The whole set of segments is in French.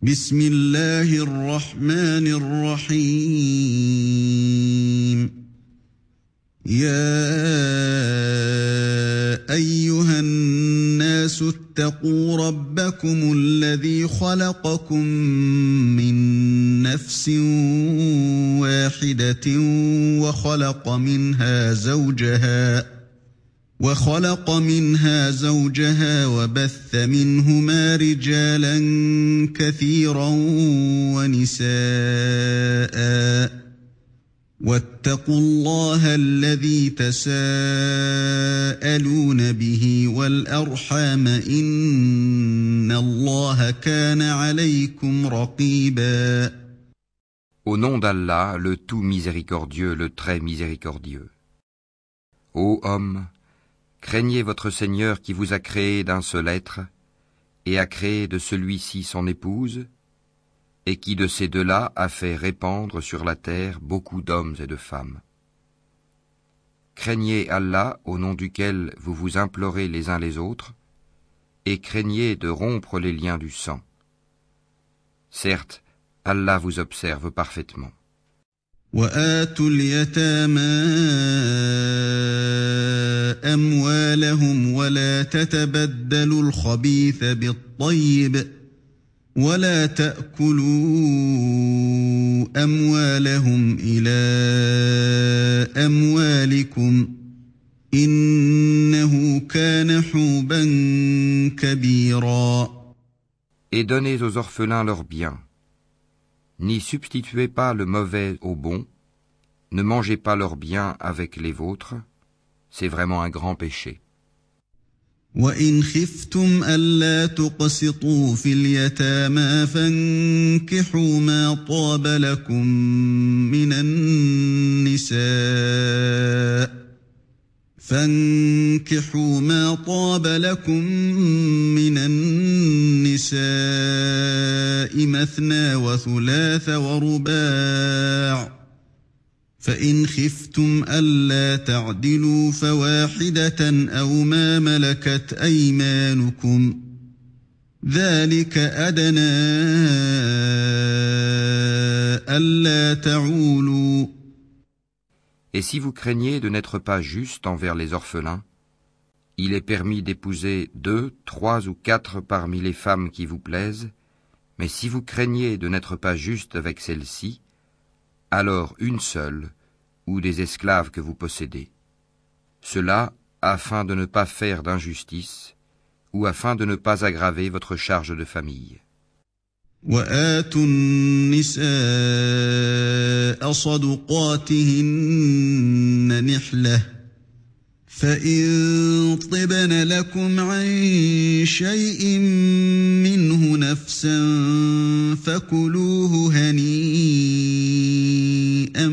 بسم الله الرحمن الرحيم يا أيها الناس اتقوا ربكم الذي خلقكم من نفس واحدة وخلق منها زوجها وبث منهما رجالا كثيرا ونساء واتقوا الله الذي تساءلون به والأرحام إن الله كان عليكم رقيبا. Au nom d'Allah, le tout miséricordieux, le très miséricordieux. Ô hommes, craignez votre Seigneur qui vous a créé d'un seul être et a créé de celui-ci son épouse et qui de ces deux-là a fait répandre sur la terre beaucoup d'hommes et de femmes. Craignez Allah au nom duquel vous vous implorez les uns les autres et craignez de rompre les liens du sang. Certes, Allah vous observe parfaitement. وآتوا اليتامى أموالهم ولا تتبدلوا الخبيث بالطيب ولا تأكلوا أموالهم إلى أموالكم إنه كان حوبا كبيرا. Et donnez aux orphelins leurs biens. N'y substituez pas le mauvais au bon, ne mangez pas leurs biens avec les vôtres, c'est vraiment un grand péché. وَإِنْ خِفْتُمْ أَلَّا تُقْسِطُوا فِي الْيَتَامَى فَانكِحُوا مَا طَابَ لَكُم مِّنَ النِّسَاءِ مَثْنَى وَثُلَاثَ وَرُبَاعَ فَإِنْ خِفْتُمْ أَلَّا تَعْدِلُوا فَوَاحِدَةً أَوْ مَا مَلَكَتْ أَيْمَانُكُمْ ذَلِكَ أَدْنَىٰ أَلَّا تَعُولُوا. Et si vous craignez de n'être pas juste envers les orphelins, il est permis d'épouser 2, 3 ou 4 parmi les femmes qui vous plaisent, mais si vous craignez de n'être pas juste avec celles-ci, alors une seule, ou des esclaves que vous possédez. Cela afin de ne pas faire d'injustice, ou afin de ne pas aggraver votre charge de famille. وَآتُوا النِّسَاءَ صَدُقَاتِهِنَّ نِحْلَةً فَإِن طِبْنَ لَكُمْ عَن شَيْءٍ مِّنْهُ نَفْسًا فَكُلُوهُ هَنِيئًا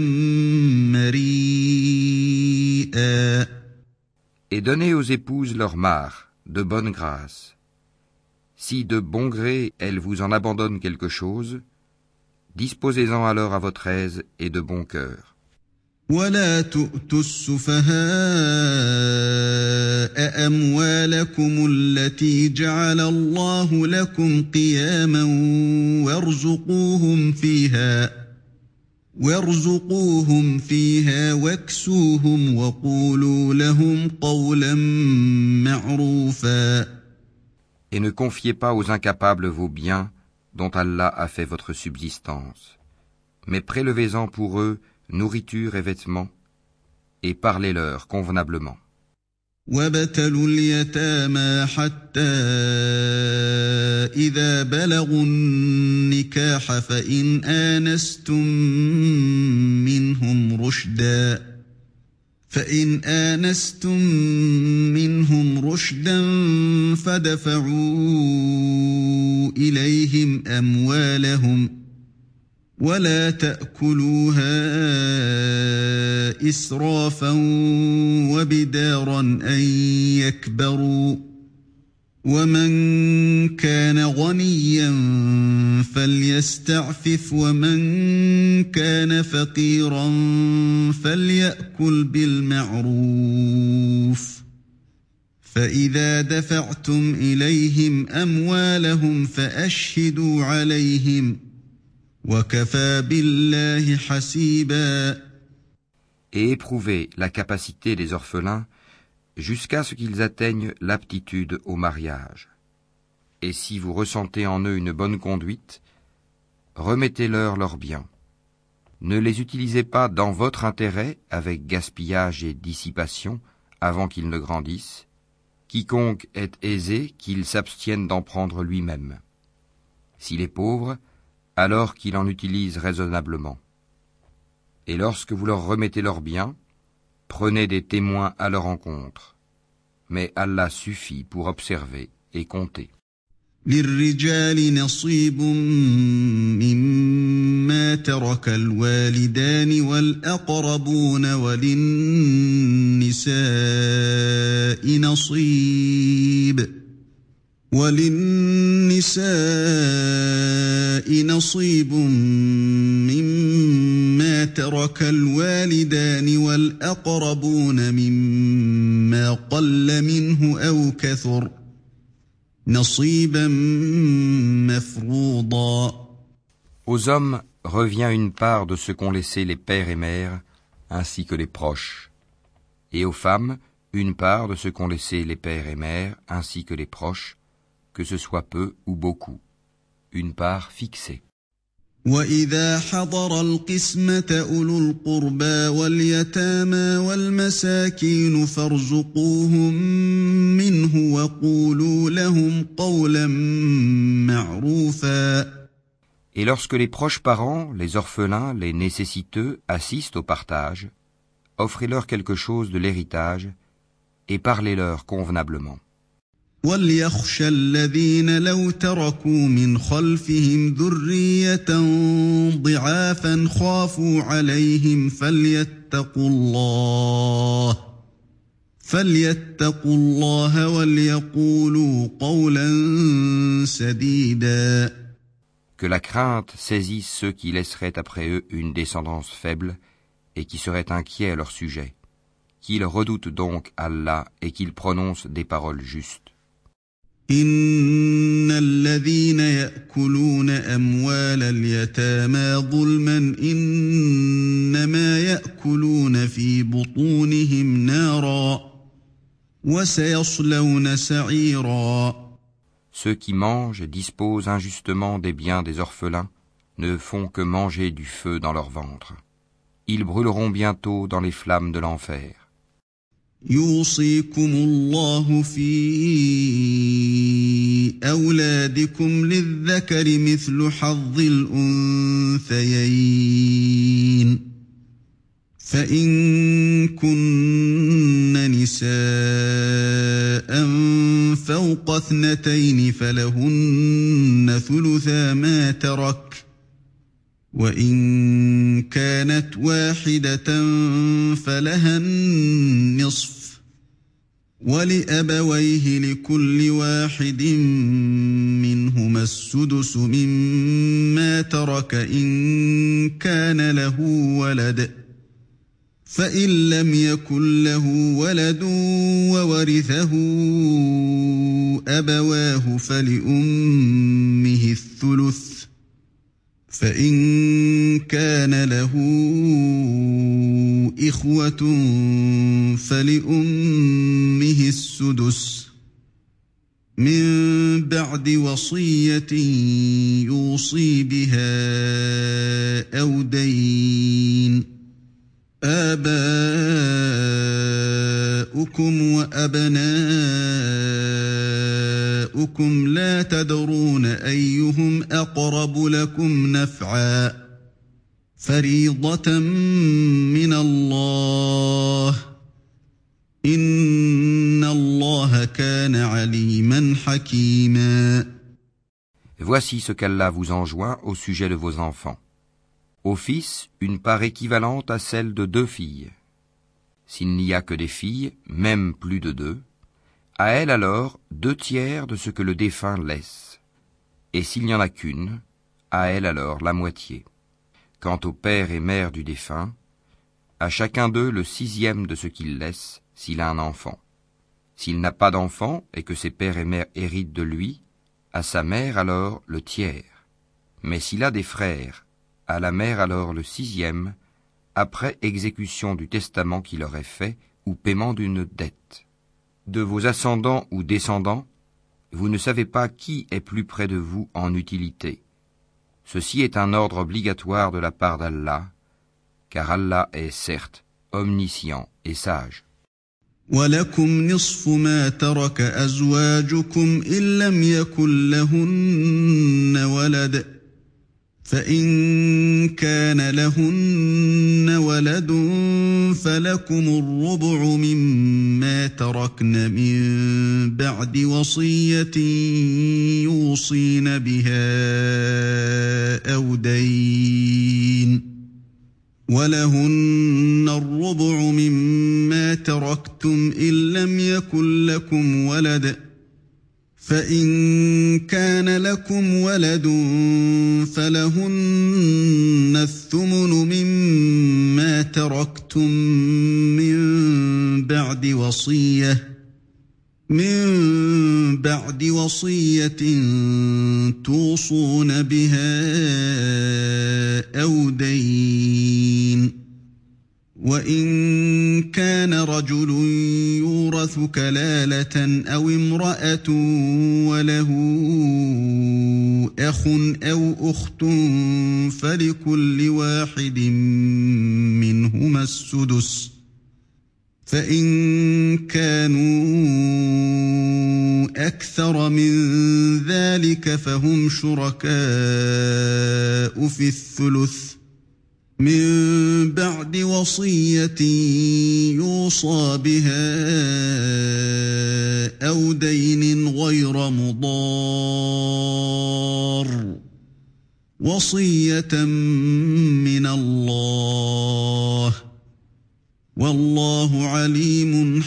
مَّرِيئًا. Et donnez aux épouses leur part, de bonne grâce. Si de bon gré elles vous en abandonnent quelque chose, disposez-en alors à votre aise et de bon cœur. ولا تؤتوا السفهاء أموالكم التي جعل الله لكم قياما وارزقوهم فيها واكسوهم وقولوا لهم قولا معروفا. Et ne confiez pas aux incapables vos biens dont Allah a fait votre subsistance, mais prélevez-en pour eux nourriture et vêtements, et parlez-leur convenablement. وَابْتَلُوا الْيَتَامَى حَتَّى إِذَا بَلَغُوا النِّكَاحَ فَإِنْ آنَسْتُم مِّنْهُمْ رُشْدًا فَادْفَعُوا إِلَيْهِمْ أَمْوَالَهُمْ وَلَا تَأْكُلُوهَا إِسْرَافًا وَبِدَارًا أَن يَكْبَرُوا وَمَن كَانَ غَنِيًّا فَلْيَسْتَعْفِفْ وَمَن كَانَ فَقِيرًا فَلْيَأْكُلْ بِالْمَعْرُوفِ فإذا دفعتم إليهم أموالهم فأشهدوا عليهم وكفى بالله حسيبا. Et éprouvez la capacité des orphelins jusqu'à ce qu'ils atteignent l'aptitude au mariage. Et si vous ressentez en eux une bonne conduite, remettez-leur leurs biens. Ne les utilisez pas dans votre intérêt avec gaspillage et dissipation avant qu'ils ne grandissent. Quiconque est aisé, qu'il s'abstienne d'en prendre lui-même. S'il est pauvre, alors qu'il en utilise raisonnablement. Et lorsque vous leur remettez leurs biens, prenez des témoins à leur encontre. Mais Allah suffit pour observer et compter. للرجال نصيب مما ترك الوالدان والأقربون وللنساء نصيب مما ترك الوالدان والأقربون مما قل منه أو كثر نصيبا مفروضا. Aux hommes revient une part de ce qu'ont laissé les pères et mères, ainsi que les proches. Et aux femmes, une part de ce qu'ont laissé les pères et mères, ainsi que les proches, que ce soit peu ou beaucoup. Une part fixée. وَإِذَا حَضَرَ الْقِسْمَةَ أُولُو الْقُرْبَى وَالْيَتَامَى وَالْمَسَاكِينُ فَارْزُقُوهُم مِّنْهُ وَقُولُوا لَهُمْ قَوْلًا مَّعْرُوفًا. Et lorsque les proches parents, les orphelins, les nécessiteux assistent au partage, offrez-leur quelque chose de l'héritage et parlez-leur convenablement. وَلْيَخْشَ الَّذِينَ لَوْ تَرَكُوا مِنْ خَلْفِهِمْ ذُرِّيَّةً ضِعَافًا خَافُوا عَلَيْهِمْ فَلْيَتَّقُوا اللَّهَ وَلْيَقُولُوا قَوْلًا سَدِيدًا. Que la crainte saisisse ceux qui laisseraient après eux une descendance faible et qui seraient inquiets à leur sujet, qu'ils redoutent donc Allah et qu'ils prononcent des paroles justes. إن الذين يأكلون أموال اليتامى ظلما إنما يأكلون في بطونهم نارا وسيصلون سعيرا. Ceux qui mangent et disposent injustement des biens des orphelins ne font que manger du feu dans leur ventre. Ils brûleront bientôt dans les flammes de l'enfer. يوصيكم الله في أولادكم للذكر مثل حظ الأنثيين فإن كن نساء فوق 2 فلهن ثلثا ما ترك وإن كانت واحدة فلها النصف ولأبويه لكل واحد منهما السدس مما ترك إن كان له ولد فإن لم يكن له ولد وورثه أبواه فلأمه الثلث فإن كان له إخوة فلأمه السدس من بعد وصية يوصي بها أو دين آباؤكم وأبناؤكم لا تدرون أيهم أقرب لكم نفعا فريضة من الله إن الله كان عليما حكيما. Voici ce qu'Allah vous enjoint au sujet de vos enfants. Au fils, une part équivalente à celle de 2 filles. S'il n'y a que des filles, même plus de 2, à elles alors 2/3 de ce que le défunt laisse. Et s'il n'y en a qu'une, à elle alors la moitié. Quant au père et mère du défunt, à chacun d'eux le 6e de ce qu'il laisse, s'il a un enfant. S'il n'a pas d'enfant et que ses père et mère héritent de lui, à sa mère alors le tiers. Mais s'il a des frères, à la mère alors le 6e, après exécution du testament qui leur est fait ou paiement d'une dette. De vos ascendants ou descendants, vous ne savez pas qui est plus près de vous en utilité. Ceci est un ordre obligatoire de la part d'Allah, car Allah est certes omniscient et sage. ولكم نصف ما ترك أزواجكم إن لم يكن لهن ولد فإن كان لهن ولد فلكم الربع مما تركن من بعد وصية يوصين بها أو دين ولهن الربع مما تركتم إن لم يكن لكم ولد فإن كان لكم ولد فلهن الثمن مما تركتم من بعد وصية توصون بها أو دين وإن كان رجل يورث كلالة أو امرأة وله أخ أو أخت فلكل واحد منهما السدس فإن كانوا أكثر من ذلك فهم شركاء في الثلث من بعد وصية يوصى بها أو دين غير مضار وصية من الله والله عليم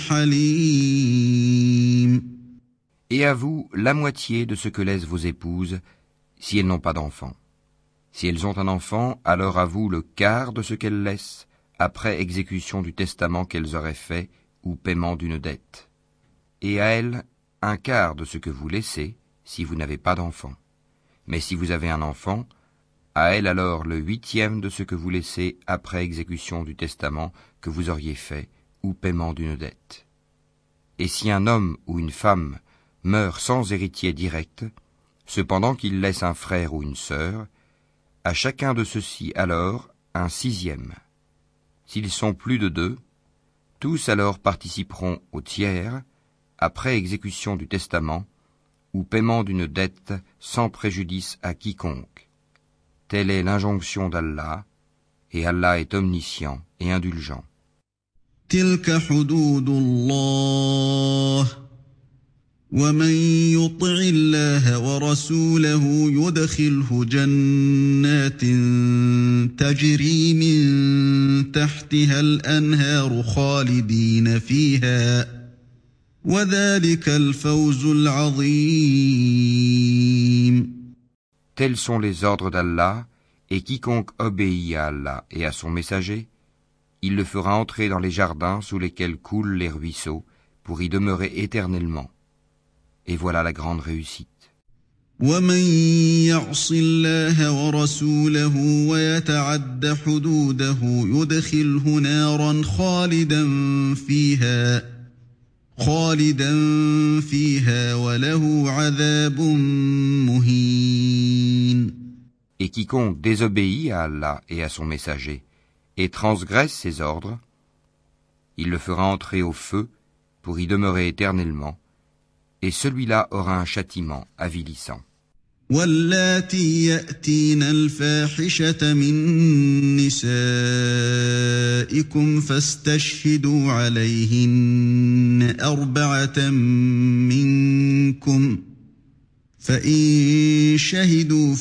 حليم. Et à vous la moitié de ce que laissent vos épouses, si elles n'ont pas d'enfants. Si elles ont un enfant, alors à vous le quart de ce qu'elles laissent, après exécution du testament qu'elles auraient fait ou paiement d'une dette. Et à elles, un quart de ce que vous laissez, si vous n'avez pas d'enfant. Mais si vous avez un enfant, à elles alors le 8e de ce que vous laissez après exécution du testament que vous auriez fait ou paiement d'une dette. Et si un homme ou une femme meurt sans héritier direct, cependant qu'il laisse un frère ou une sœur, à chacun de ceux-ci alors un 6e. S'ils sont plus de 2, tous alors participeront au tiers, après exécution du testament, ou paiement d'une dette sans préjudice à quiconque. Telle est l'injonction d'Allah, et Allah est omniscient et indulgent. تلك حدود الله ومن يطع الله ورسوله يدخله جنات تجري من تحتها الأنهار خالدين فيها وذلك الفوز العظيم. Tels sont les ordres d'Allah, et quiconque obéit à Allah et à son messager, il le fera entrer dans les jardins sous lesquels coulent les ruisseaux, pour y demeurer éternellement. Et voilà la grande réussite. ومن يعص الله ورسوله ويتعد حدوده يدخله نارا خالدا فيها وله عذاب مهين. Et quiconque désobéit à Allah et à son messager, et transgresse ses ordres, il le fera entrer au feu pour y demeurer éternellement, et celui-là aura un châtiment avilissant. واللاتي يأتين الفاحشة من نسائكم فاستشهدوا عليهن 4 منكم فإن شهدوا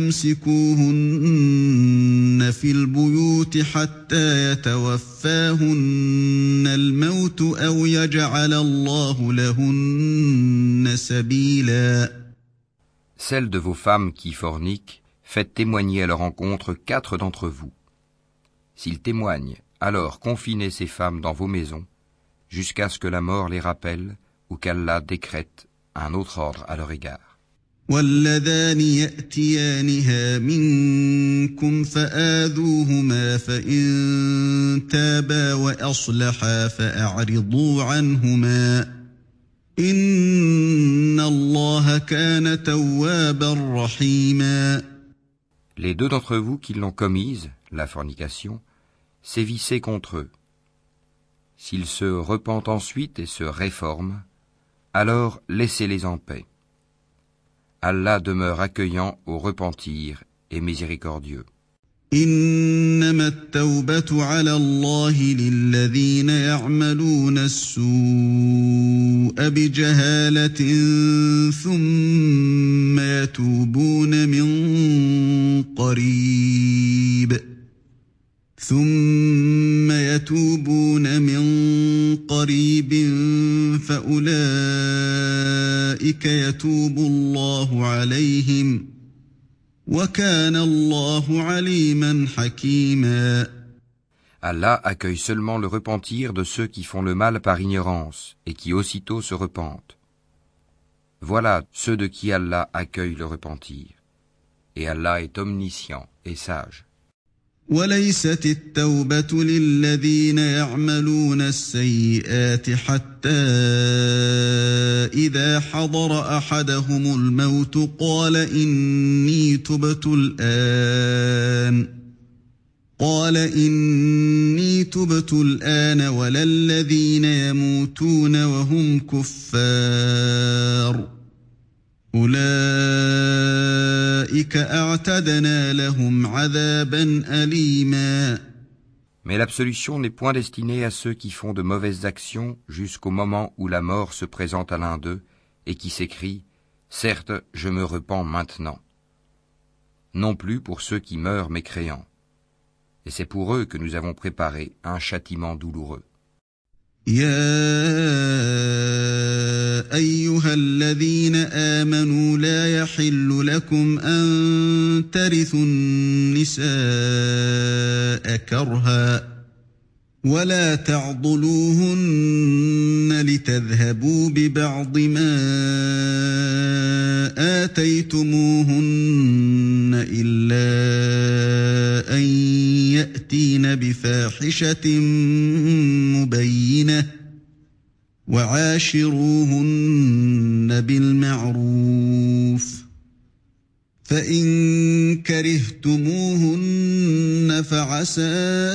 فأمسكوهن في البيوت حتى يتوفاهن الموت أو يجعل الله لهن سبيلا. Celles de vos femmes qui forniquent, faites témoigner à leur encontre 4 d'entre vous. S'ils témoignent, alors confinez ces femmes dans vos maisons, jusqu'à ce que la mort les rappelle, ou qu'Allah décrète un autre ordre à leur égard. واللذان يأتيانها منكم فآذوهما فإن تابا وأصلحا فأعرضوا عنهما إن الله كان توابا رحيما. Les deux d'entre vous qui l'ont commise, la fornication, sévissez contre eux. S'ils se repentent ensuite et se réforment, alors laissez-les en paix. Allah demeure accueillant au repentir et miséricordieux. إنما التوبة على الله للذين يعملون السوء بجهالة ثم يتوبون من قريب فأولئك يتوب الله عليهم وكان الله عليما حكيما. Allah accueille seulement le repentir de ceux qui font le mal par ignorance et qui aussitôt se repentent. Voilà ceux de qui Allah accueille le repentir. Et Allah est omniscient et sage. وليست التوبة للذين يعملون السيئات حتى إذا حضر أحدهم الموت قال إني تبت الآن ولا الذين يموتون وهم كفار أولئك أعتدنا لهم عذابا أليما. Mais l'absolution n'est point destinée à ceux qui font de mauvaises actions jusqu'au moment où la mort se présente à l'un d'eux et qui s'écrie « Certes, je me repens maintenant ». Non plus pour ceux qui meurent mécréants. Et c'est pour eux que nous avons préparé un châtiment douloureux. يا أيها الذين آمنوا لا يحل لكم أن ترثوا النساء كرها ولا تعضلوهن لتذهبوا ببعض ما آتيتموهن إلا أن يأتين بفاحشة مبينة وعاشروهن بالمعروف فإن كرهتموهن فعسى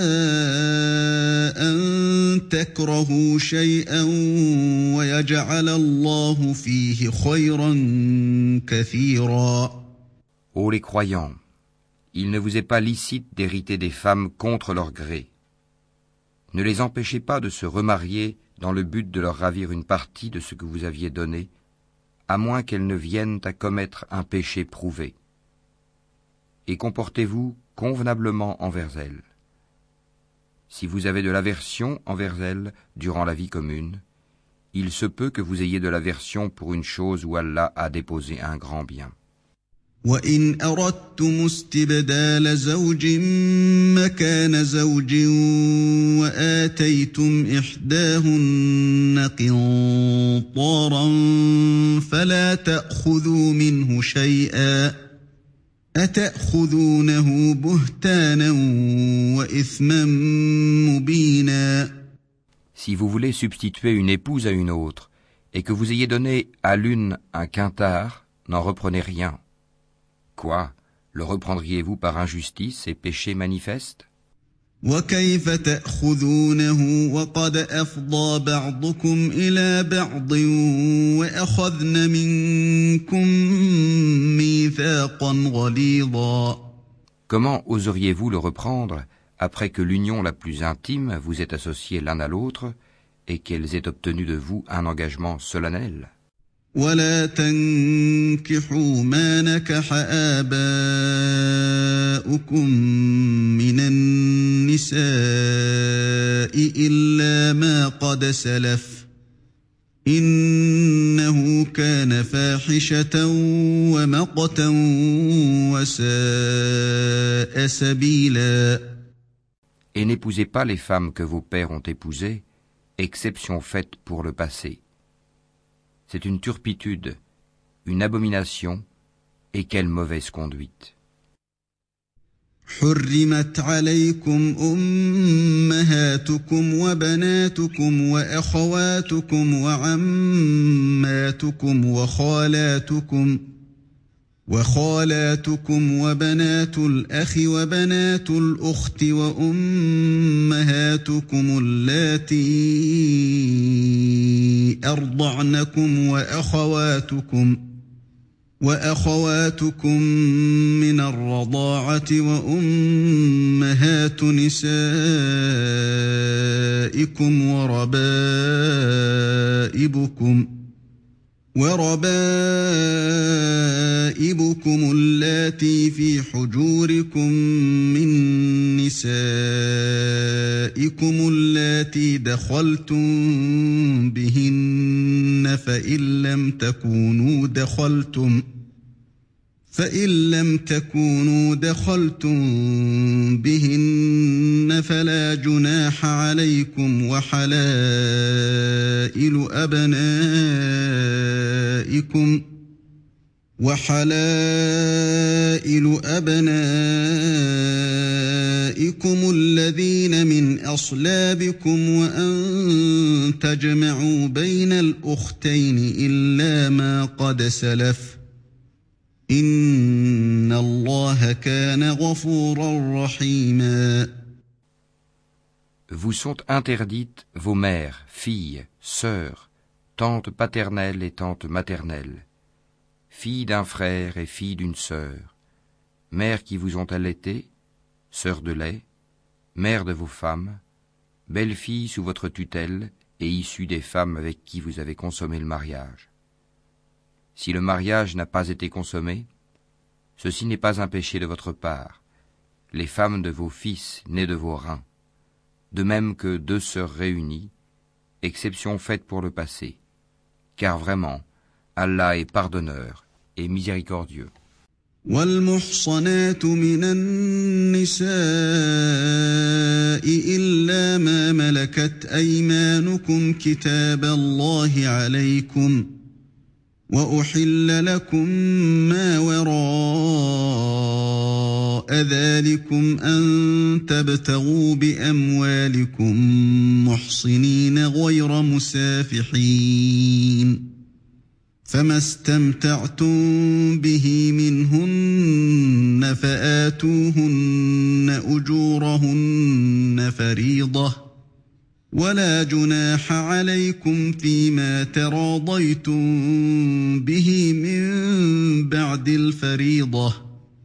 أن تكرهوا شيئا ويجعل الله فيه خيرا كثيرا. Ô les croyants, il ne vous est pas licite d'hériter des femmes contre leur gré. Ne les empêchez pas de se remarier dans le but de leur ravir une partie de ce que vous aviez donné, à moins qu'elles ne viennent à commettre un péché prouvé. Et comportez-vous convenablement envers elles. Si vous avez de l'aversion envers elles durant la vie commune, il se peut que vous ayez de l'aversion pour une chose où Allah a déposé un grand bien. وَإِنْ أَرَدتُّمُ اسْتِبْدَالَ زَوْجٍ مَّكَانَ زَوْجٍ وَآتَيْتُمْ إِحْدَاهُنَّ قِنطَارًا فَلَا تَأْخُذُوا مِنْهُ شَيْئًا أَتَأْخُذُونَهُ بُهْتَانًا وَإِثْمًا مُّبِينًا. Si vous voulez substituer une épouse à une autre, et que vous ayez donné à l'une un quintard, n'en reprenez rien. Quoi, le reprendriez-vous par injustice et péché manifeste? وَكَيْفَ تَأْخُذُونَهُ وَقَدْ أَفْضَىٰ بَعْضُكُمْ إِلَىٰ بَعْضٍ وَأَخَذْنَ مِنكُم مِّيثَاقًا غَلِيظًا. Comment oseriez-vous le reprendre après que l'union la plus intime vous est associée l'un à l'autre et qu'elles aient obtenu de vous un engagement solennel? ولا تنكحوا ما نكح آباؤكم من النساء إلا ما قد سلف إنه كان فاحشة ومقتا وساء سبيلا. Et n'épousez pas les femmes que vos pères ont épousées, exception faite pour le passé. C'est une turpitude, une abomination, et quelle mauvaise conduite. حرمت عليكم أمهاتكم وبناتكم وأخواتكم وعماتكم وخالاتكم وبنات الأخ وبنات الأخت وأمهاتكم اللاتي أرضعنكم وأخواتكم من الرضاعة وأمهات نسائكم وربائبكم اللاتي في حجوركم من نسائكم اللاتي دخلتم بهن فإن لم تكونوا دخلتم بهن فلا جناح عليكم وحلائل أبنائكم الذين من أصلابكم وأن تجمعوا بين الأختين إلا ما قد سلف إن الله كان غفورا رحيما. Vous sont interdites vos mères, filles, sœurs, tantes paternelles et tantes maternelles, filles d'un frère et filles d'une sœur, mères qui vous ont allaitées, sœurs de lait, mères de vos femmes, belles-filles sous votre tutelle et issues des femmes avec qui vous avez consommé le mariage. Si le mariage n'a pas été consommé, ceci n'est pas un péché de votre part, les femmes de vos fils nés de vos reins, de même que deux sœurs réunies, exception faite pour le passé, car vraiment, Allah est pardonneur et miséricordieux. والمحصنات من النساء إلا ما ملكت أيمانكم كتاب الله عليكم وأحل لكم ما وراء ذلكم أن تبتغوا بأموالكم محصنين غير مسافحين فما استمتعتم به منهن فآتوهن أجورهن فريضة ولا جناح عليكم فيما تراضيتم به من بعد الفريضة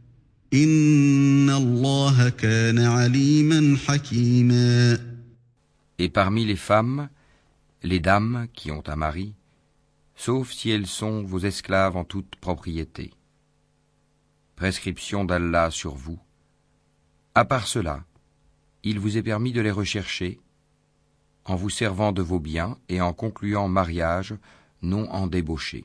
إن الله كان عليما حكيما. Et parmi les femmes, les dames qui ont un mari, sauf si elles sont vos esclaves en toute propriété. Prescription d'Allah sur vous. À part cela, il vous est permis de les rechercher en vous servant de vos biens et en concluant mariage, non en débauché.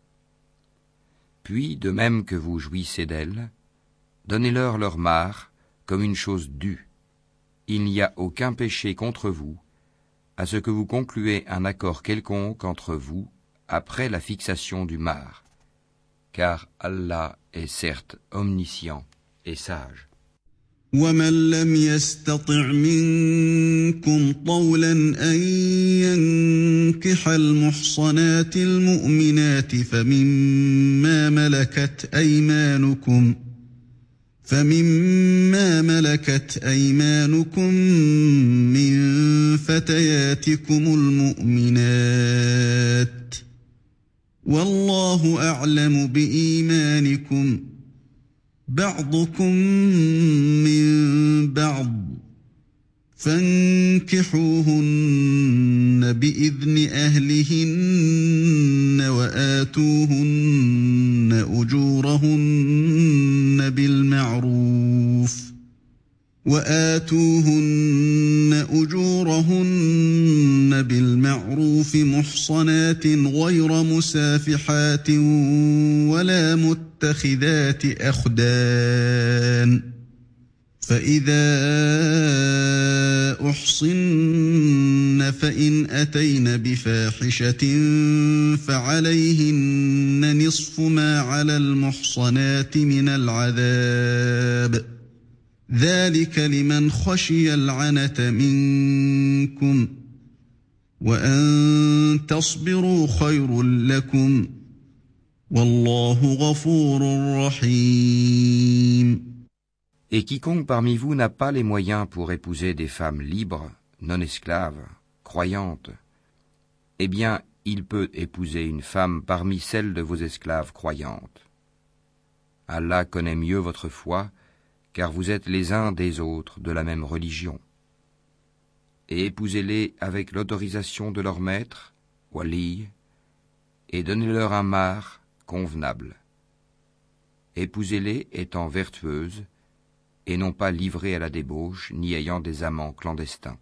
Puis, de même que vous jouissez d'elles, donnez-leur leur part comme une chose due. Il n'y a aucun péché contre vous, à ce que vous concluez un accord quelconque entre vous après la fixation du mar, car Allah est certes omniscient et sage. ومن لم يستطع منكم طولا أن ينكح المحصنات المؤمنات فمما ملكت أيمانكم من فتياتكم المؤمنات والله أعلم بإيمانكم بعضكم من بعض فانكحوهن بإذن أهلهن وآتوهن أجورهن بالمعروف محصنات غير مسافحات ولا متخذات أخدان فإذا أحصن فإن أتين بفاحشة فعليهن نصف ما على المحصنات من العذاب ذلك لمن خشي العنة منكم وأن تصبروا خير لكم والله غفور رحيم. Et quiconque parmi vous n'a pas les moyens pour épouser des femmes libres, non esclaves, croyantes, eh bien, il peut épouser une femme parmi celles de vos esclaves croyantes. Allah connaît mieux votre foi, car vous êtes les uns des autres de la même religion. Et épousez-les avec l'autorisation de leur maître, wali, et donnez-leur un mahr convenable. Épousez-les étant vertueuses, et non pas livrées à la débauche, ni ayant des amants clandestins.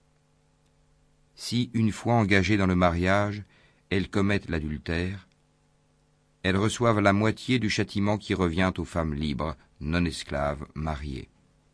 Si, une fois engagées dans le mariage, elles commettent l'adultère, elles reçoivent la moitié du châtiment qui revient aux femmes libres, non esclaves, mariées.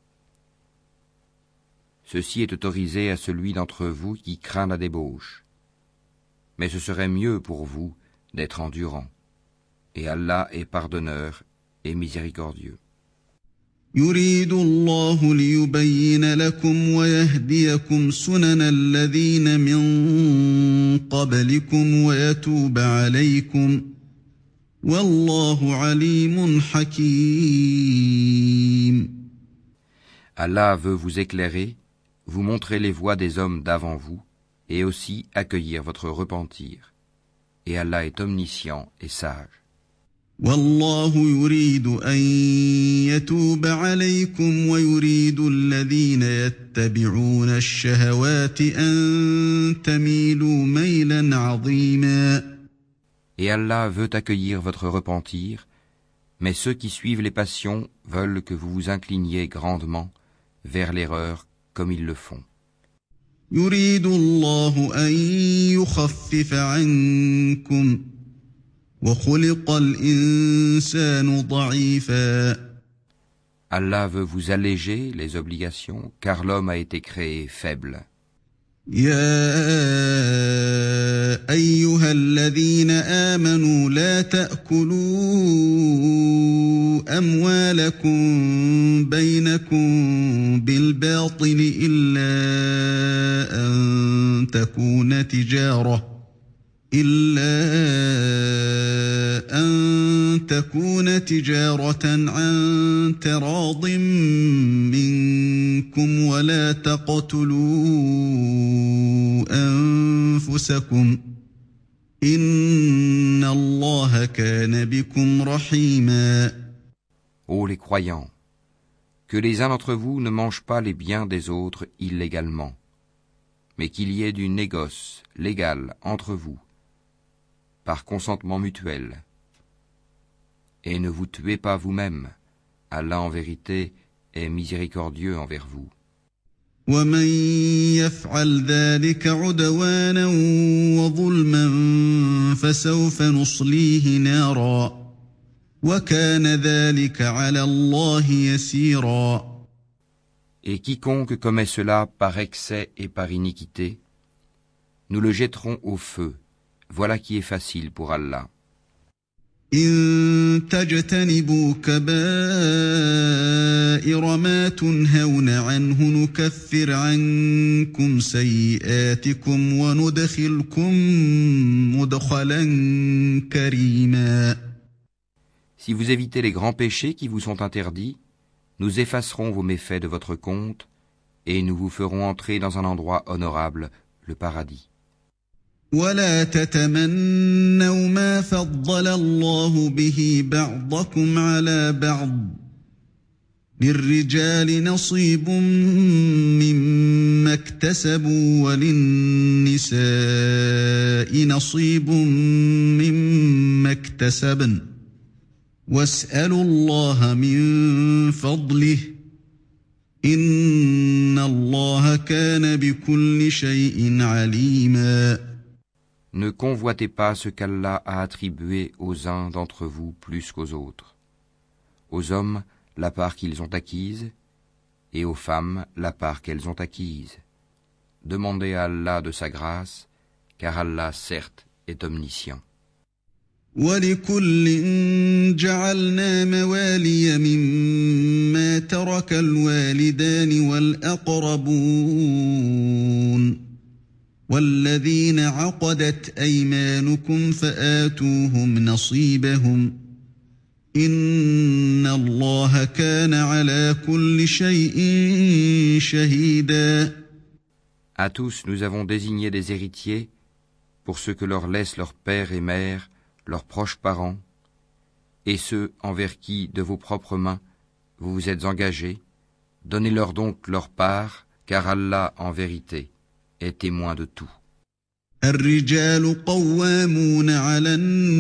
Ceci est autorisé à celui d'entre vous qui craint la débauche. Mais ce serait mieux pour vous d'être endurant. Et Allah est pardonneur et miséricordieux. يريد الله ليبين لكم ويهديكم سنن الذين من قبلكم ويتوب عليكم والله عليم حكيم. Allah veut vous éclairer, vous montrer les voies des hommes d'avant vous, et aussi accueillir votre repentir. Et Allah est omniscient et sage. والله يريد أن يتوب عليكم ويريد الذين يتبعون الشهوات أن تميلوا ميلا عظيما. Et Allah veut accueillir votre repentir, mais ceux qui suivent les passions veulent que vous vous incliniez grandement vers l'erreur comme ils le font. يريد الله أن يخفف عنكم وخلق الإنسان ضعيفا. Allah veut vous alléger les obligations, car l'homme a été créé faible. يا أيها الذين آمنوا لا تأكلوا أموالكم بينكم بالباطل إلا أن تكون تجارة عن تراض منكم ولا تقتلوا أنفسكم إن الله كان بكم رحيما. Ô les croyants, que les uns d'entre vous ne mangent pas les biens des autres illégalement, mais qu'il y ait du négoce légal entre vous, par consentement mutuel. Et ne vous tuez pas vous-même. Allah en vérité est miséricordieux envers vous. ومن يفعل ذلك عدوانا وظلما فسوف نصليه نارا وكان ذلك على الله يسيرا. Et quiconque commet cela par excès et par iniquité, nous le jetterons au feu. Voilà qui est facile pour Allah. إن تجتنبوا كبائر ما تنهون عنه نكفر عنكم سيئاتكم وندخلكم مدخلا كريما. Si vous évitez les grands péchés qui vous sont interdits, nous effacerons vos méfaits de votre compte et nous vous ferons entrer dans un endroit honorable, le paradis. ولا تتمنوا ما فضل الله به بعضكم على بعض للرجال نصيب مما اكتسبوا وللنساء نصيب مما اكتسبن واسألوا الله من فضله إن الله كان بكل شيء عليما. Ne convoitez pas ce qu'Allah a attribué aux uns d'entre vous plus qu'aux autres. Aux hommes, la part qu'ils ont acquise, et aux femmes, la part qu'elles ont acquise. demandez à Allah de sa grâce, car Allah, certes, est omniscient. وَلِكُلٍّ جَعَلْنَا مَوَالِيَ مِمَّا تَرَكَ الْوَالِدَانِ وَالْأَقْرَبُونَ وَالَّذِينَ عَقَدَتْ أَيْمَانُكُمْ فَآتُوهُمْ نَصِيبَهُمْ إِنَّ اللَّهَ كَانَ عَلَى كُلِّ شَيْءٍ شَهِيدًا. À tous, nous avons désigné des héritiers pour ce que leur laissent leurs pères et mères, leurs proches parents, et ceux envers qui, de vos propres mains, vous vous êtes engagés, donnez-leur donc leur part, car Allah, en vérité, est témoin de tout. الرجال قوامون على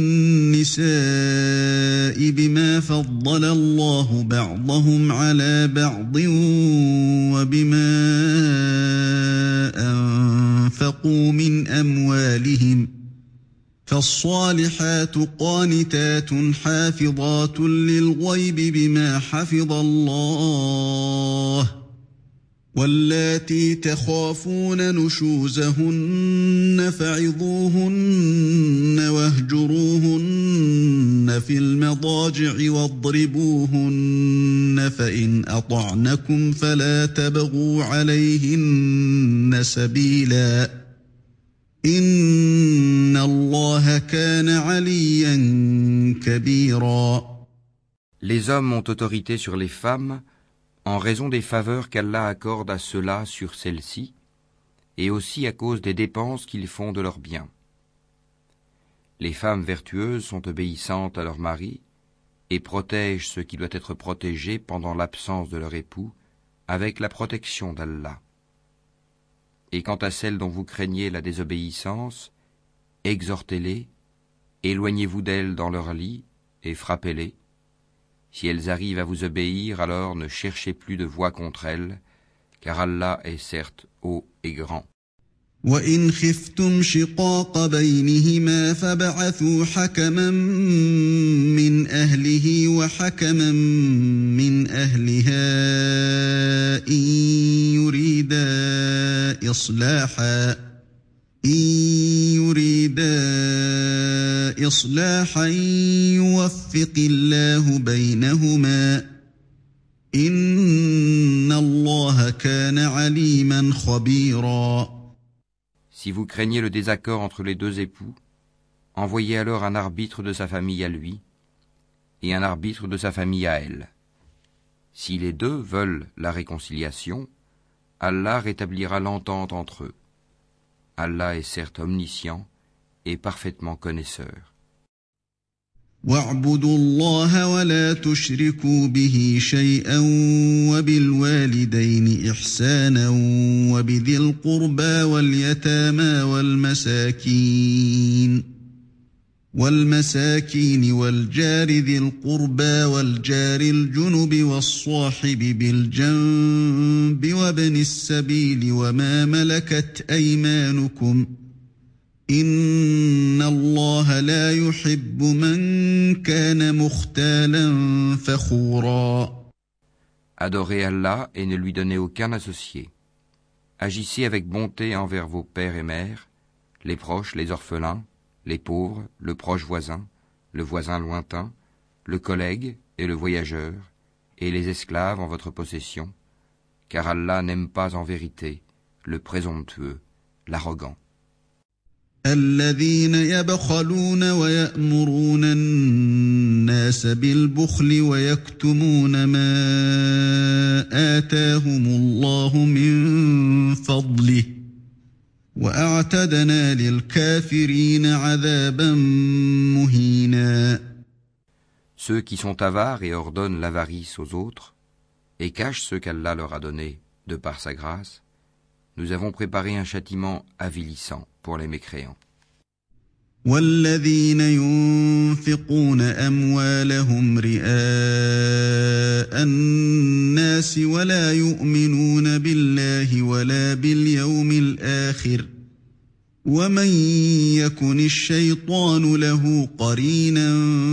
النساء بما فضل الله بعضهم على بعض وبما أنفقوا من أموالهم فالصالحات قانتات حافظات للغيب بما حفظ الله واللاتي تخافون نشوزهن فعظوهن واهجروهن في المضاجع واضربوهن فإن أطعنكم فلا تبغوا عليهن سبيلا إن الله كان عليا كبيرا. Les hommes ont autorité sur les femmes en raison des faveurs qu'Allah accorde à ceux-là sur celles-ci, et aussi à cause des dépenses qu'ils font de leurs biens. Les femmes vertueuses sont obéissantes à leur mari et protègent ce qui doit être protégé pendant l'absence de leur époux, avec la protection d'Allah. Et quant à celles dont vous craignez la désobéissance, exhortez-les, éloignez-vous d'elles dans leur lit et frappez-les. Si elles arrivent à vous obéir, alors ne cherchez plus de voie contre elles, car Allah est certes haut et grand. وَإِنْ خِفْتُمْ شِقَاقَ بَيْنِهِمَا فَابْعَثُوا حَكَمًا مِّنْ أَهْلِهِ وَحَكَمًا مِّنْ أَهْلِهَا إِن يُرِيدَا إِصْلَاحًا يُوَفِّقِ اللَّهُ بَيْنَهُمَا إِنَّ اللَّهَ كَانَ عَلِيمًا خَبِيرًا. Si vous craignez le désaccord entre les deux époux, envoyez alors un arbitre de sa famille à lui et un arbitre de sa famille à elle. Si les deux veulent la réconciliation, Allah rétablira l'entente entre eux. Allah est certes omniscient et parfaitement connaisseur. وَاعْبُدُوا اللَّهَ وَلَا تُشْرِكُوا بِهِ شَيْئًا وَبِالْوَالِدَيْنِ إِحْسَانًا وَبِذِي الْقُرْبَى وَالْيَتَامَى وَالْمَسَاكِينِ وَالْجَارِ ذِي الْقُرْبَى وَالْجَارِ الْجُنُبِ وَالصَّاحِبِ بِالْجَنبِ وَابْنِ السَّبِيلِ وَمَا مَلَكَتْ أَيْمَانُكُمْ إِنَّ اللَّهَ لَا يُحِبُّ مَنْ كَانَ مُخْتَالًا فَخُورًا. Adorez Allah et ne lui donnez aucun associé. Agissez avec bonté envers vos pères et mères, les proches, les orphelins, les pauvres, le proche voisin, le voisin lointain, le collègue et le voyageur, et les esclaves en votre possession, car Allah n'aime pas en vérité le présomptueux, l'arrogant. الذين يبخلون ويأمرون الناس بالبخل ويكتمون ما آتاهم الله من فضله وأعتدنا للكافرين عذابا مهينا. Ceux qui sont avares et ordonnent l'avarice aux autres et cachent ce qu'Allah leur a donné de par sa grâce, nous avons préparé un châtiment avilissant pour les mécréants. والذين ينفقون أموالهم رئاء الناس ولا يؤمنون بالله ولا باليوم الآخر ومن يكن الشيطان له قرينا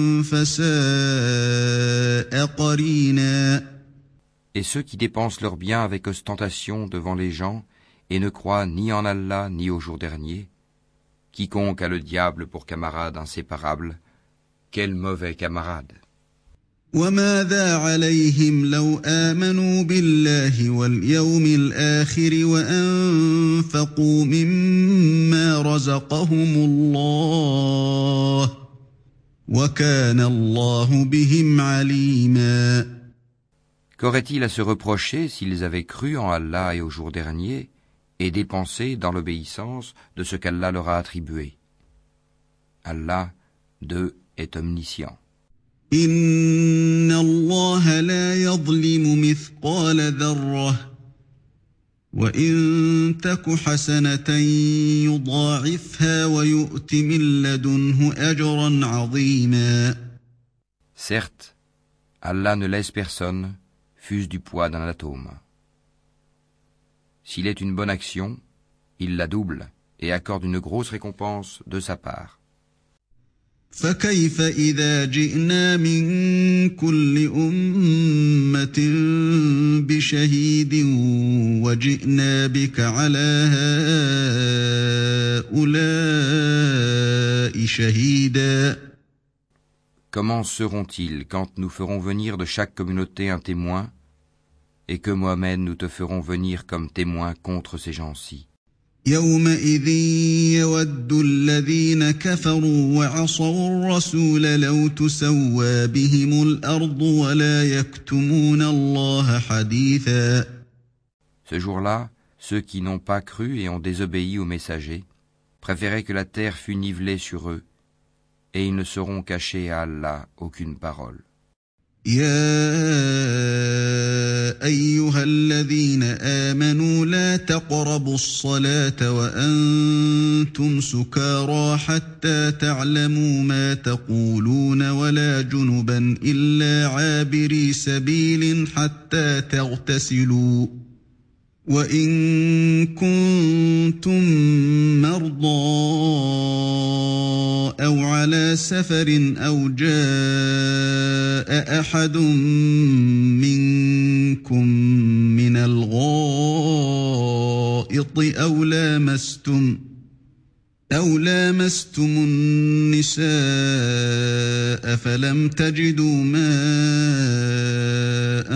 فساء قرينا. Et ceux qui dépensent leurs biens avec ostentation devant les gens et ne croit ni en Allah ni au jour dernier. Quiconque a le diable pour camarade inséparable, quel mauvais camarade! وماذا عليهم لو آمنوا بالله واليوم الآخر وأنفقوا مما رزقهم الله وكان الله بهم عليما. Qu'aurait-il à se reprocher s'ils avaient cru en Allah et au jour dernier et dépensé dans l'obéissance de ce qu'Allah leur a attribué? Allah, d'eux, est omniscient. إن الله لا يظلم مثقال ذرة وإن تك حسنة يضاعفها ويؤت من لدنه أجرا عظيما. Certes, Allah ne laisse personne, fût-ce du poids d'un atome. S'il est une bonne action, il la double et accorde une grosse récompense de sa part. فكيف إذا جئنا من كل أمة بشهيد وجئنا بك على هؤلاء شهيدا. Comment seront-ils quand nous ferons venir de chaque communauté un témoin et que Mohammed nous te ferons venir comme témoin contre ces gens-ci? يومئذ يود الذين كفروا وعصوا الرسول لو تسوى بهم الأرض ولا يكتمون الله حديثا. Ce jour-là, ceux qui n'ont pas cru et ont désobéi aux messagers préféraient que la terre fût nivelée sur eux, et ils ne sauront cacher à Allah aucune parole. يا أيها الذين آمنوا لا تقربوا الصلاة وأنتم سكارى حتى تعلموا ما تقولون ولا جنبا إلا عابري سبيل حتى تغتسلوا وإن كنتم مرضى أو على سفر أو جاء أحد منكم من الغائط أو لامستم النساء فلم تجدوا ماء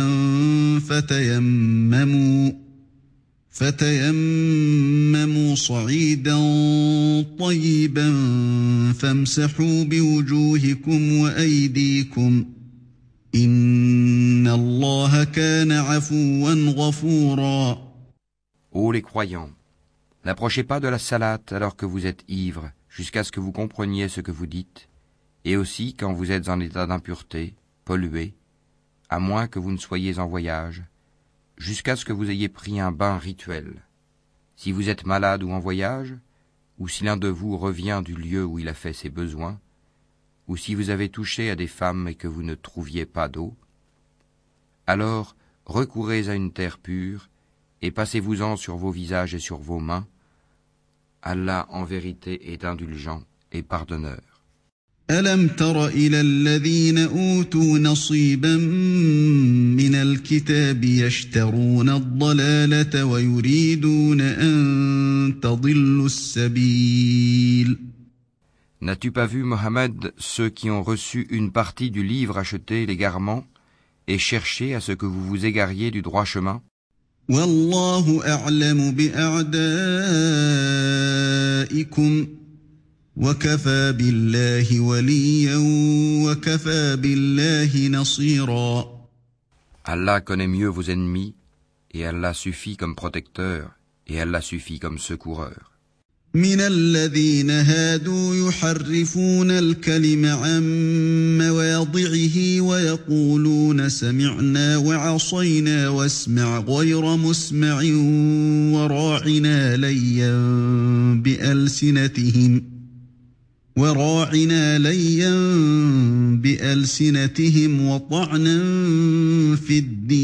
فتيمموا صعيدا طيبا فامسحوا بوجوهكم وأيديكم إن الله كان عفوا غفورا. Ô les croyants, n'approchez pas de la salate alors que vous êtes ivres, jusqu'à ce que vous compreniez ce que vous dites, et aussi quand vous êtes en état d'impureté, pollué, à moins que vous ne soyez en voyage, jusqu'à ce que vous ayez pris un bain rituel. Si vous êtes malade ou en voyage, ou si l'un de vous revient du lieu où il a fait ses besoins, ou si vous avez touché à des femmes et que vous ne trouviez pas d'eau, alors recourez à une terre pure et passez-vous-en sur vos visages et sur vos mains. Allah en vérité est indulgent et pardonneur. ألم تر إلى الذين أوتوا نصيبا من الكتاب يشترون الضلالة ويريدون أن تضلوا السبيل. N'as-tu pas vu, Mohammed, ceux qui ont reçu une partie du livre acheté l'égarement et cherché à ce que vous vous égariez du droit chemin? والله أعلم بأعدائكم وكفى بالله وليا وكفى بالله نصيرا. Allah connaît mieux vos ennemis, et Allah suffit comme protecteur, et Allah suffit comme secoureur. من الذين هادوا يحرفون الكلم عن مواضعه ويقولون سمعنا وعصينا واسمع غير مسمع وراعنا ليا بألسنتهم وطعنا في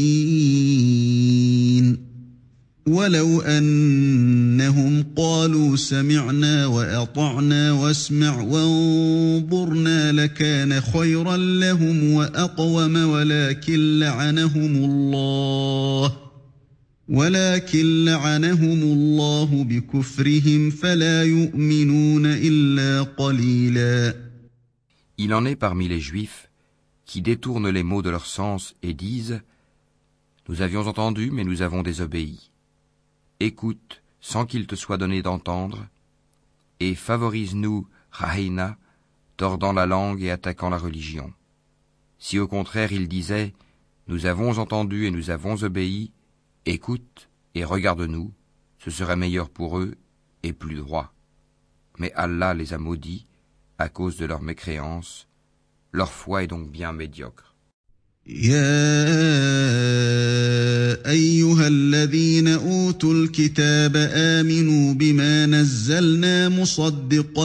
الدين ولو أنهم قالوا سمعنا وأطعنا واسمع وانظرنا لكان خيرا لهم وأقوم ولكن لعنهم الله ولكن لعنهم الله بكفرهم فلا يؤمنون إلا قليلا. Il en est parmi les Juifs qui détournent les mots de leur sens et disent « Nous avions entendu, mais nous avons désobéi. Écoute, sans qu'il te soit donné d'entendre, et favorise-nous, Raïna, tordant la langue et attaquant la religion. Si au contraire ils disaient « Nous avons entendu et nous avons obéi, écoute et regarde-nous, ce serait meilleur pour eux et plus droit. » Mais Allah les a maudits à cause de leur mécréance, leur foi est donc bien médiocre. يا أيها الذين أوتوا الكتاب آمنوا بما نزلنا مصدقا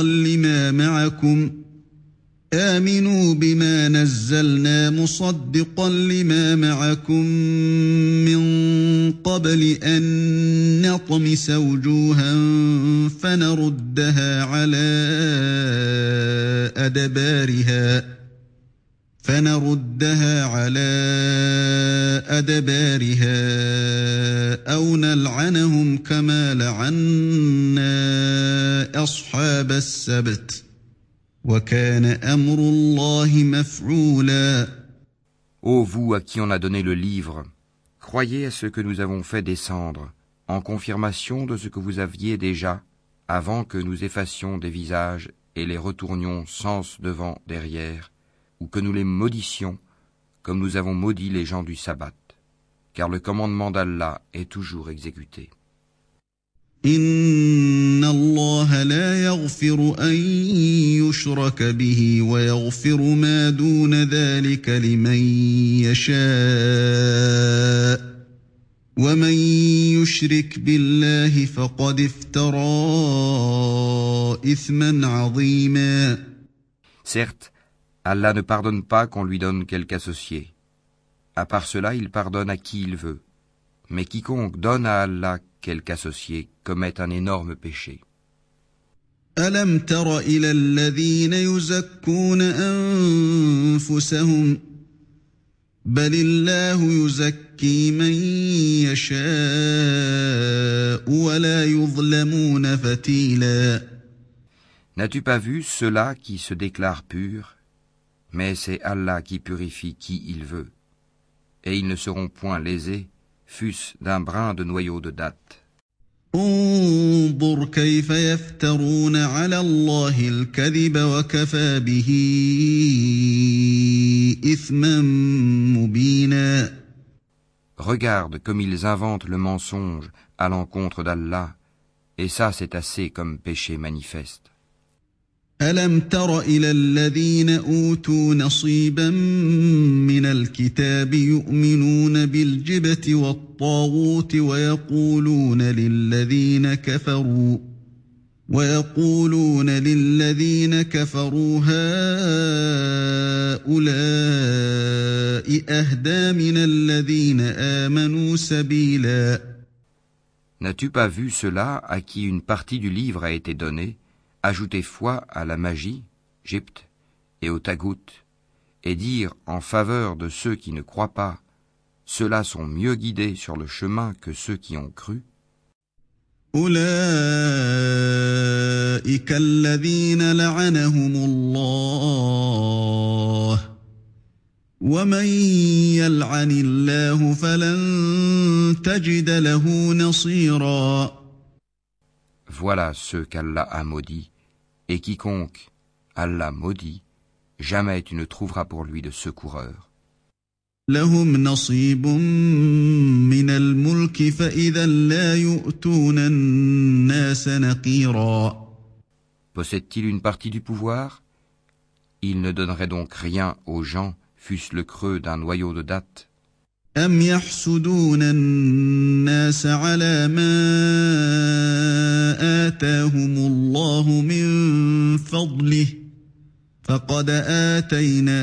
لما معكم من قبل أن نطمس وجوها فنردها على أدبارها أو نلعنهم كما لعنا أصحاب السبت وكان أمر الله مفعولا. Ô vous à qui on a donné le livre, croyez à ce que nous avons fait descendre, en confirmation de ce que vous aviez déjà, avant que nous effacions des visages et les retournions sens devant, derrière, ou que nous les maudissions, comme nous avons maudit les gens du sabbat, car le commandement d'Allah est toujours exécuté. Inna Allah la yaghfiru an yushraka bihi wa yaghfiru ma duna dhalika liman yasha wa man yushrik billahi faqad iftara ithman 'azima. Certes, Allah ne pardonne pas qu'on lui donne quelque associé. À part cela, il pardonne à qui il veut. Mais quiconque donne à Allah quelque associé commet un énorme péché. ألم تر إلى الذين يزكون أنفسهم بل الله يزكي من يشاء ولا يظلمون فتيلا. N'as-tu pas vu ceux-là qui se déclarent purs? Mais c'est Allah qui purifie qui il veut. Et ils ne seront point lésés, fût-ce d'un brin de noyau de date. انظر كيف يفترون على الله الكذب وكفى به إثما مبينا. Regarde comme ils inventent le mensonge à l'encontre d'Allah, et ça c'est assez comme péché manifeste. ألم تر إلى الذين أوتوا نصيبا من الكتاب يؤمنون بالجبت والطاغوت ويقولون للذين كفروا هؤلاء أهدى من الذين آمنوا سبيلا. N'as-tu pas vu ceux-là à qui une partie du livre a été donnée, ajouter foi à la magie, Gypte, et au tagout, et dire en faveur de ceux qui ne croient pas, ceux-là sont mieux guidés sur le chemin que ceux qui ont cru. أولئك الذين لعنهم الله ومن يلعن الله فلن تجد له نصيرا. Voilà ceux qu'Allah a maudits, et quiconque Allah maudit, jamais tu ne trouveras pour lui de secoureur. لهم نصيب من الملك فإذا لا يؤتون الناس نقيرا. Possède-t-il une partie du pouvoir? Il ne donnerait donc rien aux gens, fût-ce le creux d'un noyau de date. أم يحسدون الناس على ما آتاهم الله من فضله فقد آتينا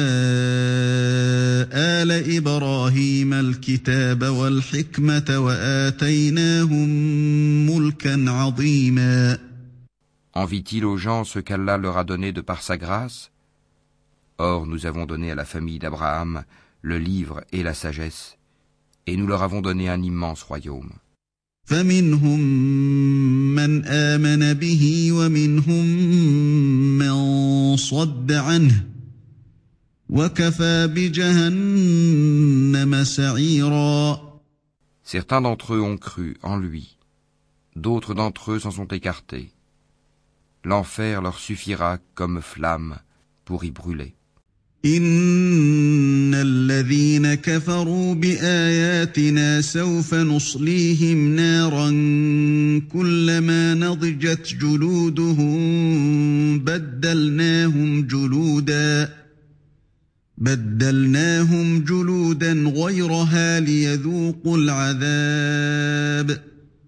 آل إبراهيم الكتاب والحكمة وآتيناهم ملكا عظيما. Envie-t-il aux gens ce qu'Allah leur a donné de par sa grâce? Or nous avons donné à la famille d'Abraham le livre et la sagesse, et nous leur avons donné un immense royaume. فمنهم من آمن به ومنهم من صد عنه وكفى بجهنم سعيرا. Certains d'entre eux ont cru en lui, d'autres d'entre eux s'en sont écartés. L'enfer leur suffira comme flamme pour y brûler. إن الذين كفروا بآياتنا سوف نصليهم نارا كلما نضجت جلودهم بدلناهم جلودا غيرها ليذوقوا العذاب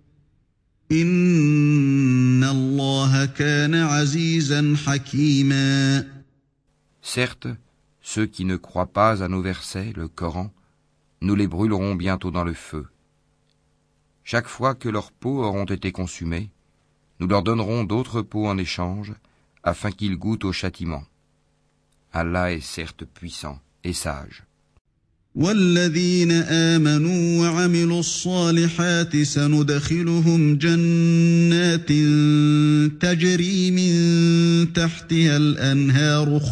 إن الله كان عزيزا حكيما. Certes, ceux qui ne croient pas à nos versets, le Coran, nous les brûlerons bientôt dans le feu. Chaque fois que leurs peaux auront été consumées, nous leur donnerons d'autres peaux en échange, afin qu'ils goûtent au châtiment. Allah est certes puissant et sage. والذين آمنوا وعملوا الصالحات سندخلهم جنات تجري من تحتها الأنهار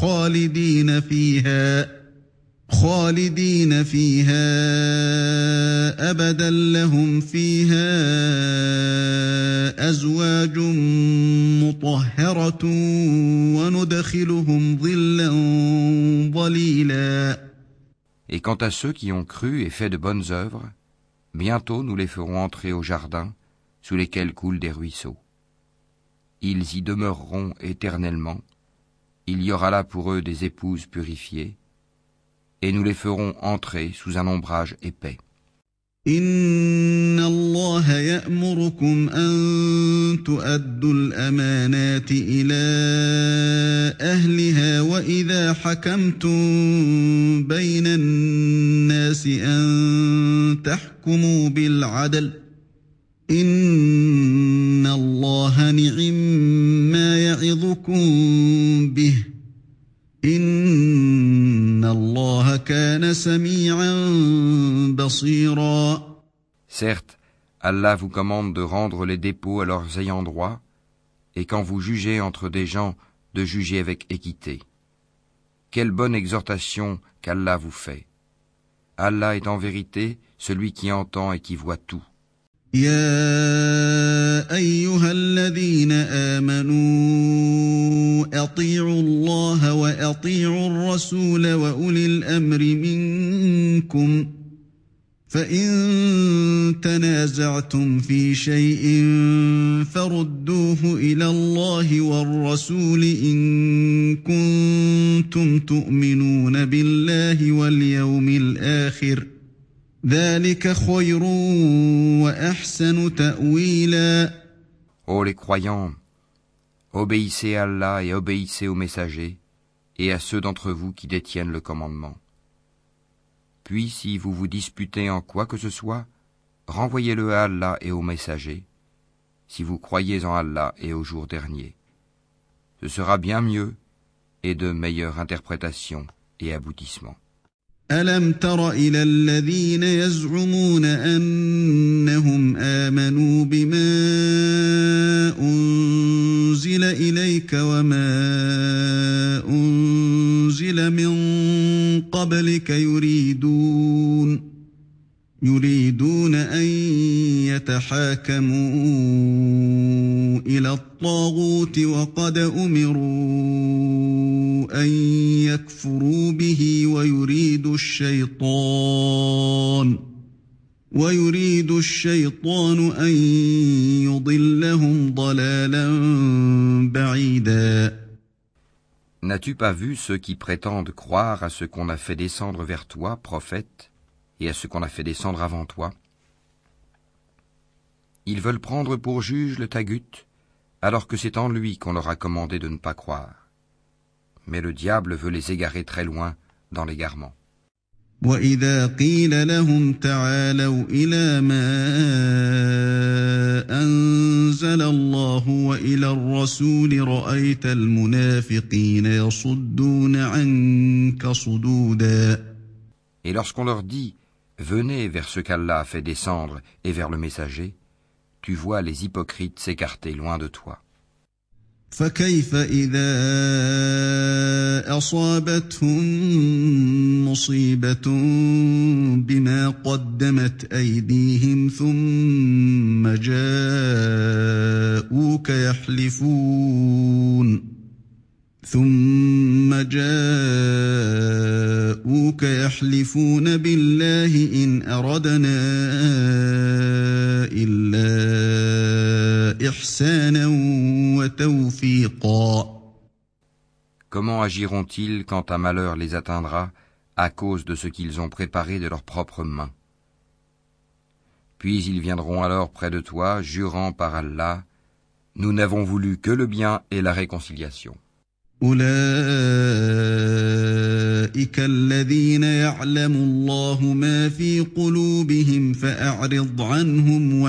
خالدين فيها أبدا لهم فيها أزواج مطهرة وندخلهم ظلا ظليلا. Et quant à ceux qui ont cru et fait de bonnes œuvres, bientôt nous les ferons entrer au jardin, sous lesquels coulent des ruisseaux. Ils y demeureront éternellement, il y aura là pour eux des épouses purifiées, et nous les ferons entrer sous un ombrage épais. إن الله يأمركم أن تؤدوا الأمانات إلى أهلها وإذا حكمتم بين الناس أن تحكموا بالعدل إن الله نعم ما يعظكم به إن الله كان سميعا بصيرا. Certes, Allah vous commande de rendre les dépôts à leurs ayants droit, et quand vous jugez entre des gens, de juger avec équité. Quelle bonne exhortation qu'Allah vous fait. Allah est en vérité celui qui entend et qui voit tout. يا أيها الذين آمنوا أطيعوا الله وأطيعوا الرسول وأولي الأمر منكم فإن تنازعتم في شيء فردوه إلى الله والرسول إن كنتم تؤمنون بالله واليوم الآخر ذلك خير وأحسن تأويلا. Ô les croyants, obéissez à Allah et obéissez aux messagers et à ceux d'entre vous qui détiennent le commandement. Puis si vous vous disputez en quoi que ce soit, renvoyez-le à Allah et aux messagers, si vous croyez en Allah et au jour dernier. Ce sera bien mieux et de meilleure interprétation et aboutissement. ألم تر إلى الذين يزعمون أنهم آمنوا بما أنزل إليك وما أنزل من قبلك يريدون أن يتحاكموا إلى الطاغوت وقد أمروا أن يكفروا به ويريد الشيطان أن يضلهم ضلالا بعيدا. N'as-tu pas vu ceux qui prétendent croire à ce qu'on a fait descendre vers toi, prophète, et à ce qu'on a fait descendre avant toi? Ils veulent prendre pour juge le tagut, alors que c'est en lui qu'on leur a commandé de ne pas croire. Mais le diable veut les égarer très loin dans l'égarement. وَإِذَا قِيلَ لَهُمْ تَعَالَوْا إِلَى مَا أَنزَلَ اللَّهُ وَإِلَى الرَّسُولِ رَأَيْتَ الْمُنَافِقِينَ يَصُدُّونَ عَنكَ صُدُودًا. Et lorsqu'on leur dit, Venez vers ce qu'Allah a fait descendre et vers le messager, tu vois les hypocrites s'écarter loin de toi. فكيف إذا أصابتهم مصيبة بما قدمت أيديهم ثم جاءوك يحلفون بالله إن أردنا إلا إحسانا وتوفيقا. Comment agiront-ils quand un malheur les atteindra à cause de ce qu'ils ont préparé de leurs propres mains? Puis ils viendront alors près de toi, jurant par Allah, nous n'avons voulu que le bien et la réconciliation. أولئك الذين يعلم الله ما في قلوبهم فأعرض عنهم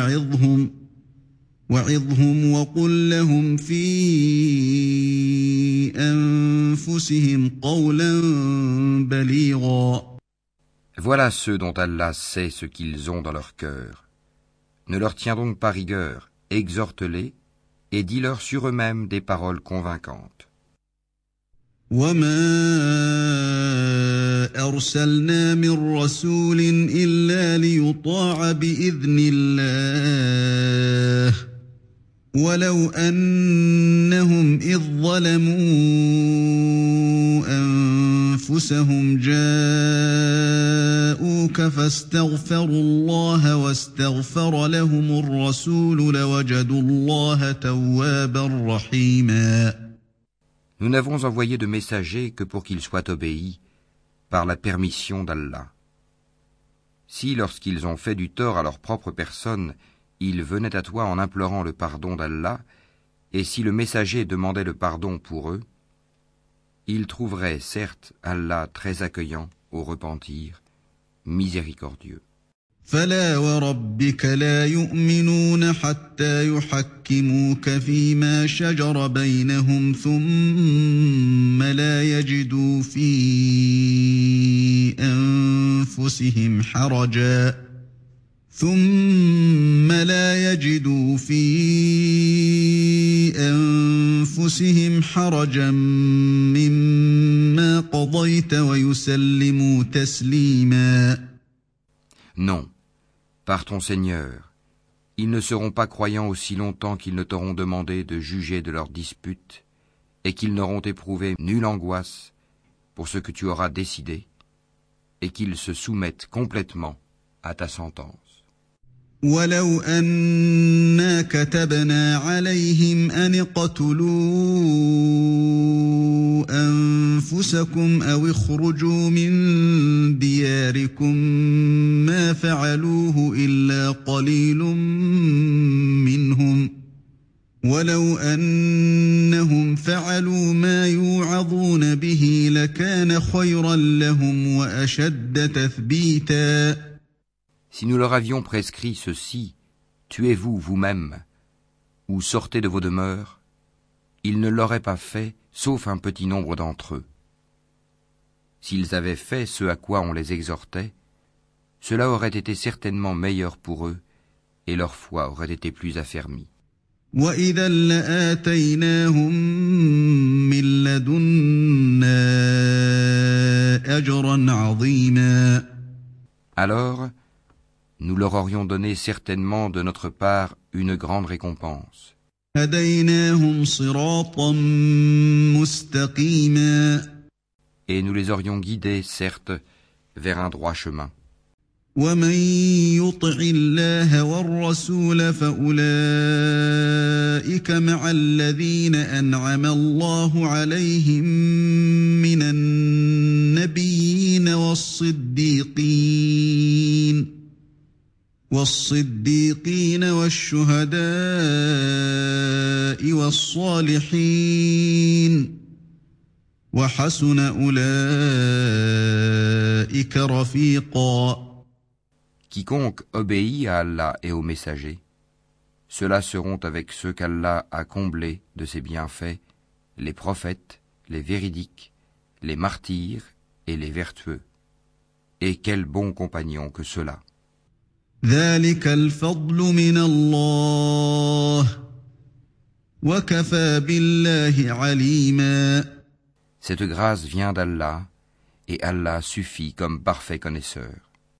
وعظهم وقل لهم في أنفسهم قولا بليغا. Voilà ceux dont Allah sait ce qu'ils ont dans leur cœur. Ne leur tiens donc pas rigueur, exhorte-les et dis-leur sur eux-mêmes des paroles convaincantes. وما أرسلنا من رسول إلا ليطاع بإذن الله ولو أنهم إذ ظلموا أنفسهم جاءوك فاستغفروا الله واستغفر لهم الرسول لوجدوا الله توابا رحيما. Nous n'avons envoyé de messagers que pour qu'ils soient obéis par la permission d'Allah. Si, lorsqu'ils ont fait du tort à leur propre personne, ils venaient à toi en implorant le pardon d'Allah, et si le messager demandait le pardon pour eux, ils trouveraient certes Allah très accueillant au repentir, miséricordieux. فلا وربك لا يؤمنون حتى يحكموك فيما شجر بينهم ثم لا يجدوا في أنفسهم حرجا مما قضيت ويسلموا تسليما. Non. Par ton Seigneur, ils ne seront pas croyants aussi longtemps qu'ils ne t'auront demandé de juger de leurs disputes et qu'ils n'auront éprouvé nulle angoisse pour ce que tu auras décidé et qu'ils se soumettent complètement à ta sentence. ولو أنا كتبنا عليهم أن اقتلوا أنفسكم أو اخرجوا من دياركم ما فعلوه إلا قليل منهم ولو أنهم فعلوا ما يوعظون به لكان خيرا لهم وأشد تثبيتا. Si nous leur avions prescrit ceci, tuez-vous vous-même, ou sortez de vos demeures, ils ne l'auraient pas fait, sauf un petit nombre d'entre eux. S'ils avaient fait ce à quoi on les exhortait, cela aurait été certainement meilleur pour eux, et leur foi aurait été plus affermie. وَإِذًا لَآتَيْنَاهُمْ مِن لَّدُنَّا أَجْرًا عَظِيمًا. Alors, nous leur aurions donné certainement de notre part une grande récompense. هَدَيْنَاهُمْ صِرَاطًا مُّسْتَقِيمًا. Et nous les aurions guidés, certes, vers un droit chemin. وَمَن يُطِعِ اللَّهَ وَالرَّسُولَ فَأُولَٰئِكَ مَعَ الَّذِينَ أَنْعَمَ اللَّهُ عَلَيْهِم مِّنَ النَّبِيِّينَ والصديقين والشهداء والصالحين وحسن أولئك رفيقا. Quiconque obéit à Allah et aux messagers, ceux-là seront avec ceux qu'Allah a comblés de ses bienfaits, les prophètes, les véridiques, les martyrs et les vertueux. Et quel bon compagnon que cela. ذلك الفضل من الله وكفى بالله عليما. Cette grâce vient d'Allah, et Allah suffit comme parfait connaisseur.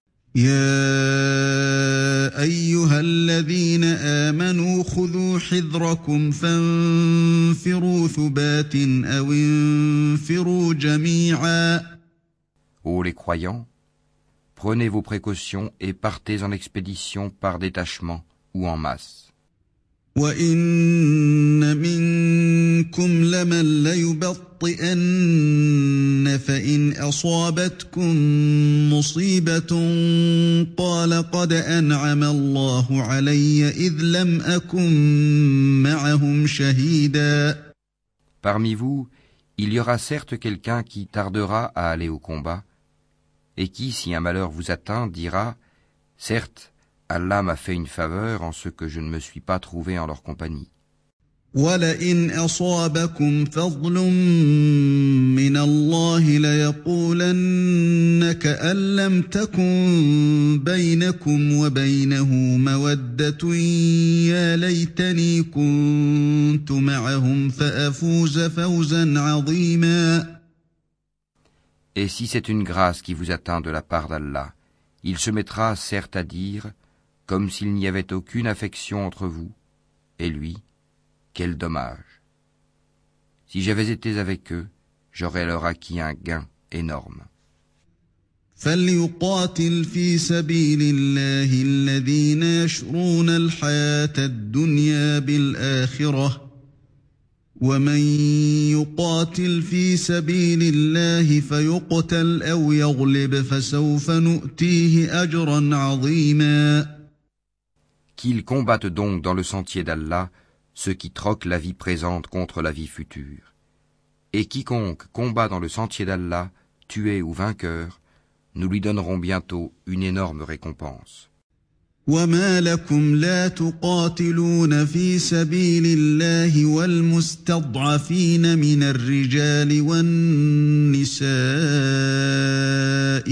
يا أيها الذين آمنوا خذوا حذركم فانفروا ثبات أو انفروا جميعا. Ô les croyants, prenez vos précautions et partez en expédition par détachement ou en masse. وَإِنَّ مِنكُمْ لَمَن لَّيُبَطِّئَنَّ فَإِنْ أَصَابَتْكُم مُّصِيبَةٌ قَالَ قَدْ أَنْعَمَ اللَّهُ عَلَيَّ إِذْ لَمْ أَكُن مَّعَهُمْ شَهِيدًا. Parmi vous, il y aura certes quelqu'un qui tardera à aller au combat, et qui, si un malheur vous atteint, dira « Certes, Allah m'a fait une faveur en ce que je ne me suis pas trouvé en leur compagnie. » وَلَئِنْ أَصَابَكُمْ فَضْلٌ مِّنَ اللَّهِ لَيَقُولَنَّ كَأَن لَّمْ تَكُن بَيْنَكُمْ وَبَيْنَهُ مَوَدَّةٌ يَا لَيْتَنِي كُنتُ مَعَهُمْ فَأَفُوزَ فَوْزًا عَظِيمًا. Et si c'est une grâce qui vous atteint de la part d'Allah, il se mettra certes à dire, comme s'il n'y avait aucune affection entre vous, et lui, quel dommage. Si j'avais été avec eux, j'aurais alors acquis un gain énorme. فَلْيُقَاتِلْ فِي سَبِيلِ اللَّهِ الَّذِينَ يَشْرُونَ الْحَيَاةَ الدُّنْيَا بِالْآخِرَةِ وَمَن يُقَاتِلْ فِي سَبِيلِ اللَّهِ فَيُقْتَلْ أَوْ يَغْلِبْ فَسَوْفَ نُؤْتِيهِ أَجْرًا عَظِيمًا. Qu'ils combattent donc dans le sentier d'Allah ceux qui troquent la vie présente contre la vie future. Et quiconque combat dans le sentier d'Allah, tué ou vainqueur, nous lui donnerons bientôt une énorme récompense. وَمَا لَكُمْ لَا تُقَاتِلُونَ فِي سَبِيلِ اللَّهِ وَالْمُسْتَضْعَفِينَ مِنَ الرِّجَالِ وَالنِّسَاءِ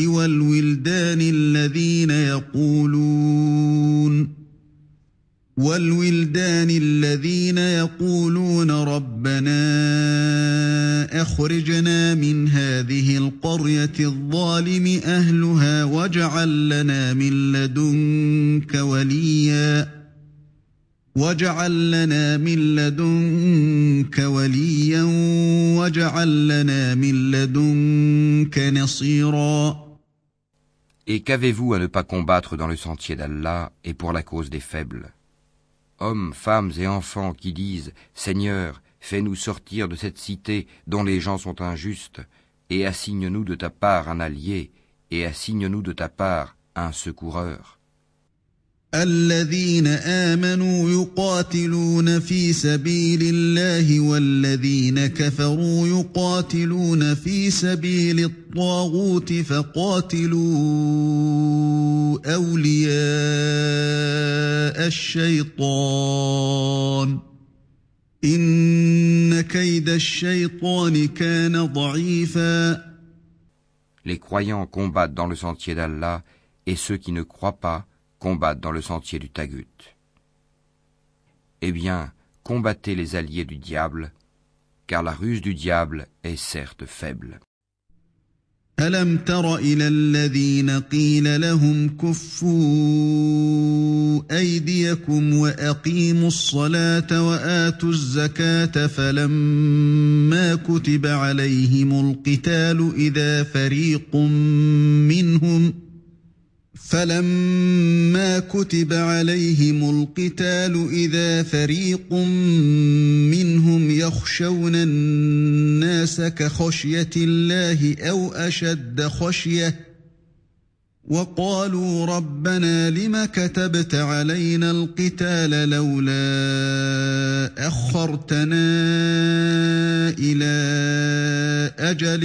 وَالْوِلْدَانِ الَّذِينَ يَقُولُونَ رَبَّنَا أَخْرِجْنَا مِنْ هَٰذِهِ الْقَرْيَةِ الظَّالِمِ أَهْلُهَا وَاجْعَل لَّنَا مِن لَّدُنكَ وَلِيًّا وَاجْعَل لَّنَا مِن لَّدُنكَ نَصِيرًا. Et qu'avez-vous à ne pas combattre dans le sentier d'Allah et pour la cause des faibles? Hommes, femmes et enfants qui disent « Seigneur, fais-nous sortir de cette cité dont les gens sont injustes, et assigne-nous de ta part un allié, et assigne-nous de ta part un secoureur. » الذين آمنوا يقاتلون في سبيل الله والذين كفروا يقاتلون في سبيل الطاغوت فقاتلوا أولياء الشيطان إن كيد الشيطان كان ضعيفا. Les croyants combattent dans le sentier d'Allah et ceux qui ne croient pas combattent dans le sentier du Tagut. Eh bien, combattez les alliés du diable, car la ruse du diable est certes faible. أَلَمْ تَرَ إِلَى الَّذِينَ قِيلَ لَهُمْ كُفُّوا أَيْدِيَكُمْ وَأَقِيمُوا الصَّلَاةَ وَآتُوا الزَّكَاةَ فَلَمَّا كُتِبَ عَلَيْهِمُ الْقِتَالُ إِذَا فَرِيقٌ مِّنْهُمْ يَخْشَوْنَ النَّاسَ كَخَشْيَةِ اللَّهِ أَوْ أَشَدَّ خَشْيَةً وَقَالُوا رَبَّنَا لِمَ كَتَبْتَ عَلَيْنَا الْقِتَالَ لَوْلَا أَخَّرْتَنَا إِلَىٰ أَجَلٍ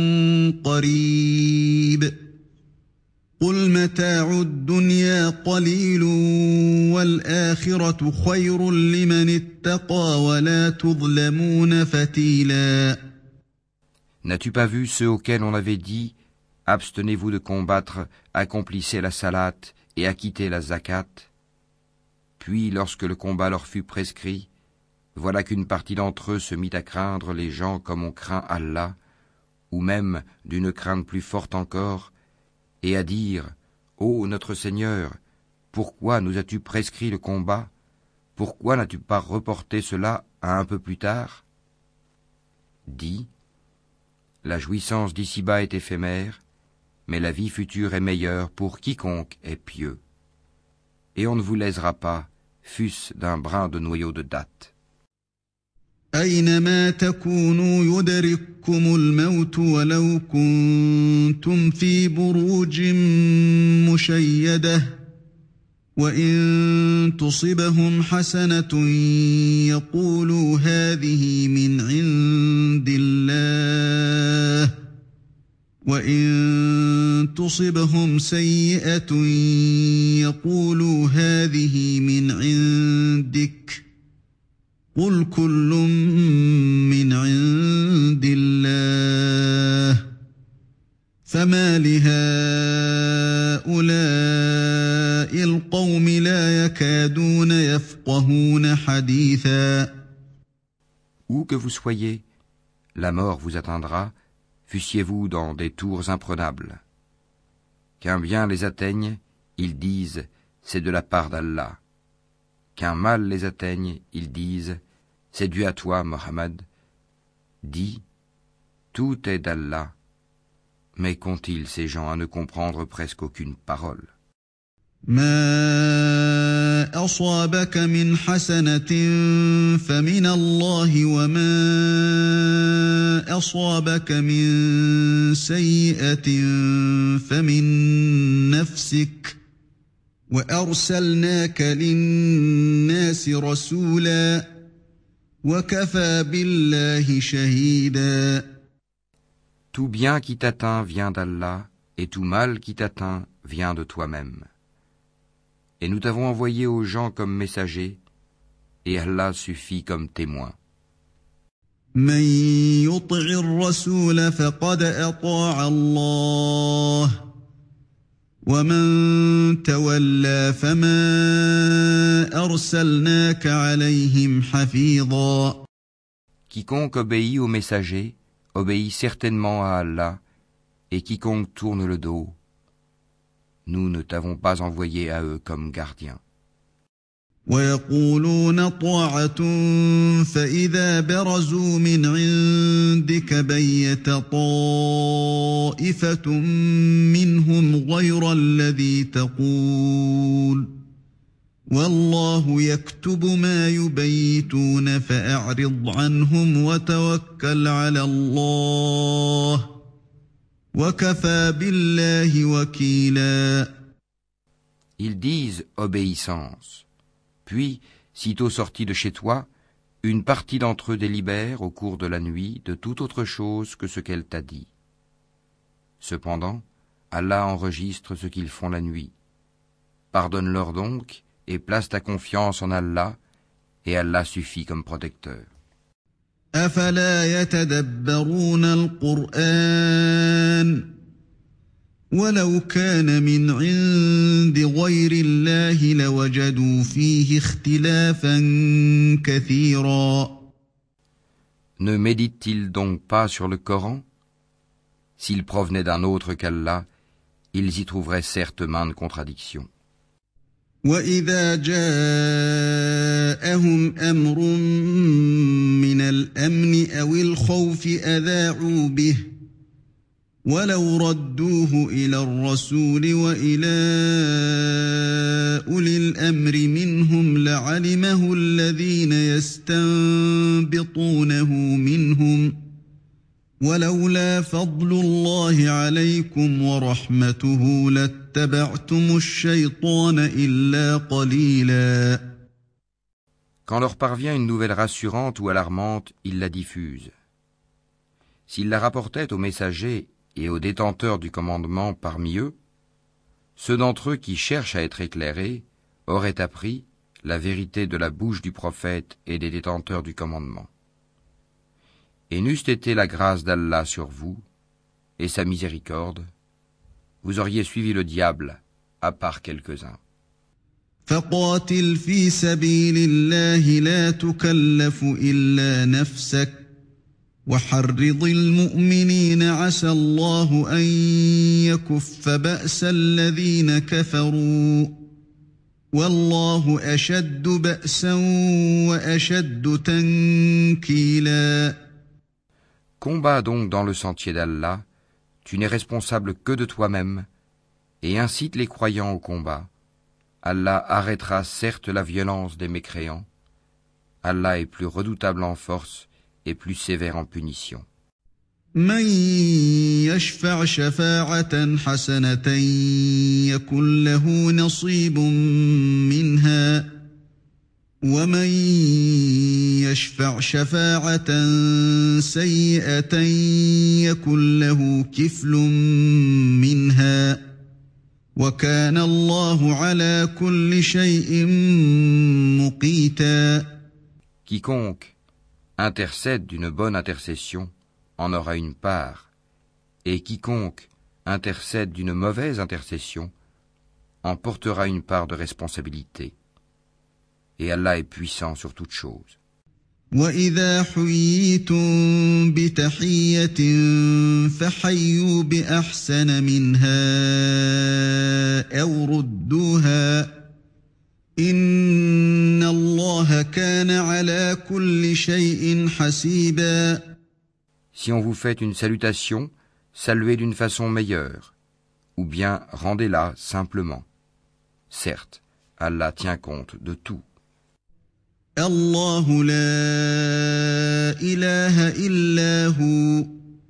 قَرِيبٍ قُلْ مَتَاعُ الدُّنْيَا قَلِيلٌ وَالْآخِرَةُ خَيْرٌ لِّمَنِ اتَّقَىٰ وَلَا تُظْلَمُونَ فَتِيلًا. N'as-tu pas vu ceux auxquels on avait dit abstenez-vous de combattre, accomplissez la salate et acquittez la zakat. Puis, lorsque le combat leur fut prescrit, voilà qu'une partie d'entre eux se mit à craindre les gens comme on craint Allah, ou même d'une crainte plus forte encore, et à dire « Ô notre Seigneur, pourquoi nous as-tu prescrit le combat? Pourquoi n'as-tu pas reporté cela à un peu plus tard ?» Dis « La jouissance d'ici-bas est éphémère, mais la vie future est meilleure pour quiconque est pieux. Et on ne vous lésera pas, fût-ce d'un brin de noyau de date. » أينما تكونوا يدرككم الموت ولو كنتم في بروج مشيدة وإن تصبهم حسنة يقولوا هذه من عند الله وإن تصبهم سيئة يقولوا هذه من عندك قل كل من عند الله فما لهؤلاء القوم لا يكادون يفقهون حديثا. Où que vous soyez, la mort vous atteindra, fussiez-vous dans des tours imprenables. Qu'un bien les atteigne, ils disent « c'est de la part d'Allah ». Qu'un mal les atteigne, ils disent « c'est dû à toi, Mohammed ». Dis « tout est d'Allah ». Mais qu'ont-ils ces gens à ne comprendre presque aucune parole? ما أصابك من حسنة فمن الله وما أصابك من سيئة فمن نفسك وأرسلناك للناس رسولا وكفى بالله شهيدا. Tout bien qui t'atteint vient d'Allah, et tout mal qui t'atteint vient de toi-même. Et nous t'avons envoyé aux gens comme messagers, et Allah suffit comme témoin. من يطع الرسول فقد أطاع الله ومن تولى فما أرسلناك عليهم حفيظا. Quiconque obéit aux messagers obéit certainement à Allah, et quiconque tourne le dos, nous ne t'avons pas envoyé à eux comme gardiens. ويقولون طاعة فإذا برزوا من عندك بيت طائفة منهم غير الذي تقول والله يكتب ما يبيتون فأعرض عنهم وتوكل على الله وكفى بالله وكيلا. Ils disent obéissance. Puis, sitôt sortis de chez toi, une partie d'entre eux délibère au cours de la nuit de toute autre chose que ce qu'elle t'a dit. Cependant, Allah enregistre ce qu'ils font la nuit. Pardonne-leur donc et place ta confiance en Allah, et Allah suffit comme protecteur. أفلا يتدبرون القرآن ولو كان من عند غير الله لوجدوا فيه اختلافا كثيرا. Ne méditent-ils donc pas sur le Coran? S'il provenait d'un autre qu'Allah, ils y trouveraient certes maintes contradictions. وإذا جاءهم أمر من الأمن أو الخوف أذاعوا به ولو ردوه إلى الرسول وإلى أولي الأمر منهم لعلمه الذين يستنبطونه منهم ولولا فضل الله عليكم ورحمته لاتبعتم الشيطان إلا قليلا. Quand leur parvient une nouvelle rassurante ou alarmante, ils la diffusent. S'ils la rapportaient aux messagers et aux détenteurs du commandement parmi eux, ceux d'entre eux qui cherchent à être éclairés auraient appris la vérité de la bouche du prophète et des détenteurs du commandement. Et n'eût été la grâce d'Allah sur vous, et sa miséricorde, vous auriez suivi le diable, à part quelques-uns. فقاتل في سبيل الله لا تكلف إلا نفسك وحرض المؤمنين عسى الله أن يكف بأس الذين كفروا والله أشد بأسا وأشد تنكيلا. Combat donc dans le sentier d'Allah, tu n'es responsable que de toi-même, et incite les croyants au combat. Allah arrêtera certes la violence des mécréants. Allah est plus redoutable en force et plus sévère en punition. من يشفع شفاعة حسنة يكن له نصيب منها ومن يشفع شفاعة سيئة يكن له كفل منها وكان الله على كل شيء مقيتا. Quiconque intercède d'une bonne intercession en aura une part, et quiconque intercède d'une mauvaise intercession en portera une part de responsabilité. Et Allah est puissant sur toutes choses. وَإِذَا حُيِّيتُم بِتَحِيَّةٍ فَحَيُّوا بِأَحْسَنَ مِنْهَا أَوْ رُدُّوهَا إِنَّ اللَّهَ كَانَ عَلَى كُلِّ شَيْءٍ حَسِيبًا. Si on vous fait une salutation, saluez d'une façon meilleure, ou bien rendez-la simplement. Certes, Allah tient compte de tout. الله لا إله إلا هو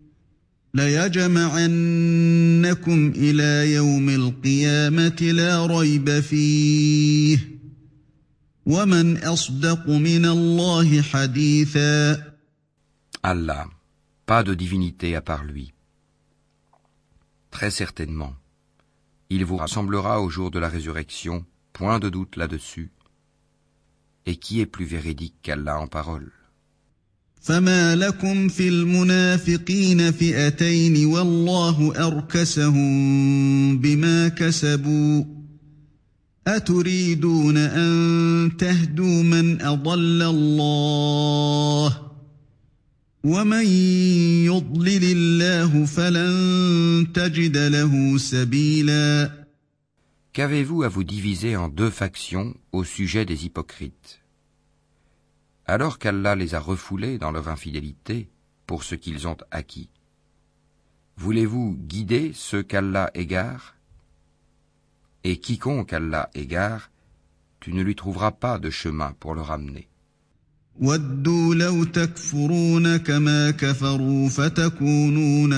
ليجمعنكم إلى يوم القيامة لا ريب فيه ومن أصدق من الله حديثا. Allah, pas de divinité à part lui. Très certainement, il vous rassemblera au jour de la résurrection, point de doute là-dessus. Et qui est plus véridique qu'Allah en parole? فما لكم في المنافقين فئتين والله أركسهم بما كسبوا أتريدون أن تهدوا من أضل الله ومن يضلل الله فلن تجد له سبيلا. Qu'avez-vous à vous diviser en deux factions au sujet des hypocrites? Alors qu'Allah les a refoulés dans leur infidélité pour ce qu'ils ont acquis. Voulez-vous guider ceux qu'Allah égare? Et quiconque Allah égare, tu ne lui trouveras pas de chemin pour le ramener. وَدُّوا لَوْ تَكْفُرُونَ كَمَا كَفَرُوا فَتَكُونُونَ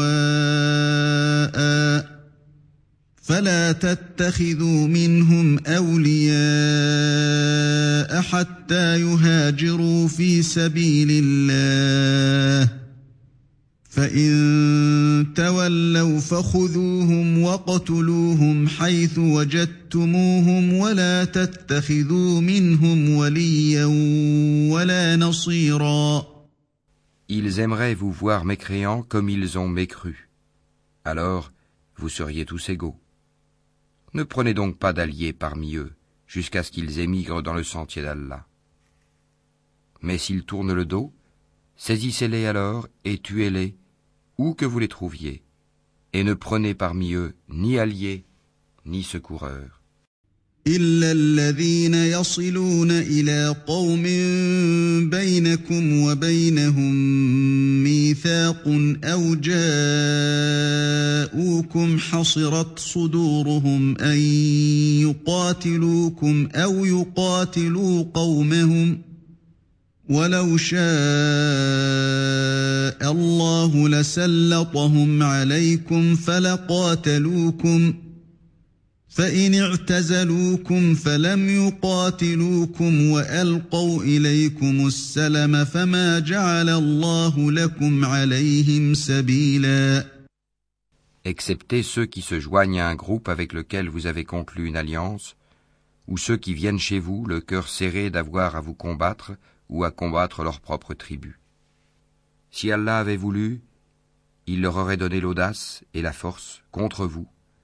سَوَاءً فلا تتخذوا منهم أولياء حتى يهاجروا في سبيل الله فإن تولوا فخذوهم وقتلوهم حيث وجدتموهم ولا تتخذوا منهم وليا ولا نصيرا. Ils aimeraient vous voir mécréants comme ils ont mécru. Alors, vous seriez tous égaux. Ne prenez donc pas d'alliés parmi eux, jusqu'à ce qu'ils émigrent dans le sentier d'Allah. Mais s'ils tournent le dos, saisissez-les alors et tuez-les, où que vous les trouviez, et ne prenez parmi eux ni alliés, ni secoureurs. إلا الذين يصلون إلى قوم بينكم وبينهم ميثاق أو جاءوكم حصرت صدورهم أن يقاتلوكم أو يقاتلوا قومهم ولو شاء الله لسلطهم عليكم فلقاتلوكم فإن اعتزلوكم فلم يقاتلوكم وألقوا إليكم السلم فما جعل الله لكم عليهم سبيلا. Excepté ceux qui se joignent à un groupe avec lequel vous avez conclu une alliance, ou ceux qui viennent chez vous, le cœur serré d'avoir à vous combattre ou à combattre leur propre tribu. Si Allah avait voulu, il leur aurait donné l'audace et la force contre vous,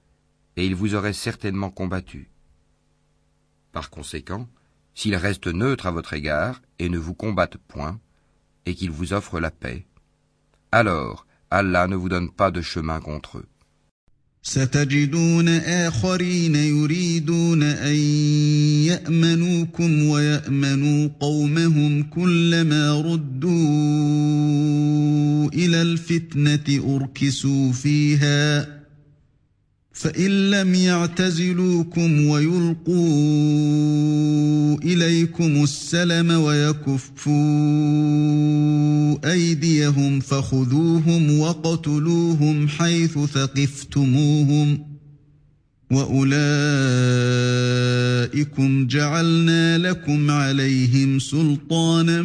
et il vous aurait certainement combattu. Par conséquent, s'ils restent neutres à votre égard et ne vous combattent point, et qu'ils vous offrent la paix, alors Allah ne vous donne pas de chemin contre eux. ستجدون آخرين يريدون أن يأمنوكم ويأمنوا قومهم كلما ردوا إلى الفتنة أركسوا فيها فإن لم يعتزلوكم ويلقوا إليكم السلم ويكفوا أيديهم فخذوهم واقتلوهم حيث ثقفتموهم وأولئكم جعلنا لكم عليهم سلطانا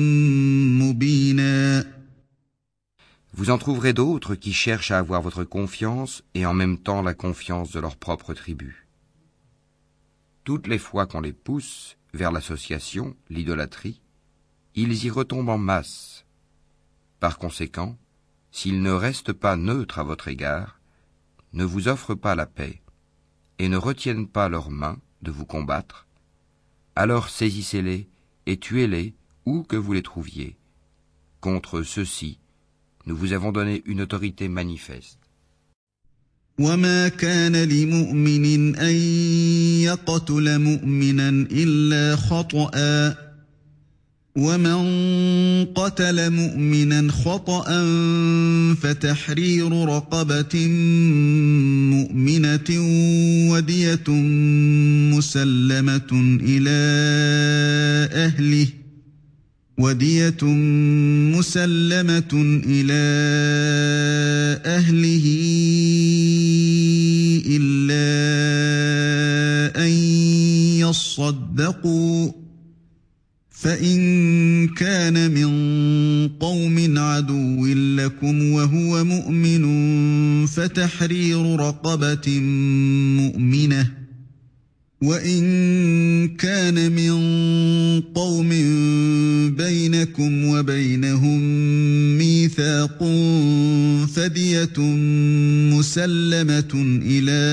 مبينا. Vous en trouverez d'autres qui cherchent à avoir votre confiance et en même temps la confiance de leur propre tribu. Toutes les fois qu'on les pousse vers l'association, l'idolâtrie, ils y retombent en masse. Par conséquent, s'ils ne restent pas neutres à votre égard, ne vous offrent pas la paix et ne retiennent pas leurs mains de vous combattre, alors saisissez-les et tuez-les où que vous les trouviez. Contre ceux-ci, nous vous avons donné une autorité manifeste. وما كان لمؤمن أن يقتل مؤمنا إلا خطأ ومن قتل مؤمنا خطأ فتحرير رقبة مؤمنة ودية مسلمة إلى أهله إلا أن يصدقوا فإن كان من قوم عدو لكم وهو مؤمن فتحرير رقبة مؤمنة وإن كان من قوم بينكم وبينهم ميثاق فدية مسلمة إلى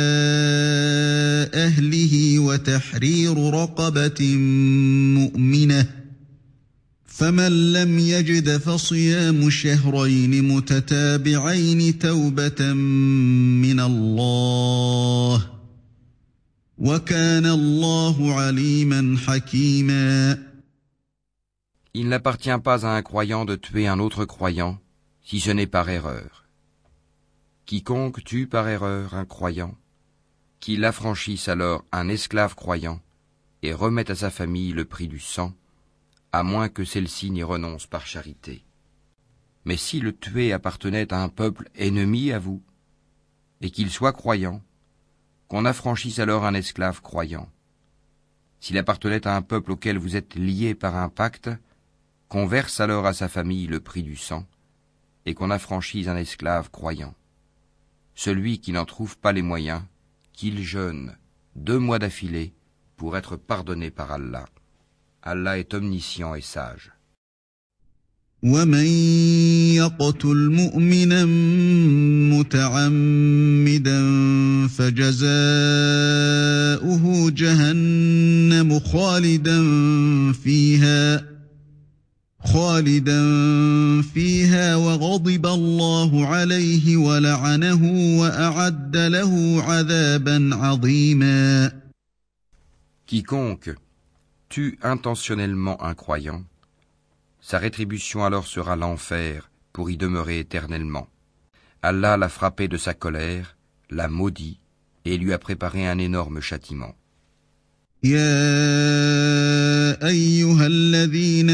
أهله وتحرير رقبة مؤمنة فمن لم يجد فصيام شهرين متتابعين توبة من الله وكان الله عليما حكيما. Il n'appartient pas à un croyant de tuer un autre croyant, si ce n'est par erreur. Quiconque tue par erreur un croyant, qu'il affranchisse alors un esclave croyant et remette à sa famille le prix du sang, à moins que celle-ci n'y renonce par charité. Mais si le tué appartenait à un peuple ennemi à vous, et qu'il soit croyant, qu'on affranchisse alors un esclave croyant. S'il appartenait à un peuple auquel vous êtes liés par un pacte, qu'on verse alors à sa famille le prix du sang, et qu'on affranchisse un esclave croyant. Celui qui n'en trouve pas les moyens, qu'il jeûne 2 mois d'affilée pour être pardonné par Allah. Allah est omniscient et sage. ومن يقتل مؤمنا متعمدا فجزاؤه جهنم خالدا فيها وغضب الله عليه ولعنه وأعد له عذابا عظيما. Quiconque tue intentionnellement un croyant, sa rétribution alors sera l'enfer pour y demeurer éternellement. Allah l'a frappé de sa colère, l'a maudit et lui a préparé un énorme châtiment. يا أيها الذين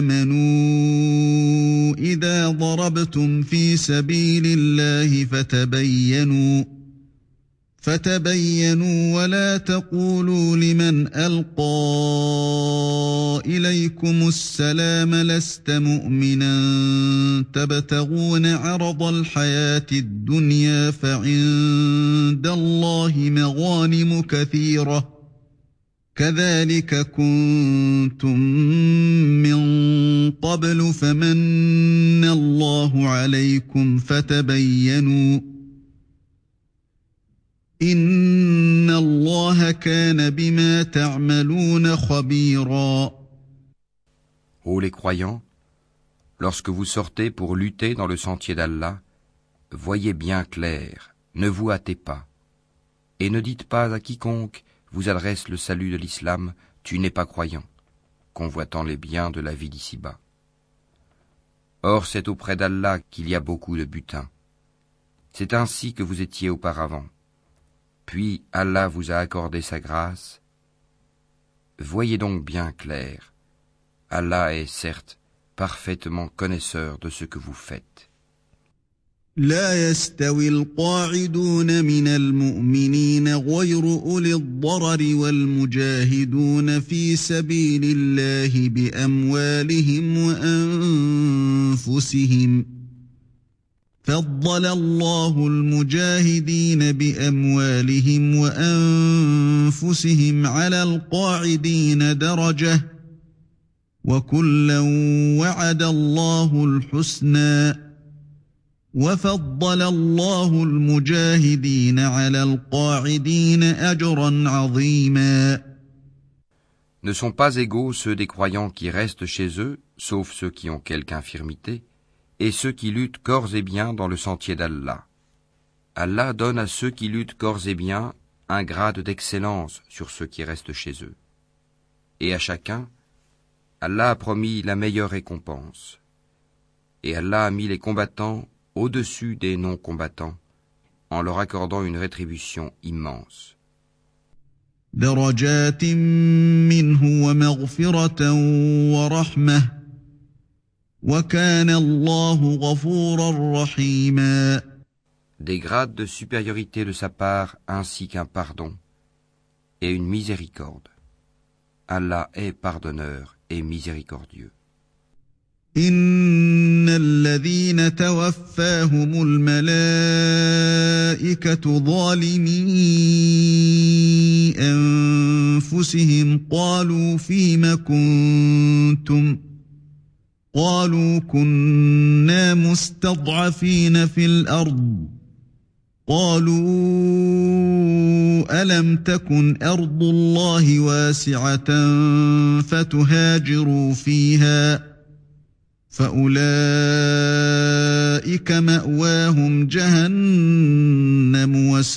آمنوا إذا ضربتم في سبيل الله فتبينوا ولا تقولوا لمن ألقى إليكم السلام لست مؤمنا تبتغون عرض الحياة الدنيا فعند الله مغانم كثيرة كذلك كنتم من قبل فمن الله عليكم فتبينوا إن الله كان بما تعملون خبيرا. Ô les croyants, lorsque vous sortez pour lutter dans le sentier d'Allah, voyez bien clair, ne vous hâtez pas, et ne dites pas à quiconque vous adresse le salut de l'islam, tu n'es pas croyant, convoitant les biens de la vie d'ici-bas. Or c'est auprès d'Allah qu'il y a beaucoup de butin. C'est ainsi que vous étiez auparavant. Puis Allah vous a accordé sa grâce. Voyez donc bien clair. Allah est certes parfaitement connaisseur de ce que vous faites. لا يستوي القاعدون من المؤمنين غير أولي الضرر والمجاهدون في سبيل الله بأموالهم وأنفسهم. فضل الله المجاهدين بأموالهم وأنفسهم على القاعدين درجة وكلا وعد الله الحسنى وفضل الله المجاهدين على القاعدين أجرا عظيما. Ne sont pas égaux ceux des croyants qui restent chez eux, sauf ceux qui ont quelque infirmité, et ceux qui luttent corps et biens dans le sentier d'Allah. Allah donne à ceux qui luttent corps et biens un grade d'excellence sur ceux qui restent chez eux. Et à chacun, Allah a promis la meilleure récompense. Et Allah a mis les combattants au-dessus des non-combattants, en leur accordant une rétribution immense. درجات منه ومغفرة ورحمة وكان الله غفورا رحيما. Des grades de supériorité de sa part ainsi qu'un pardon et une miséricorde. Allah est pardonneur et miséricordieux. إن الذين توفاهم الملائكة ظالمي أنفسهم قالوا فيم كنتم قالوا كنا مستضعفين في الأرض قالوا ألم تكن أرض الله واسعة فتهاجروا فيها فأولئك مأواهم جهنم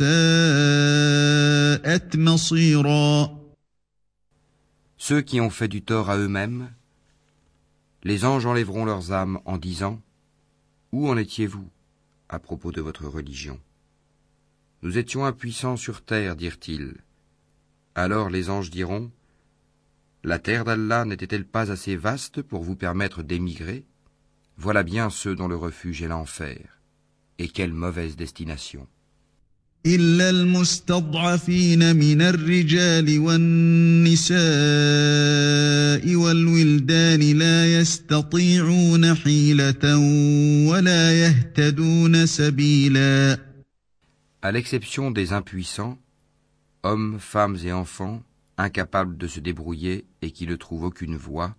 وساءت مصيرا. Ceux qui ont fait du tort à eux-mêmes, les anges enlèveront leurs âmes en disant « Où en étiez-vous à propos de votre religion ? Nous étions impuissants sur terre, dirent-ils. Alors les anges diront « La terre d'Allah n'était-elle pas assez vaste pour vous permettre d'émigrer ? Voilà bien ceux dont le refuge est l'enfer. Et quelle mauvaise destination !» إلا المستضعفين من الرجال والنساء والولدان لا يستطيعون حيلة ولا يهتدون سبيلا. À l'exception des impuissants, hommes, femmes et enfants, incapables de se débrouiller et qui ne trouvent aucune voie,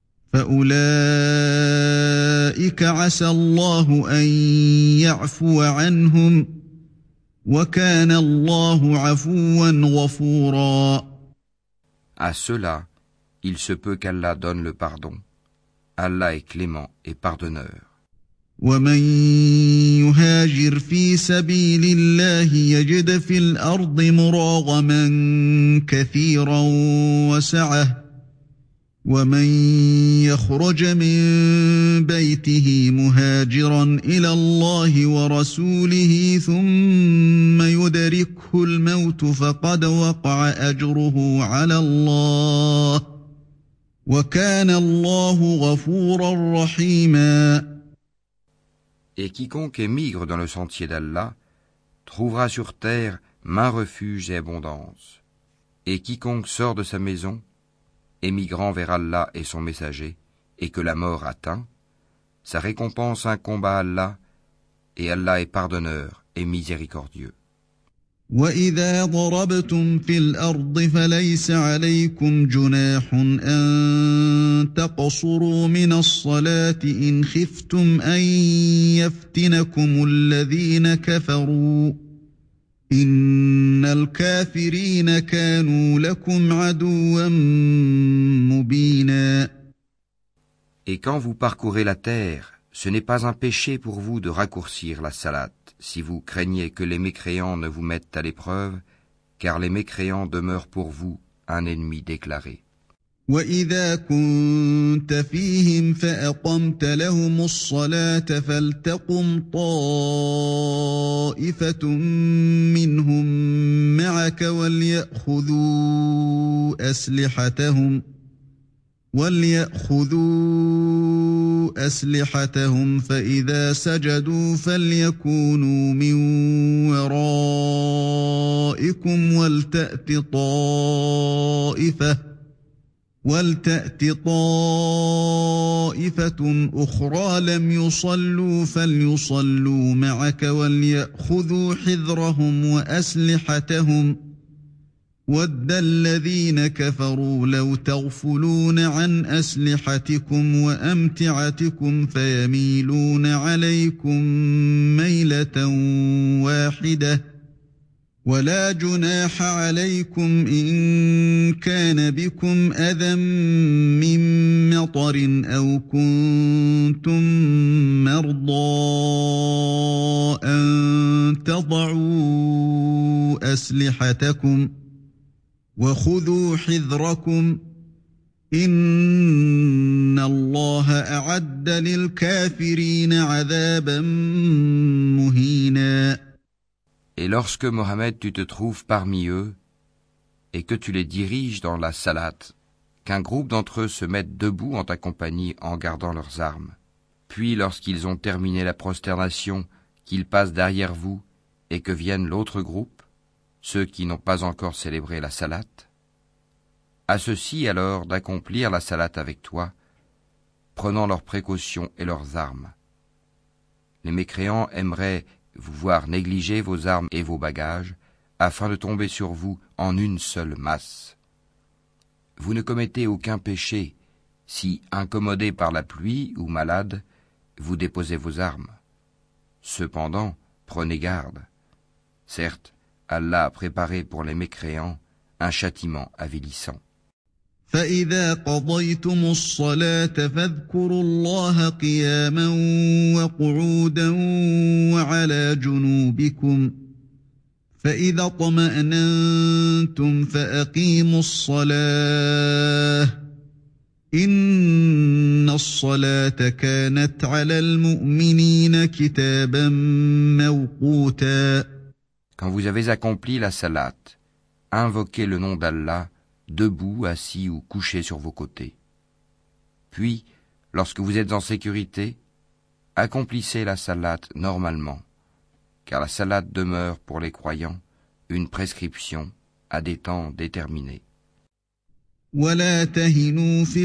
فأولئك عسى الله أن يعفو عنهم وكان الله عفوا غفورا. à ceux-là, il se peut qu'Allah donne le pardon. Allah est clément et pardonneur. ومن يهاجر في سبيل الله يجد في الأرض مراغما كثيرا وسعة ومن يخرج من بيته مهاجرا إلى الله ورسوله ثم يدركه الموت فقد وقع أجره على الله وكان الله غفورا رحيما. Et quiconque émigre dans le sentier d'Allah trouvera sur terre maint refuge et abondance. Et quiconque sort de sa maison, émigrant vers Allah et son messager, et que la mort atteint, sa récompense incombe à Allah, et Allah est pardonneur et miséricordieux. وَإِذَا ضَرَبْتُمْ فِي الْأَرْضِ فَلَيْسَ عَلَيْكُمْ جُنَاحٌ أَن تَقْصُرُوا مِنَ الصَّلَاةِ إِنْ خِفْتُمْ أَن يَفْتِنَكُمُ الَّذِينَ كَفَرُوا إن الكافرين كانوا لكم عدوا مبينا. Et quand vous parcourez la terre, ce n'est pas un péché pour vous de raccourcir la salate, si vous craignez que les mécréants ne vous mettent à l'épreuve, car les mécréants demeurent pour vous un ennemi déclaré. وَإِذَا كُنتَ فِيهِمْ فَأَقَمْتَ لَهُمُ الصَّلَاةَ فَلْتَقُمْ طَائِفَةٌ مِّنْهُمْ مَعَكَ وَلْيَأْخُذُوا أَسْلِحَتَهُمْ فَإِذَا سَجَدُوا فَلْيَكُونُوا مِنْ وَرَائِكُمْ وَلْتَأْتِ طَائِفَةٌ أُخْرَى لَمْ يُصَلُّوا فَلْيُصَلُّوا مَعَكَ وَلْيَأْخُذُوا حِذْرَهُمْ وَأَسْلِحَتَهُمْ وَدَّ الَّذِينَ كَفَرُوا لَوْ تَغْفُلُونَ عَنْ أَسْلِحَتِكُمْ وَأَمْتِعَتِكُمْ فَيَمِيلُونَ عَلَيْكُمْ مَيْلَةً وَاحِدَةً وَلَا جُنَاحَ عَلَيْكُمْ إِن كَانَ بِكُمْ أَذًى مِّن مَّطَرٍ أَوْ كُنتُم مَّرْضَىٰ أَن تَضَعُوا أَسْلِحَتَكُمْ وَخُذُوا حِذْرَكُمْ إِنَّ اللَّهَ أَعَدَّ لِلْكَافِرِينَ عَذَابًا مُّهِينًا. Et lorsque, Mohammed, tu te trouves parmi eux, et que tu les diriges dans la salate, qu'un groupe d'entre eux se mette debout en ta compagnie en gardant leurs armes, puis lorsqu'ils ont terminé la prosternation, qu'ils passent derrière vous, et que vienne l'autre groupe, ceux qui n'ont pas encore célébré la salate, à ceux-ci alors d'accomplir la salate avec toi, prenant leurs précautions et leurs armes. Les mécréants aimeraient vous voir négliger vos armes et vos bagages, afin de tomber sur vous en une seule masse. Vous ne commettez aucun péché, si, incommodé par la pluie ou malade, vous déposez vos armes. Cependant, prenez garde. Certes, Allah a préparé pour les mécréants un châtiment avilissant. فَإِذَا قَضَيْتُمُ الصَّلَاةَ فَاذْكُرُوا اللَّهَ قِيَامًا وَقُعُودًا وَعَلَى جُنُوبِكُمْ فَإِذَا اطْمَأْنَنْتُمْ فَأَقِيمُوا الصَّلَاةَ إِنَّ الصَّلَاةَ كَانَتْ عَلَى الْمُؤْمِنِينَ كِتَابًا مَوْقُوتًا. Quand vous avez accompli la salate, invoquez le nom d'Allah, debout, assis ou couché sur vos côtés. Puis, lorsque vous êtes en sécurité, accomplissez la salate normalement, car la salate demeure pour les croyants une prescription à des temps déterminés. ولا تهنوا في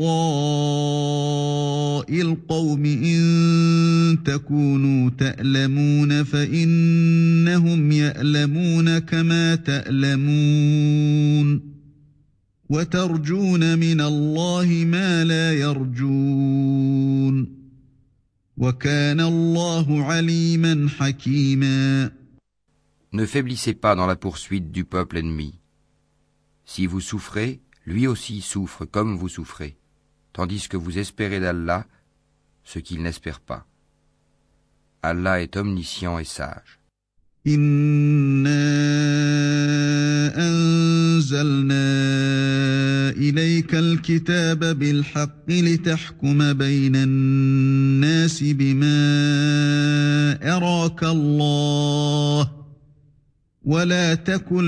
ابتغاء القوم إن تكونوا تألمون فإنهم يألمون كما تألمون وترجون من الله ما لا يرجون وكان الله عليما حكيما. Ne faiblissez pas dans la poursuite du peuple ennemi. Si vous souffrez, lui aussi souffre comme vous souffrez, tandis que vous espérez d'Allah ce qu'il n'espère pas. Allah est omniscient et sage. Inna anzalna ilayka al-kitaba bil-haqqi litahkuma bayna an-nasi bima araka Allah. ولا تكن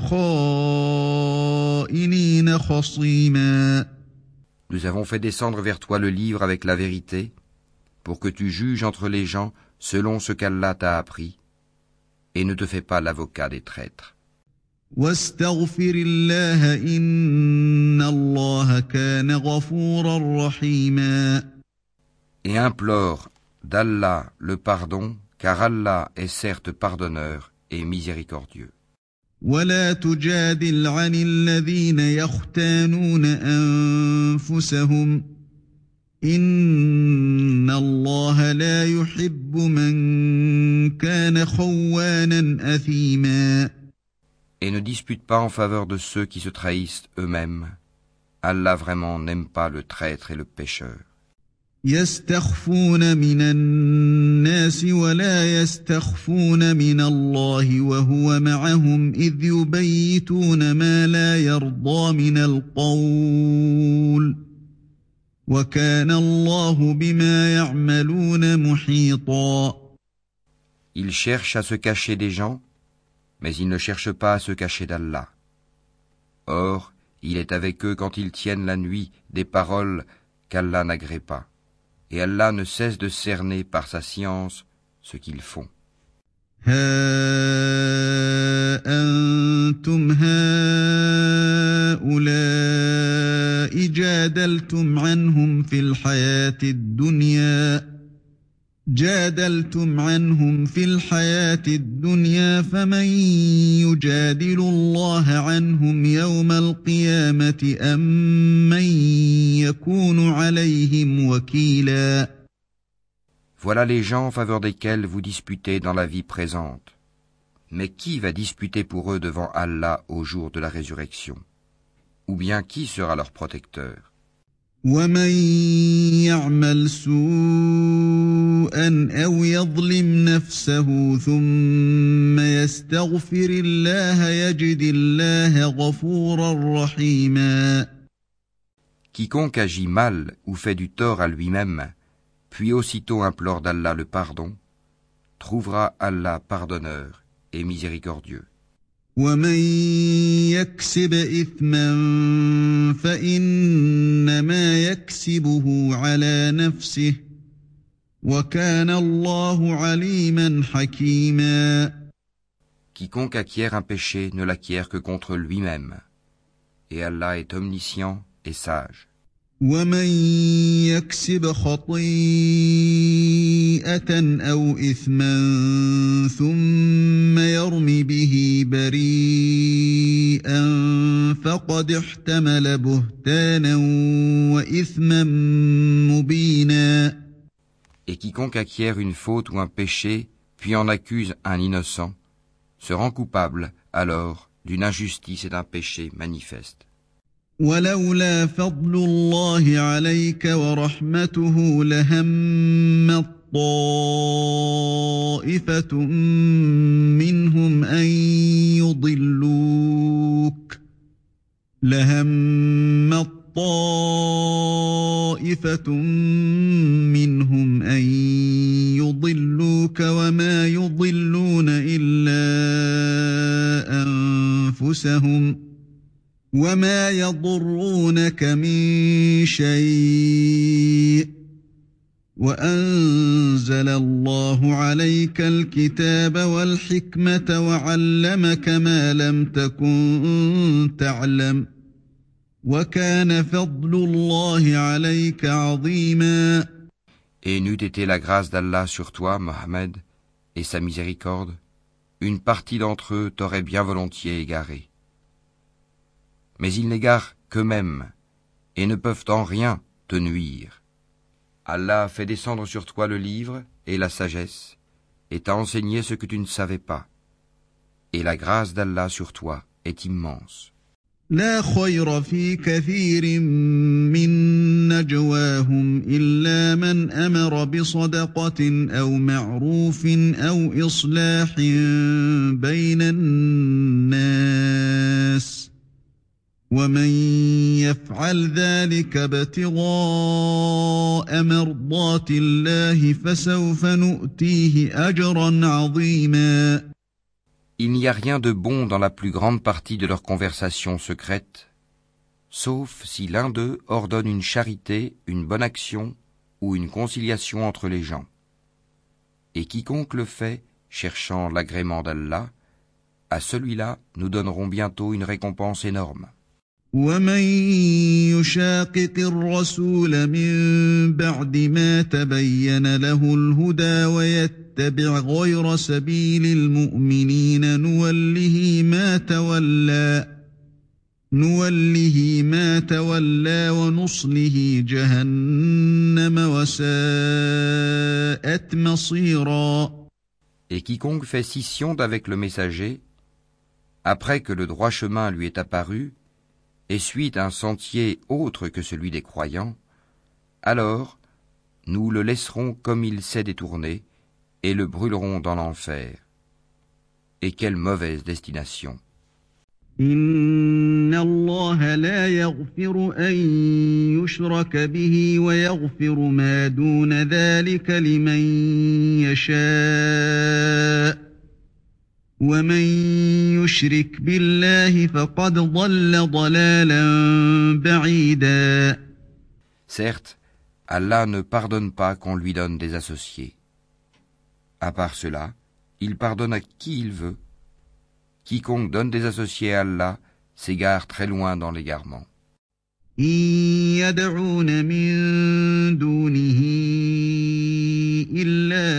للخائنين خصيما. Nous avons fait descendre vers toi le livre avec la vérité, pour que tu juges entre les gens selon ce qu'Allah t'a appris, et ne te fais pas l'avocat des traîtres. واستغفر الله إن الله كان غفورا رحيما. Et implore d'Allah le pardon, car Allah est certes pardonneur et miséricordieux. ولا تجادل عن الذين يختانون أنفسهم إن الله لا يحب من كان خوانا أثيما. Et ne dispute pas en faveur de ceux qui se trahissent eux-mêmes. Allah vraiment n'aime pas le traître et le pécheur. يستخفون من الناس ولا يستخفون من الله وهو معهم إذ يبيتون ما لا يرضى من القول وكان الله بما يعملون محيطا. Ils cherchent à se cacher des gens, mais ils ne cherchent pas à se cacher d'Allah. Or, il est avec eux quand ils tiennent la nuit des paroles qu'Allah n'agrée pas. Et Allah ne cesse de cerner par sa science ce qu'ils font. ها أنتم هؤلاء جادلتم عنهم في الحياة الدنيا فمن يجادل الله عنهم يوم القيامة أم من يكون عليهم وكيلا. Voilà les gens en faveur desquels vous disputez dans la vie présente. Mais qui va disputer pour eux devant Allah au jour de la résurrection? Ou bien qui sera leur protecteur? ومن يعمل سوءا أو يظلم نفسه ثم يستغفر الله يجد الله غفورا رحيما. Quiconque agit mal ou fait du tort à lui-même, puis aussitôt implore d'Allah le pardon, trouvera Allah pardonneur et miséricordieux. ومن يكسب إثما فإنما يكسبه على نفسه وكان الله عليما حكيما. Quiconque acquiert un péché ne l'acquiert que contre lui-même, et Allah est omniscient et sage. ومن يكسب خطيئة أو إثما ثم يرم به بريئا فقد احتمل بهتانا وإثما مبينا. Et quiconque acquiert une faute ou un péché, puis en accuse un innocent, se rend coupable alors d'une injustice et d'un péché manifeste. ولولا فضل الله عليك ورحمته لهم طائفة منهم أن يضلوك وما يضلون إلا أنفسهم وما يضرونك من شيء وأنزل الله عليك الكتاب والحكمة وعلمك ما لم تكن تعلم وكان فضل الله عليك عظيما. Et n'eût été la grâce d'Allah sur toi, Mohammed, et sa miséricorde, une partie d'entre eux t'aurait bien volontiers égaré. Mais ils n'égarent qu'eux-mêmes, et ne peuvent en rien te nuire. Allah a fait descendre sur toi le livre et la sagesse, et t'a enseigné ce que tu ne savais pas. Et la grâce d'Allah sur toi est immense. لا خير في كثير من نجواهم إلا من أمر بصدقة أو معروف أو إصلاح بين الناس ومن يفعل ذلك ابتغاء مرضات الله فسوف نؤتيه أجرا عظيما. Il n'y a rien de bon dans la plus grande partie de leur conversation secrète, sauf si l'un d'eux ordonne une charité, une bonne action ou une conciliation entre les gens. Et quiconque le fait, cherchant l'agrément d'Allah, à celui-là nous donnerons bientôt une récompense énorme. ومن يشاقق الرسول من بعد ما تبين له الهدى ويتبع غير سبيل المؤمنين نوله ما تولى ونصله جهنم وساءت مصيرا. Et quiconque fait scission d'avec le messager, après que le droit chemin lui est apparu, et suit un sentier autre que celui des croyants, alors nous le laisserons comme il s'est détourné, et le brûlerons dans l'enfer. Et quelle mauvaise destination! إن الله لا يغفر أن يشرك به ويغفر ما دون ذلك لمن يشاء ومن يشرك بالله فقد ضل ضلالا بعيدا. Certes, Allah ne pardonne pas qu'on lui donne des associés. À part cela, il pardonne à qui il veut. Quiconque donne des associés à Allah s'égare très loin dans l'égarement. إن يدعون من دونه إلا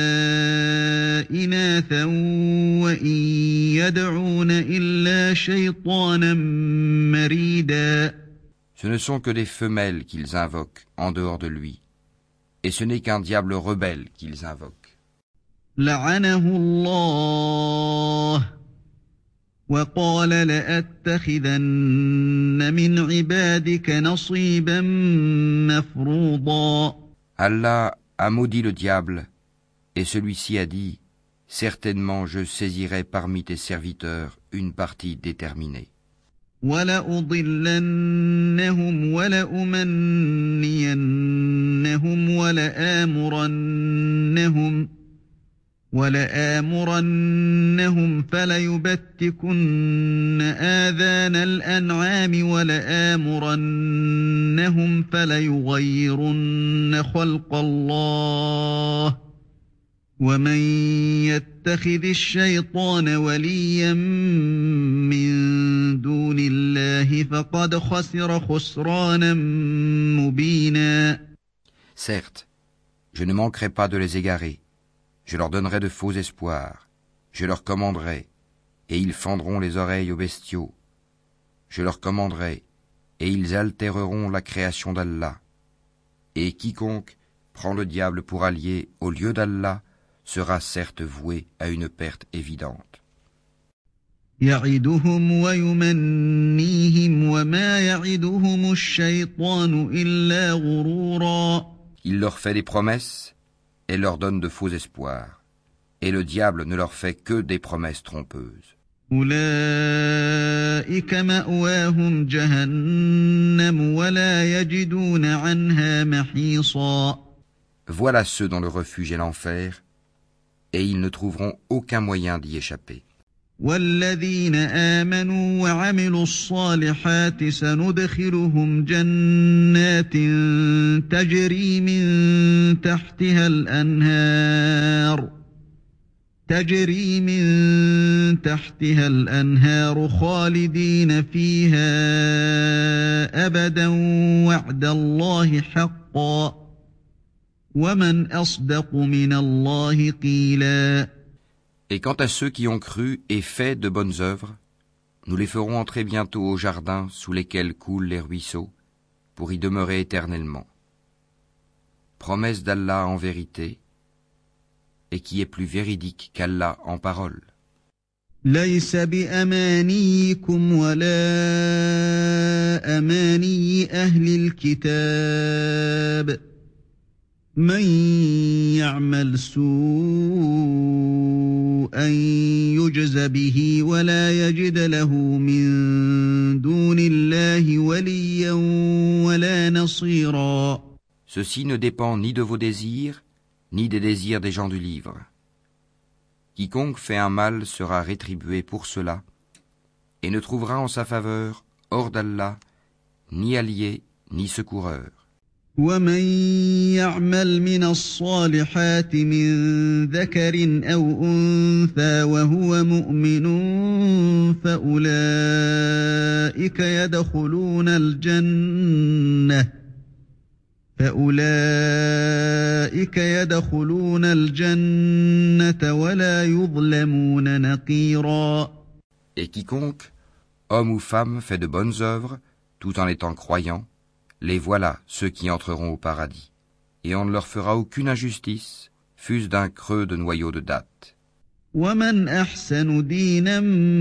إناثا وإن يدعون إلا شيطانا مريدا. Ce ne sont que des femelles qu'ils invoquent en dehors de lui, et ce n'est qu'un diable rebelle qu'ils invoquent. لعنه الله وقال لأتخذن من عبادك نصيبا مفروضا. Allah a maudit le diable, et celui-ci a dit, certainement je saisirai parmi tes serviteurs une partie déterminée. وَلَأُضِلَّنَّهُمْ وَلَأُمَنِّيَنَّهُمْ وَلَآمُرَنَّهُمْ فَلَيُبَتِّكُنَّ آذَانَ الْأَنْعَامِ وَلَآمُرَنَّهُمْ فَلَيُغَيِّرُنَّ خَلْقَ اللَّهِ وَمَن يَتَّخِذِ الشَّيْطَانَ وَلِيًّا مِّن دُونِ اللَّهِ فَقَدْ خَسِرَ خُسْرَانًا مُّبِينًا. Certes, je ne manquerai pas de les égarer. Je leur donnerai de faux espoirs. Je leur commanderai, et ils fendront les oreilles aux bestiaux. Je leur commanderai, et ils altéreront la création d'Allah. Et quiconque prend le diable pour allié au lieu d'Allah sera certes voué à une perte évidente. يَعِدُهُمْ وَيُمَنِّيهِمْ وَمَا يَعِدُهُمُ الشَّيْطَانُ إِلَّا غُرُورًا. Il leur fait des promesses et leur donne de faux espoirs. Et le diable ne leur fait que des promesses trompeuses. أُولَئِكَ مَأْوَاهُمْ جَهَنَّمُ وَلَا يَجِدُونَ عَنْهَا مَحِيصًا. Voilà ceux dont le refuge est l'enfer, et ils ne trouveront aucun moyen d'y échapper. وَالَّذِينَ آمَنُوا وَعَمِلُوا الصَّالِحَاتِ سَنُدْخِلُهُمْ جَنَّاتٍ تَجْرِي مِن تحتها الأنهار خالدين فيها أبدا وعد الله حقا ومن أصدق من الله قيلا. Et quant à ceux qui ont cru et fait de bonnes œuvres, nous les ferons entrer bientôt au jardin sous lesquels coulent les ruisseaux, pour y demeurer éternellement. Promesse d'Allah en vérité, et qui est plus véridique qu'Allah en parole. ليس بأمانيكم ولا أماني أهل الكتاب من يعمل سوءا يجز به ولا يجد له من دون الله وليا ولا نصيرا. Ceci ne dépend ni de vos désirs, ni des désirs des gens du livre. Quiconque fait un mal sera rétribué pour cela, et ne trouvera en sa faveur, hors d'Allah, ni allié, ni secoureur. ومن يعمل من الصالحات من ذكر أو أنثى وهو مؤمن فأولئك يدخلون الجنة ولا يظلمون نقيرا. Et quiconque, homme ou femme, fait de bonnes œuvres, tout en étant croyant, les voilà ceux qui entreront au paradis, et on ne leur fera aucune injustice, fût-ce d'un creux de noyau de dattes. ومن أحسن دينا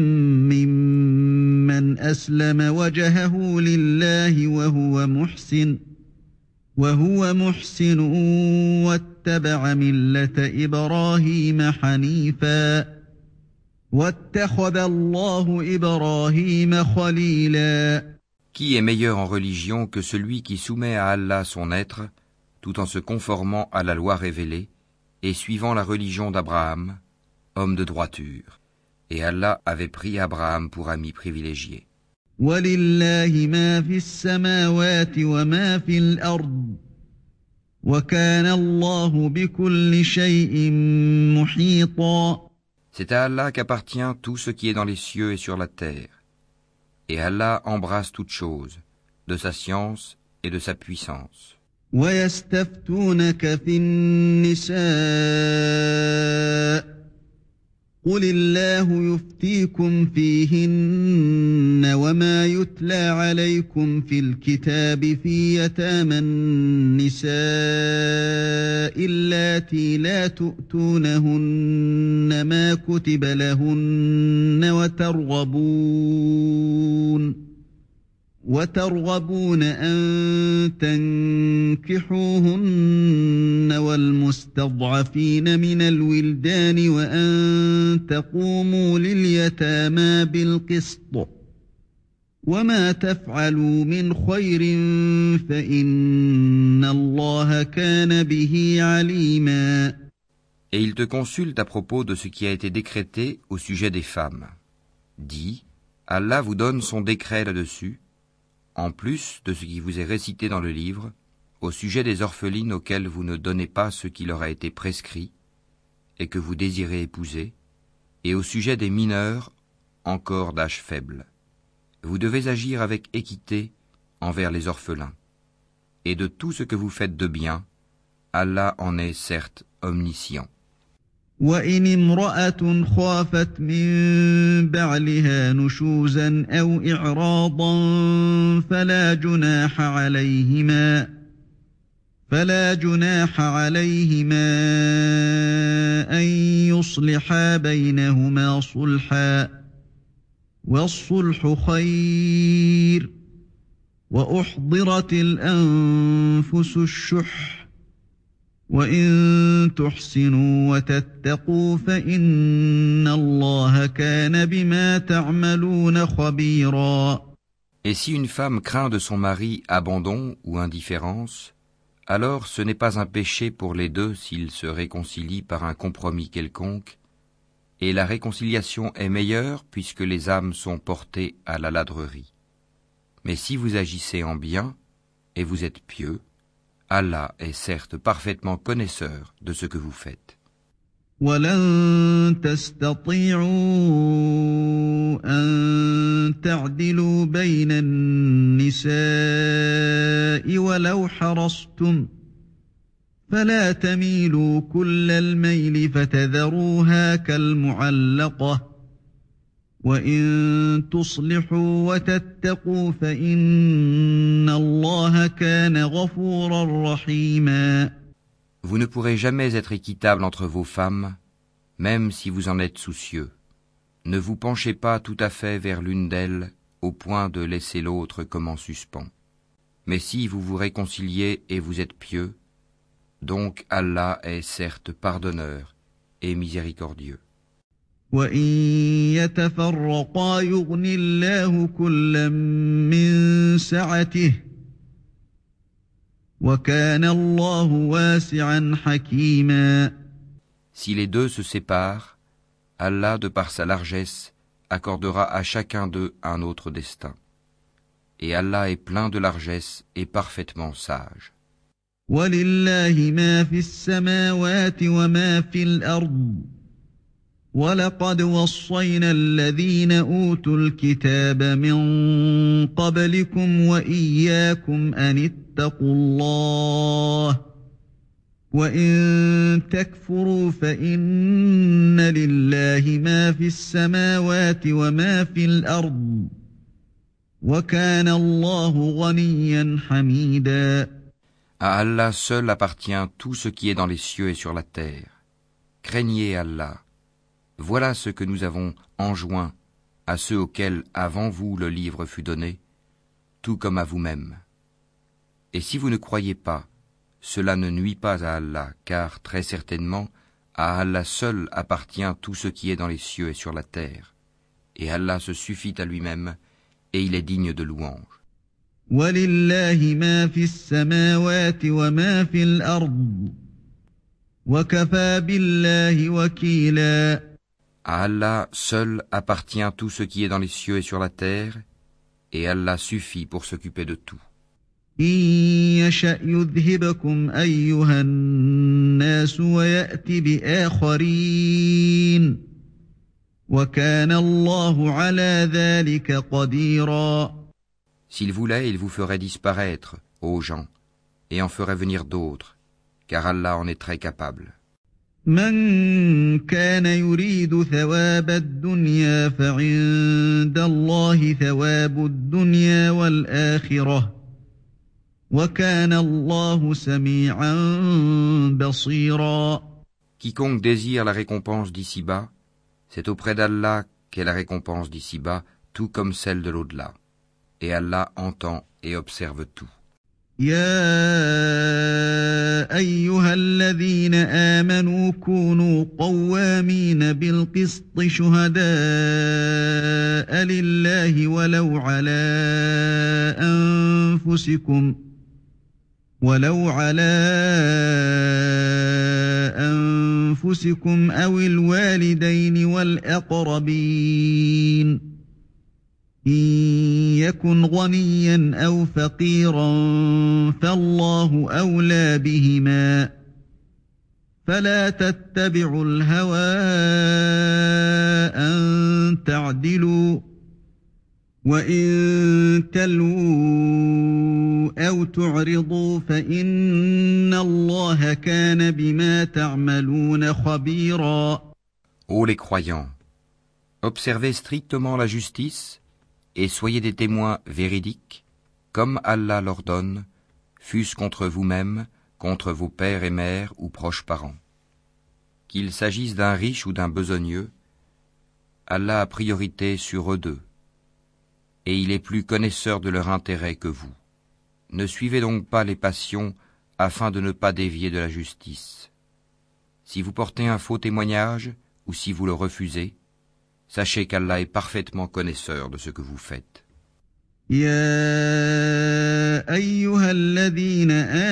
ممن أسلم وجهه لله وهو محسن واتبع ملة إبراهيم حنيفا واتخذ الله إبراهيم خليلا. Qui est meilleur en religion que celui qui soumet à Allah son être, tout en se conformant à la loi révélée et suivant la religion d'Abraham, homme de droiture. Et Allah avait pris Abraham pour ami privilégié. وَلِلَّهِ مَا فِي السَّمَاوَاتِ وَمَا فِي الْأَرْضِ وَكَانَ اللَّهُ بِكُلِّ شَيْءٍ مُحِيطًا. C'est à Allah qu'appartient tout ce qui est dans les cieux et sur la terre. Et Allah embrasse toutes choses, de sa science et de sa puissance. وَيَسْتَفْتُونَكَ فِي النِّسَاءِ قُلِ اللَّهُ يُفْتِيكُمْ فِيهِنَّ وَمَا يُتْلَى عَلَيْكُمْ فِي الْكِتَابِ فِي يَتَامَى النِّسَاءِ اللَّاتِي لَا تُؤْتُونَهُنَّ مَا كُتِبَ لَهُنَّ وترغبون أن تنكحوهن والمستضعفين من الولدان وأن تقوموا لليتامى بالقسط وما تفعلوا من خير فإن الله كان به عليما. Et il te consulte à propos de ce qui a été décrété au sujet des femmes. Dis, Allah vous donne son décret là-dessus, en plus de ce qui vous est récité dans le livre, au sujet des orphelines auxquelles vous ne donnez pas ce qui leur a été prescrit et que vous désirez épouser, et au sujet des mineurs encore d'âge faible. Vous devez agir avec équité envers les orphelins. Et de tout ce que vous faites de bien, Allah en est certes omniscient. وَإِنِ امْرَأَةٌ خَافَتْ مِنْ بَعْلِهَا نُشُوزًا أَوْ إِعْرَاضًا فَلَا جُنَاحَ عَلَيْهِمَا أَنْ يُصْلِحَا بَيْنَهُمَا صُلْحًا وَالصُّلْحُ خَيْرٌ وَأُحْضِرَتِ الْأَنْفُسُ الشُّحَّ وَإِن تُحْسِنُوا وَتَتَّقُوا فَإِنَّ اللَّهَ كَانَ بِمَا تَعْمَلُونَ خَبِيرًا. Et si une femme craint de son mari abandon ou indifférence, alors ce n'est pas un péché pour les deux s'ils se réconcilient par un compromis quelconque, et la réconciliation est meilleure puisque les âmes sont portées à la ladrerie. Mais si vous agissez en bien, et vous êtes pieux, Allah est certes parfaitement connaisseur de ce que vous faites. وَلَن تَسْتَطِيعُوا أَن تَعْدِلُوا بَيْنَ النِّسَاءِ وَلَوْ حَرَصْتُمْ فَلَا تَمِيلُوا كُلَّ الْمَيْلِ فَتَذَرُوهَا كَالْمُعَلَّقَةِ وَإِن تُصْلِحُوا وَتَتَّقُوا فَإِنَّ اللَّهَ كَانَ غَفُورًا رَحِيمًا. Vous ne pourrez jamais être équitable entre vos femmes, même si vous en êtes soucieux. Ne vous penchez pas tout à fait vers l'une d'elles, au point de laisser l'autre comme en suspens. Mais si vous vous réconciliez et vous êtes pieux, donc Allah est certes pardonneur et miséricordieux. وَإِن يَتَفَرَّقَا يُغْنِ اللَّهُ كُلًّا مِّن سَعَتِهِ وَكَانَ اللَّهُ وَاسِعًا حَكِيمًا. Si les deux se séparent, Allah, de par sa largesse, accordera à chacun d'eux un autre destin. Et Allah est plein de largesse et parfaitement sage. وَلِلَّهِ مَا فِي السَّمَاوَاتِ وَمَا فِي الْأَرْضِ وَلَقَدْ وَصَّيْنَا الَّذِينَ أُوتُوا الْكِتَابَ مِنْ قَبْلِكُمْ وَإِيَّاكُمْ أَنِ اتَّقُوا اللَّهَ وَإِن تَكْفُرُوا فَإِنَّ لِلَّهِ مَا فِي السَّمَاوَاتِ وَمَا فِي الْأَرْضِ وَكَانَ اللَّهُ غَنِيًّا حَمِيدًا. À Allah seul appartient tout ce qui est dans les cieux et sur la terre. Craignez Allah. Voilà ce que nous avons enjoint à ceux auxquels avant vous le livre fut donné, tout comme à vous-même. Et si vous ne croyez pas, cela ne nuit pas à Allah, car très certainement, à Allah seul appartient tout ce qui est dans les cieux et sur la terre. Et Allah se suffit à lui-même, et il est digne de louange. وَلِلَّهِ مَا فِي السَّمَاوَاتِ وَمَا فِي الْأَرْضِ وَكَفَى بِاللَّهِ وَكِيلًا. À Allah seul appartient tout ce qui est dans les cieux et sur la terre, et Allah suffit pour s'occuper de tout. إِن يَشَأْ يُذْهِبْكُمْ أَيُّهَا النَّاسُ وَيَأْتِ بِآخَرِينَ وَكَانَ اللَّهُ عَلَى ذَلِكَ قَدِيرًا. S'il voulait, il vous ferait disparaître, ô gens, et en ferait venir d'autres, car Allah en est très capable. من كان يريد ثواب الدنيا فعند الله ثواب الدنيا والآخرة وكان الله سميعا بصيرا. Quiconque désire la récompense d'ici-bas, c'est auprès d'Allah qu'est la récompense d'ici-bas, tout comme celle de l'au-delà. Et Allah entend et observe tout. يا أيها الذين آمنوا كونوا قوامين بالقسط شهداء لله ولو على أنفسكم أو الوالدين والأقربين إن يكن غنيا أو فقيرا فالله أولى بهما فلا تتبعوا الهوى أن تعدلوا وإن تلووا أو تعرضوا فإن الله كان بما تعملون خبيرا. Ô les croyants, observez strictement la justice et soyez des témoins véridiques, comme Allah l'ordonne, fût-ce contre vous-même, contre vos pères et mères ou proches parents. Qu'il s'agisse d'un riche ou d'un besogneux, Allah a priorité sur eux deux, et il est plus connaisseur de leur intérêt que vous. Ne suivez donc pas les passions afin de ne pas dévier de la justice. Si vous portez un faux témoignage, ou si vous le refusez, sachez qu'Allah est parfaitement connaisseur de ce que vous faites. يا أيها الذين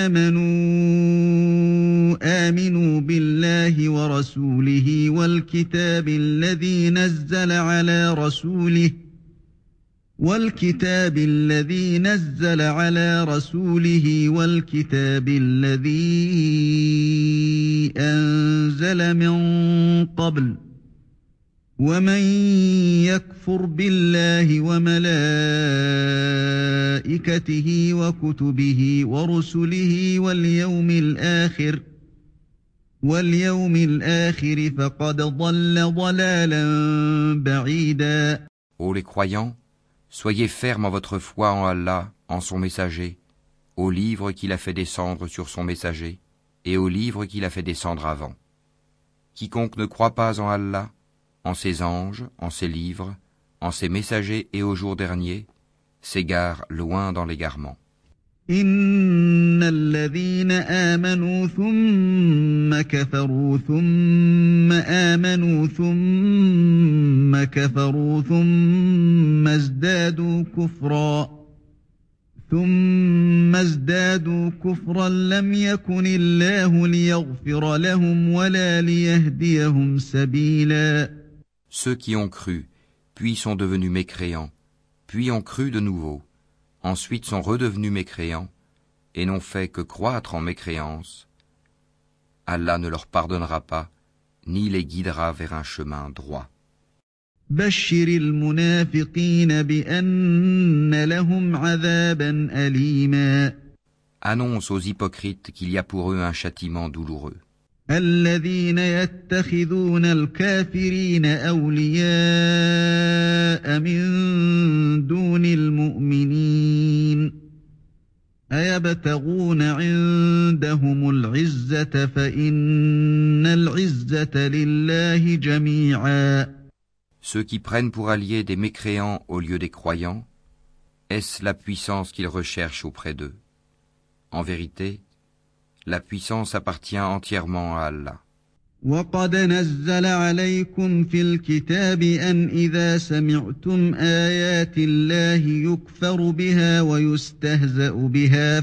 آمنوا آمنوا بالله ورسوله والكتاب الذي نزل على رسوله والكتاب الذي أنزل من قبل ومن يكفر بالله وملائكته وكتبه ورسله واليوم الآخر فقد ضل ضلالا بعيدا. Ô les croyants, soyez fermes en votre foi en Allah, en son messager, au livre qu'il a fait descendre sur son messager, et au livre qu'il a fait descendre avant. Quiconque ne croit pas en Allah, en ses anges, en ses livres, en ses messagers et au jour dernier, s'égare loin dans l'égarement. إن الذين آمنوا ثم كفروا ثم آمنوا ثم كفروا ثم ازدادوا كفرا لم يكن الله ليغفر لهم ولا ليهديهم سبيلا. Ceux qui ont cru, puis sont devenus mécréants, puis ont cru de nouveau, ensuite sont redevenus mécréants, et n'ont fait que croître en mécréance, Allah ne leur pardonnera pas, ni les guidera vers un chemin droit. بشر المنافقين بأن لهم عذابا أليما. Annonce aux hypocrites qu'il y a pour eux un châtiment douloureux. الذين يتخذون الكافرين أولياء من دون المؤمنين أيبتغون عندهم العزة فإن العزة لله جميعا. Ceux qui prennent pour alliés des mécréants au lieu des croyants, est-ce la puissance qu'ils recherchent auprès d'eux? En vérité, la puissance appartient entièrement à Allah. وقد نزل عليكم في الكتاب أن إذا سمعتم آيات الله يكفر بها ويستهزأ بها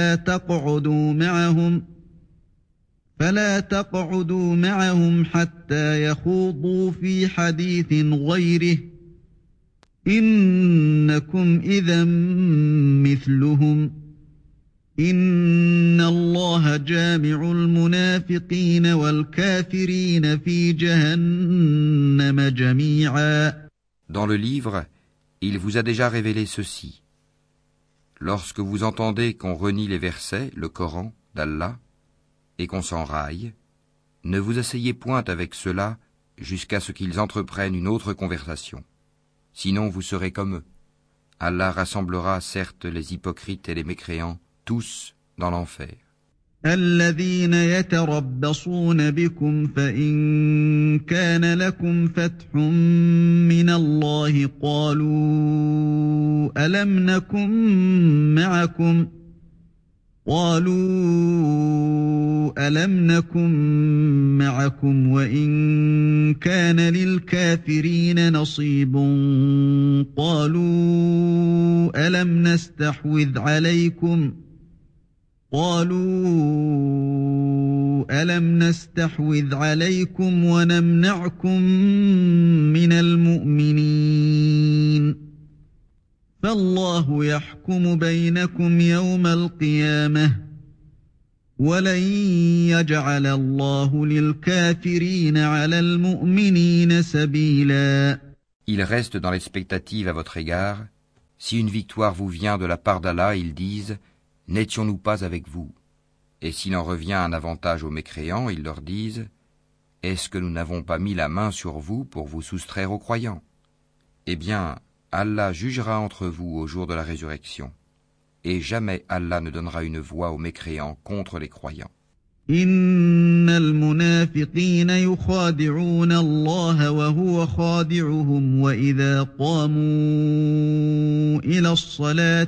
فلا تقعدوا معهم حتى يخوضوا في حديث غيره إنكم إذا مثلهم إن الله جامع المنافقين والكافرين في جهنم جميعا. Dans le livre, il vous a déjà révélé ceci. Lorsque vous entendez qu'on renie les versets, le Coran, d'Allah, et qu'on s'enraille, ne vous asseyez point avec ceux-là jusqu'à ce qu'ils entreprennent une autre conversation. Sinon vous serez comme eux. Allah rassemblera certes les hypocrites et les mécréants, tous dans l'enfer. الذين يتربصون بكم فإن كان لكم فتح من الله قالوا ألم نكن معكم وإن كان للكافرين نصيب قالوا ألم نستحوذ عليكم ونمنعكم من المؤمنين فالله يحكم بينكم يوم القيامة ولن يجعل الله للكافرين على المؤمنين سبيلا. Ils restent dans l'expectative à votre égard. Si une victoire vous vient de la part d'Allah, ils disent « N'étions-nous pas avec vous ?» Et s'il en revient un avantage aux mécréants, ils leur disent « Est-ce que nous n'avons pas mis la main sur vous pour vous soustraire aux croyants ?» Eh bien, Allah jugera entre vous au jour de la résurrection. Et jamais Allah ne donnera une voix aux mécréants contre les croyants. إن المنافقين يخادعون الله وهو خادعهم وإذا قاموا إلى الصلاة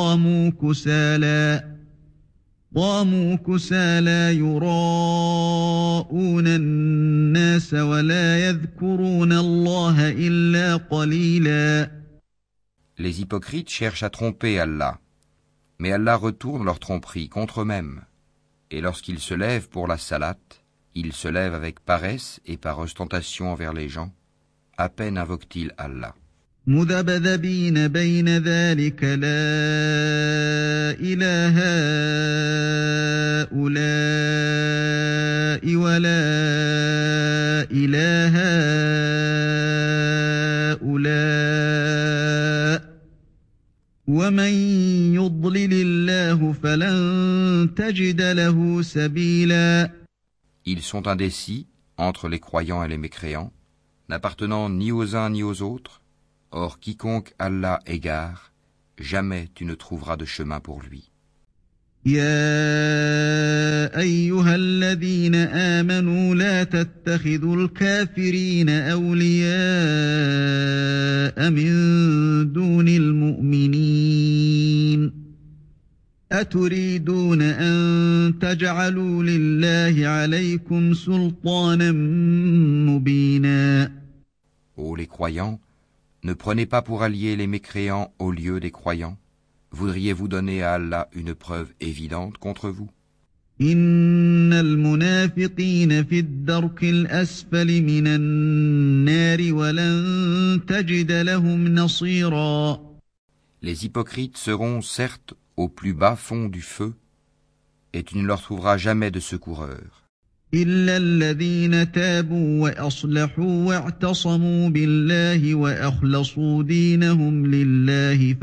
قاموا كسالى يراءون الناس ولا يذكرون الله إلا قليلا. Les hypocrites cherchent à tromper Allah, mais Allah retourne leur tromperie contre eux-mêmes. Et lorsqu'ils se lèvent pour la salate, ils se lèvent avec paresse et par ostentation envers les gens. À peine invoquent-ils Allah. مذبذبين بين ذلك لا إلى هؤلاء ولا إلى هؤلاء ومن يضلل الله فلن تجد له سبيلا. Ils sont indécis entre les croyants et les mécréants, n'appartenant ni aux uns ni aux autres. Or quiconque Allah égare, jamais tu ne trouveras de chemin pour lui. يا أيها الذين آمنوا لا تتخذوا الكافرين أولياء من دون المؤمنين أتريدون أن تجعلوا لله عليكم سلطانا مبينا. Ô les croyants, ne prenez pas pour alliés les mécréants au lieu des croyants. Voudriez-vous donner à Allah une preuve évidente contre vous? إن المنافقين في الدرك الأسفل من النار ولن تجد لهم نصيرا. Les hypocrites seront certes au plus bas fond du feu, et tu ne leur trouveras jamais de secoureur. إلا الذين تابوا وأصلحوا واعتصموا بالله وأخلصوا دينهم لله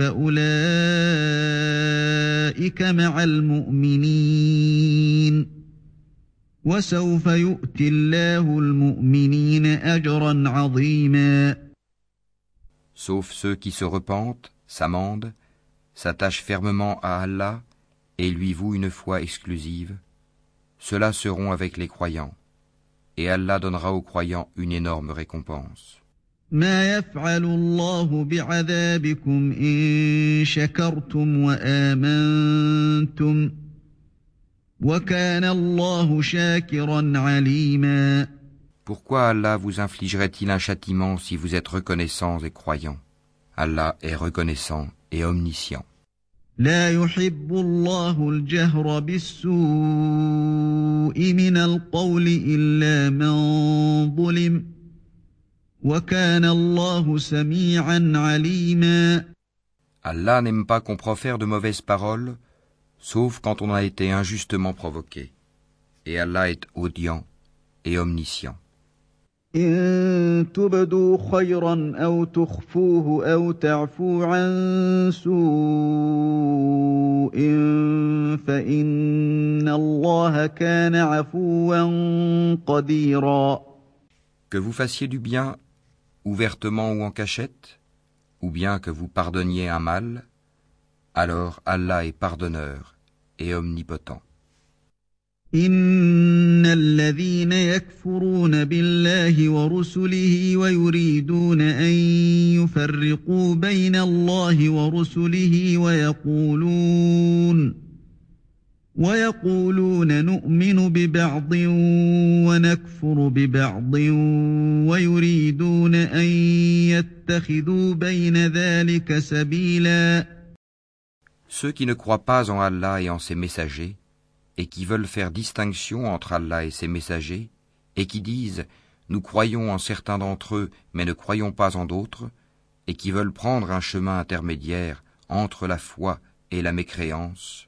فأولئك مع المؤمنين وسوف يؤتي الله المؤمنين أجرا عظيما. Sauf ceux qui se repentent, s'amendent, s'attachent fermement à Allah et lui voue une foi exclusive, ceux-là seront avec les croyants, et Allah donnera aux croyants une énorme récompense. ما يفعل الله بعذابكم إن شكرتم وآمنتم وكان الله شاكرا عليما. Pourquoi Allah vous infligerait-il un châtiment si vous êtes reconnaissants et croyants? Allah est reconnaissant et omniscient. لا يحب الله الجهر بالسوء من القول إلا من ظلم وكان الله سميعا عليما. Allah n'aime pas qu'on profère de mauvaises paroles, sauf quand on a été injustement provoqué. Et Allah est audient et omniscient. إن تبدوا خيرا أو تخفوه أو تعفوا عن سوء فإن الله كان عفوا قديرا. Que vous fassiez du bien, ouvertement ou en cachette, ou bien que vous pardonniez un mal, alors Allah est pardonneur et omnipotent. إن الذين يكفرون بالله ورسله ويريدون أن يفرقوا بين الله ورسله ويقولون نؤمن ببعض ونكفر ببعض ويريدون أن يتخذوا بين ذلك سبيلا. Ceux qui ne croient pas en Allah et en ses messagers, et qui veulent faire distinction entre Allah et ses messagers, et qui disent « Nous croyons en certains d'entre eux, mais ne croyons pas en d'autres », et qui veulent prendre un chemin intermédiaire entre la foi et la mécréance.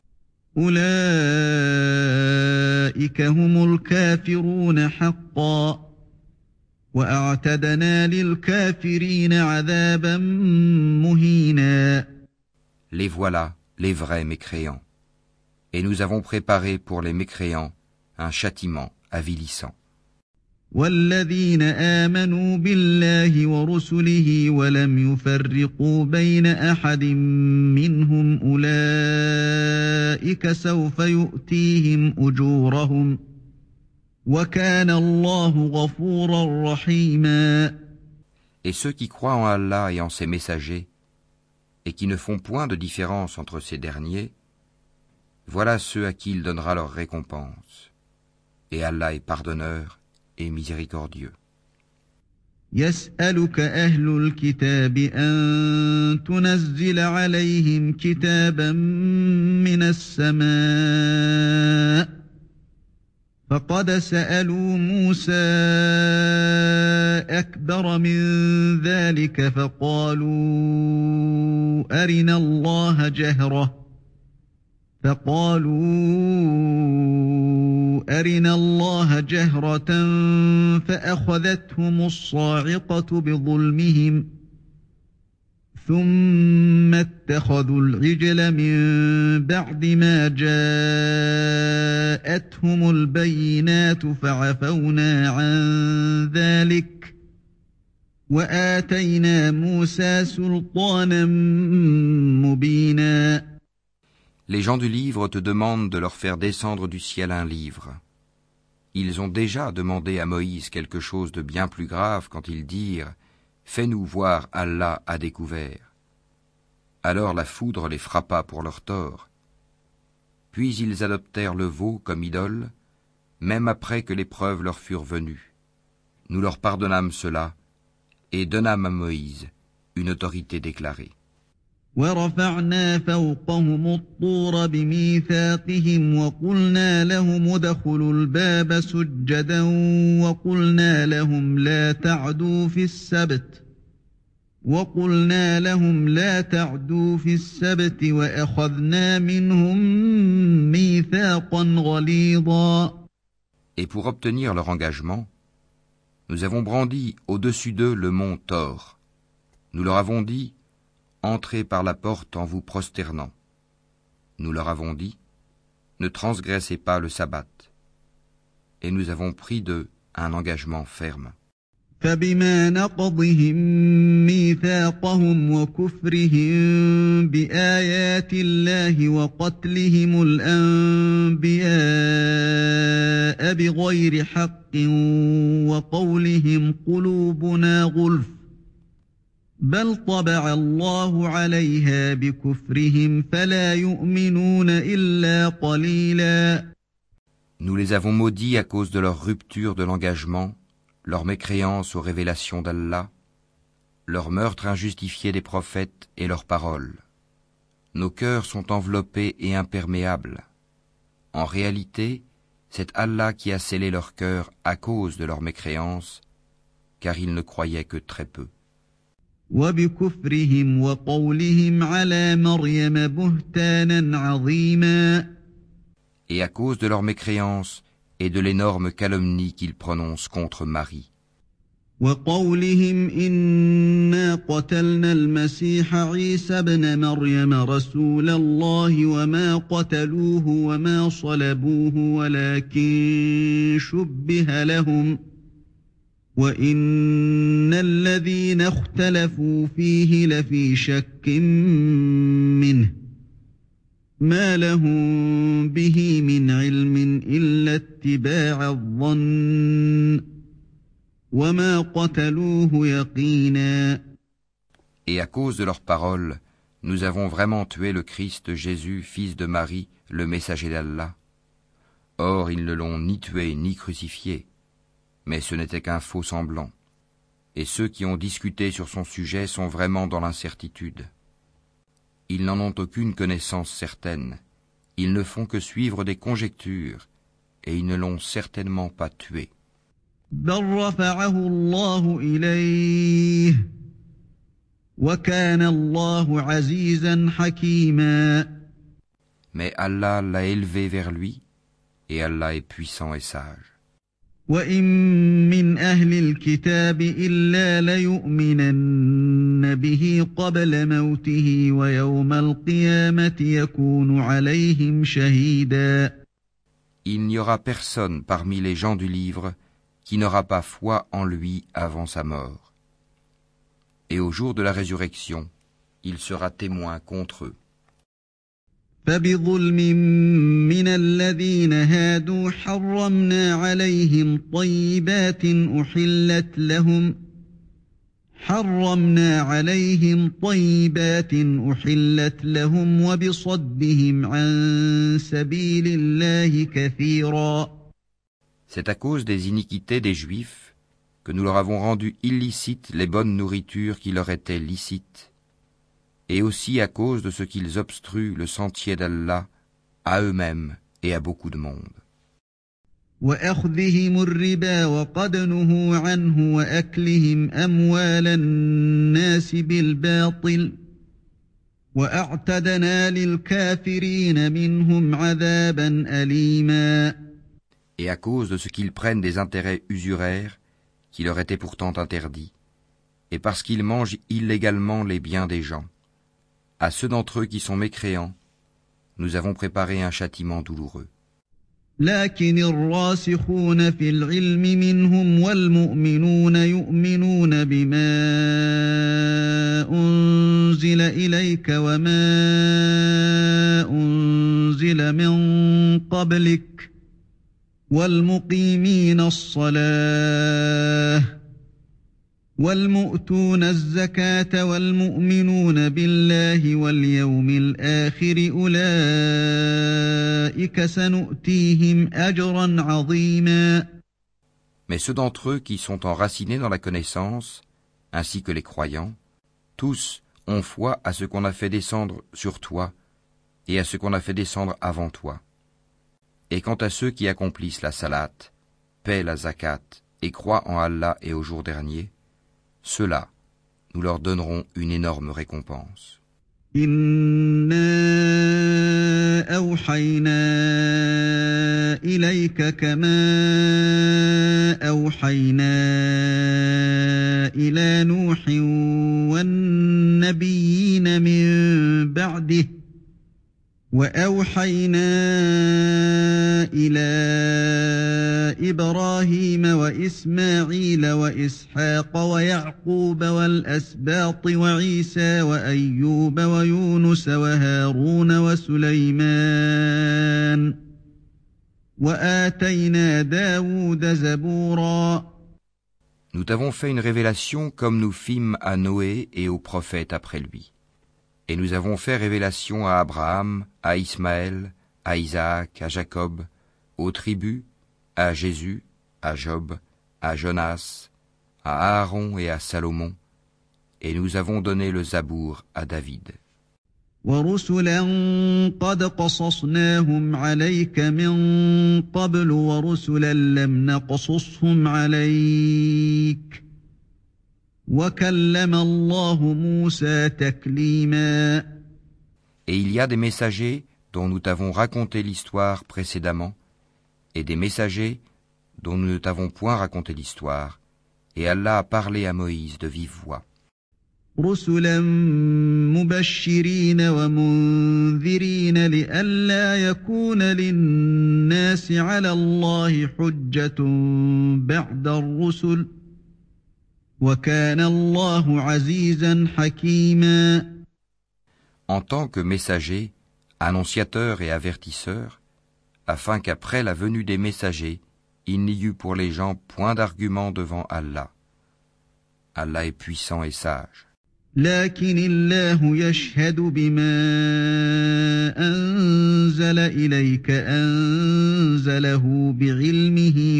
أولئك هم الكافرون حقا وأعتدنا للكافرين عذابا مهينا. Les voilà, les vrais mécréants. Et nous avons préparé pour les mécréants un châtiment avilissant. والذين آمنوا بالله ورسله ولم يفرقوا بين أحد منهم أولئك سوف يؤتيهم أجورهم وكان الله غفورا رحيما. Et ceux qui croient en Allah et en ses messagers, et qui ne font point de différence entre ces derniers, voilà ceux à qui il donnera leur récompense. Et Allah est pardonneur et miséricordieux. يسألك أهل الكتاب أن تنزل عليهم كتابا من السماء فقد سألوا موسى أكبر من ذلك فقالوا أرنا الله جهرة فأخذتهم الصاعقة بظلمهم ثم اتخذوا العجل من بعد ما جاءتهم البينات فعفونا عن ذلك وآتينا موسى سلطانا مبينا. Les gens du livre te demandent de leur faire descendre du ciel un livre. Ils ont déjà demandé à Moïse quelque chose de bien plus grave quand ils dirent « Fais-nous voir Allah à découvert ». Alors la foudre les frappa pour leur tort. Puis ils adoptèrent le veau comme idole, même après que les preuves leur furent venues. Nous leur pardonnâmes cela et donnâmes à Moïse une autorité déclarée. ورفعنا فوقهم الطور بميثاقهم وقلنا لهم ادخلوا الباب سجدا وقلنا لهم لا تعدوا في السبت وأخذنا منهم ميثاقا غليظا. Et pour obtenir leur engagement, nous avons brandi au-dessus d'eux le mont Thor. Nous leur avons dit entrez par la porte en vous prosternant. Nous leur avons dit, ne transgressez pas le sabbat. Et nous avons pris d'eux un engagement ferme. فبما نقضهم ميثاقهم وكفرهم بآيات الله وقتلهم الأنبياء بغير حق وقولهم قلوبنا غلف بل طبع الله عليها بكفرهم فلا يؤمنون إلا قليلا. Nous les avons maudits à cause de leur rupture de l'engagement, leur mécréance aux révélations d'Allah, leur meurtre injustifié des prophètes et leurs paroles. Nos cœurs sont enveloppés et imperméables. En réalité, c'est Allah qui a scellé leurs cœurs à cause de leur mécréance, car ils ne croyaient que très peu. وبكفرهم وقولهم على مريم بهتانا عظيما. Et à cause de leur mécréance et de l'énorme calomnie qu'ils prononcent contre Marie. وقولهم إنا قتلنا المسيح عيسى ابن مريم رسول الله وما قتلوه وما صلبوه ولكن شبه لهم وإن الذين اختلفوا فيه لفي شك منه ما لهم به من علم إلا اتباع الظن وما قتلوه يقينا. Et à cause de leurs paroles, nous avons vraiment tué le Christ Jésus, fils de Marie, le messager d'Allah. Or, ils ne l'ont ni tué ni crucifié, mais ce n'était qu'un faux semblant. Et ceux qui ont discuté sur son sujet sont vraiment dans l'incertitude. Ils n'en ont aucune connaissance certaine. Ils ne font que suivre des conjectures, et ils ne l'ont certainement pas tué. بل رفعه الله إليه وكان الله عزيزا حكيما. Mais Allah l'a élevé vers lui, et Allah est puissant et sage. وإن من أهل الكتاب إلا ليؤمنن به قبل موته ويوم القيامة يكون عليهم شهيدا. Il n'y aura personne parmi les gens du livre qui n'aura pas foi en lui avant sa mort. Et au jour de la résurrection, il sera témoin contre eux. فبظلم من الذين هادوا حرمنا عليهم طيبات أحلت لهم وبصدهم عن سبيل الله كثيرا. C'est à cause des iniquités des Juifs que nous leur avons rendu illicites les bonnes nourritures qui leur étaient licites, et aussi à cause de ce qu'ils obstruent le sentier d'Allah à eux-mêmes et à beaucoup de monde. وأخذهم الربا وقد نهوا عنه وأكلهم أموال الناس بالباطل وأعتدنا للكافرين منهم عذابا أليما. Et à cause de ce qu'ils prennent des intérêts usuraires qui leur étaient pourtant interdits, et parce qu'ils mangent illégalement les biens des gens, à ceux d'entre eux qui sont mécréants, nous avons préparé un châtiment douloureux. لكن الراسخون في العلم منهم والمؤمنون يؤمنون بما أنزل إليك وما أنزل من قبلك والمقيمين الصلاة والمؤتون الزكاة والمؤمنون بالله واليوم الآخر أولئك سنؤتيهم أجرا عظيما. Mais ceux d'entre eux qui sont enracinés dans la connaissance, ainsi que les croyants, tous ont foi à ce qu'on a fait descendre sur toi et à ce qu'on a fait descendre avant toi. Et quant à ceux qui accomplissent la salat, paient la zakat et croient en Allah et au jour dernier, ceux-là, nous leur donnerons une énorme récompense. إنا أوحينا إليك كما أوحينا إلى نوح والنبيين من بعده وأوحينا إلى وإبراهيم وإسماعيل وإسحاق ويعقوب والأسباط وعيسى وأيوب ويونس وهارون وسليمان وآتينا داود زبورا. Nous t'avons fait une révélation comme nous fîmes à Noé et aux prophètes après lui. Et nous avons fait révélation à Abraham, à Ismaël, à Isaac, à Jacob, aux tribus, à Jésus, à Job, à Jonas, à Aaron et à Salomon. Et nous avons donné le Zabour à David. وَرُسُلًا قَدْ قَصَصْنَاهُمْ عَلَيْكَ مِن قَبْلُ وَرُسُلًا لَّمْ نَقْصُصْهُمْ عَلَيْكَ وَكَلَّمَ اللَّهُ مُوسَىٰ تَكْلِيمًا. Et il y a des messagers dont nous t'avons raconté l'histoire précédemment, et des messagers dont nous ne t'avons point raconté l'histoire, et Allah a parlé à Moïse de vive voix. رُسُلًا مُبَشِّرِينَ وَمُنذِرِينَ لِئَلَّا يَكُونَ لِلنَّاسِ عَلَى اللَّهِ حُجَّةٌ بَعْدَ الرُّسُلِ وَكَانَ اللَّهُ عَزِيزًا حَكِيمًا. En tant que messagers, annonciateurs et avertisseurs, afin qu'après la venue des messagers, il n'y eut pour les gens point d'argument devant Allah. Allah est puissant et sage. لكن الله يشهد بما أنزل إليك أنزله بعلمه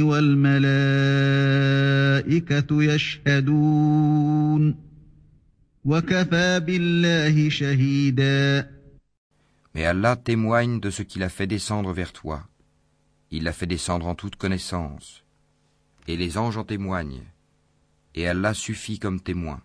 والملائكة يشهدون وكفى بالله شهيدا. Mais Allah témoigne de ce qu'il a fait descendre vers toi. Il l'a fait descendre en toute connaissance. Et les anges en témoignent. Et Allah suffit comme témoin.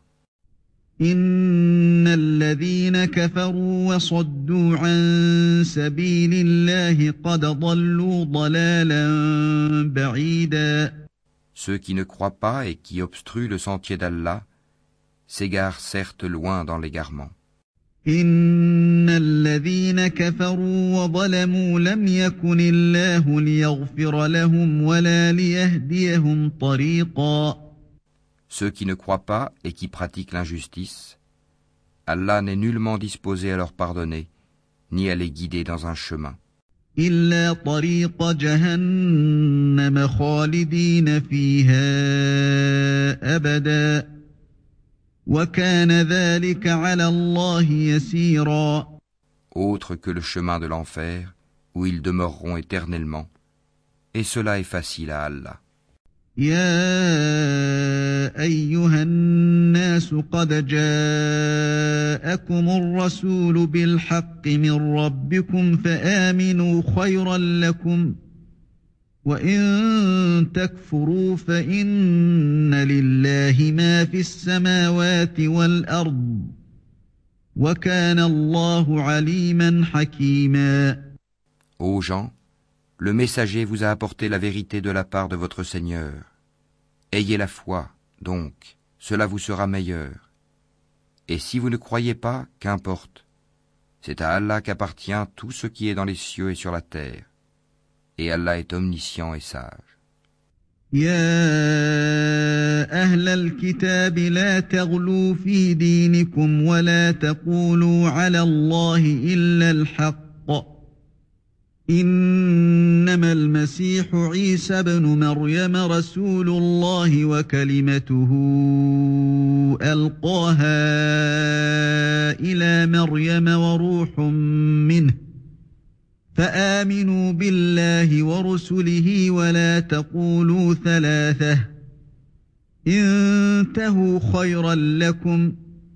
إن الذين كفروا وصدوا عن سبيل الله قد ضلوا ضلالا بعيدا. Ceux qui ne croient pas et qui obstruent le sentier d'Allah s'égarent certes loin dans l'égarement. إن الذين كفروا وظلموا لم يكن الله ليغفر لهم ولا ليهديهم طريقا. Ceux qui ne croient pas et qui pratiquent l'injustice, Allah n'est nullement disposé à leur pardonner, ni à les guider dans un chemin. إلا طريق جهنم خالدين فيها أبدا وكان ذلك على الله يسيرا. Autre que le chemin de l'enfer, où ils demeureront éternellement, et cela est facile à Allah. يا أيها الناس قد جاءكم الرسول بالحق من ربكم فآمنوا خيرا لكم وإن تكفروا فإن لله ما في السماوات والأرض وكان الله عليما حكيما. Ô gens, le messager vous a apporté la vérité de la part de votre Seigneur. Ayez la foi, donc, cela vous sera meilleur. Et si vous ne croyez pas, qu'importe. C'est à Allah qu'appartient tout ce qui est dans les cieux et sur la terre. Et Allah est omniscient et sage. يا أهل الكتاب لا تغلوا في دينكم ولا تقولوا على الله إلا الحق إنما المسيح عيسى ابن مريم رسول الله وكلمته ألقاها إلى مريم وروح منه فآمنوا بالله ورسله ولا تقولوا ثلاثة انتهوا خيرا لكم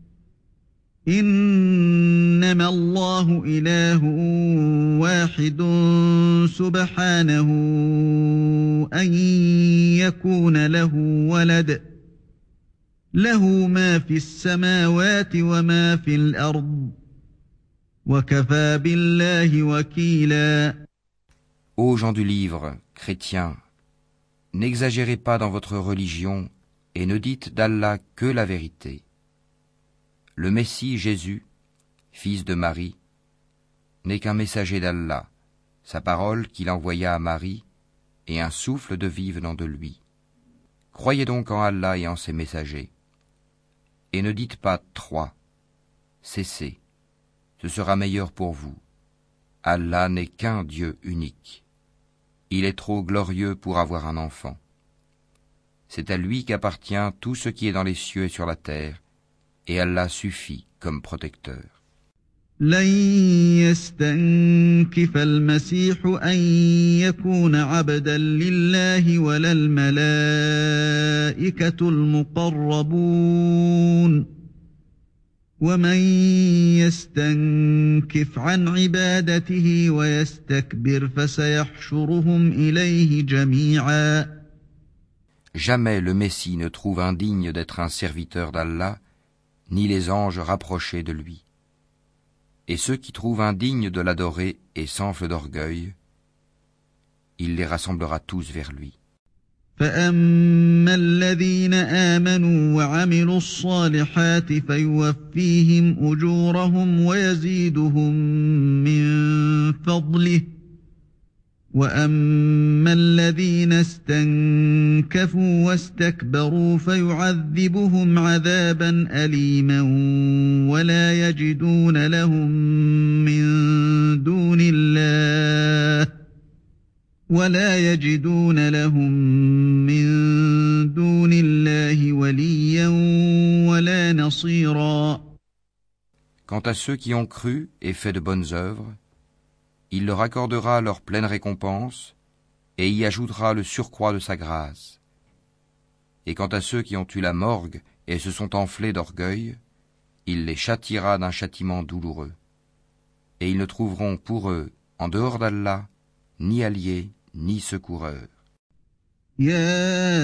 إنما الله إله واحد سبحانه أن يكون له ولد له ما في السماوات وما في الأرض وكفى بالله وكيلا. Ô gens du livre, chrétiens, n'exagérez pas dans votre religion et ne dites d'Allah que la vérité. Le Messie Jésus, fils de Marie, n'est qu'un messager d'Allah, sa parole qu'il envoya à Marie, et un souffle de vie venant de lui. Croyez donc en Allah et en ses messagers. Et ne dites pas 3. Cessez, ce sera meilleur pour vous. Allah n'est qu'un Dieu unique. Il est trop glorieux pour avoir un enfant. C'est à lui qu'appartient tout ce qui est dans les cieux et sur la terre, et Allah suffit comme protecteur. لن يستنكف المسيح أن يكون عبدا لله ولا الملائكة المقربون ومن يستنكف عن عبادته ويستكبر فسيحشرهم إليه جميعا. Jamais le Messie ne trouve indigne d'être un serviteur d'Allah, ni les anges rapprochés de lui. Et ceux qui trouvent indignes de l'adorer et s'enflent d'orgueil, il les rassemblera tous vers lui. فأما الذين آمنوا وعملوا الصالحات فيوفيهم أجورهم ويزيدهم من فضله وأما الذين استنكفوا واستكبروا فيعذبهم عذابا أليما ولا يجدون لهم من دون الله وليا ولا نصيرا. Quant à ceux qui ont cru et fait de bonnes œuvres, il leur accordera leur pleine récompense et y ajoutera le surcroît de sa grâce. Et quant à ceux qui ont eu la morgue et se sont enflés d'orgueil, il les châtiera d'un châtiment douloureux. Et ils ne trouveront pour eux, en dehors d'Allah, ni alliés, ni secoureurs. يا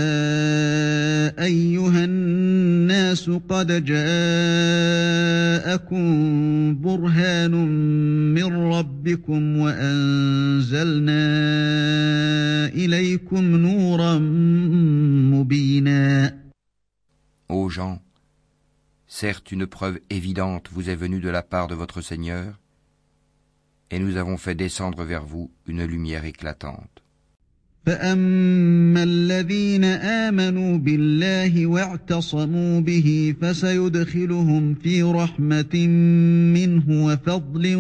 أيها الناس قد جاءكم برهان من ربكم وأنزلنا إليكم نورا مبينا. Ô gens, certes une preuve évidente vous est venue de la part de votre Seigneur, et nous avons fait descendre vers vous une lumière éclatante. فأما الذين آمنوا بالله واعتصموا به فسيدخلهم في رحمة منه وفضل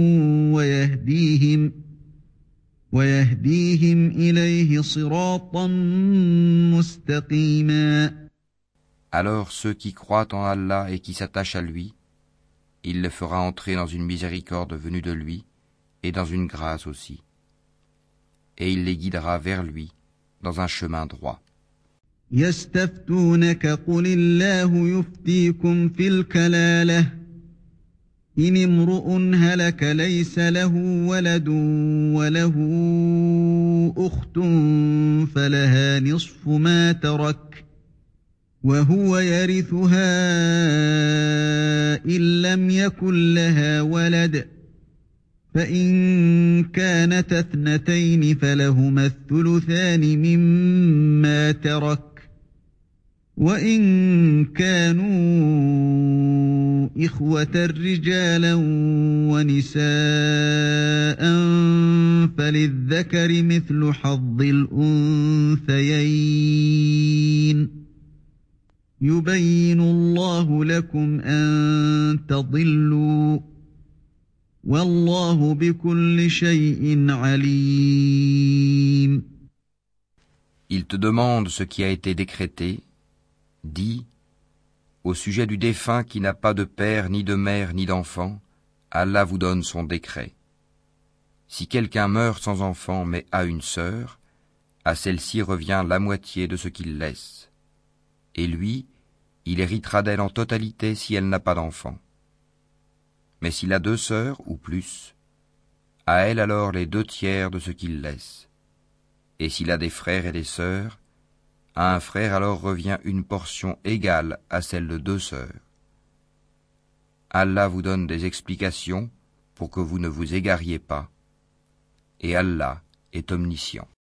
ويهديهم إليه صراطا مستقيما. Alors ceux qui croient en Allah et qui s'attachent à lui, il les fera entrer dans une miséricorde venue de lui et dans une grâce aussi. Et il les guidera vers lui dans un chemin droit. يستفتونك قل الله يفتيكم في الكلالة إن امرؤ هلك ليس له ولد وله أخت فلها نصف ما ترك وهو يرثها إن لم يكن لها ولد فإن كانتا اثنتين فلهما الثلثان مما ترك وإن كانوا إخوة رجالا ونساء فللذكر مثل حظ الأنثيين يبين الله لكم أن تضلوا والله بكل شيء عليم. Il te demande ce qui a été décrété. Dis, au sujet du défunt qui n'a pas de père, ni de mère, ni d'enfant, Allah vous donne son décret. Si quelqu'un meurt sans enfant mais a une sœur, à celle-ci revient la moitié de ce qu'il laisse. Et lui, il héritera d'elle en totalité si elle n'a pas d'enfant. Mais s'il a 2 sœurs ou plus, à elle alors les 2/3 de ce qu'il laisse. Et s'il a des frères et des sœurs, à un frère alors revient une portion égale à celle de 2 sœurs. Allah vous donne des explications pour que vous ne vous égariez pas, et Allah est omniscient.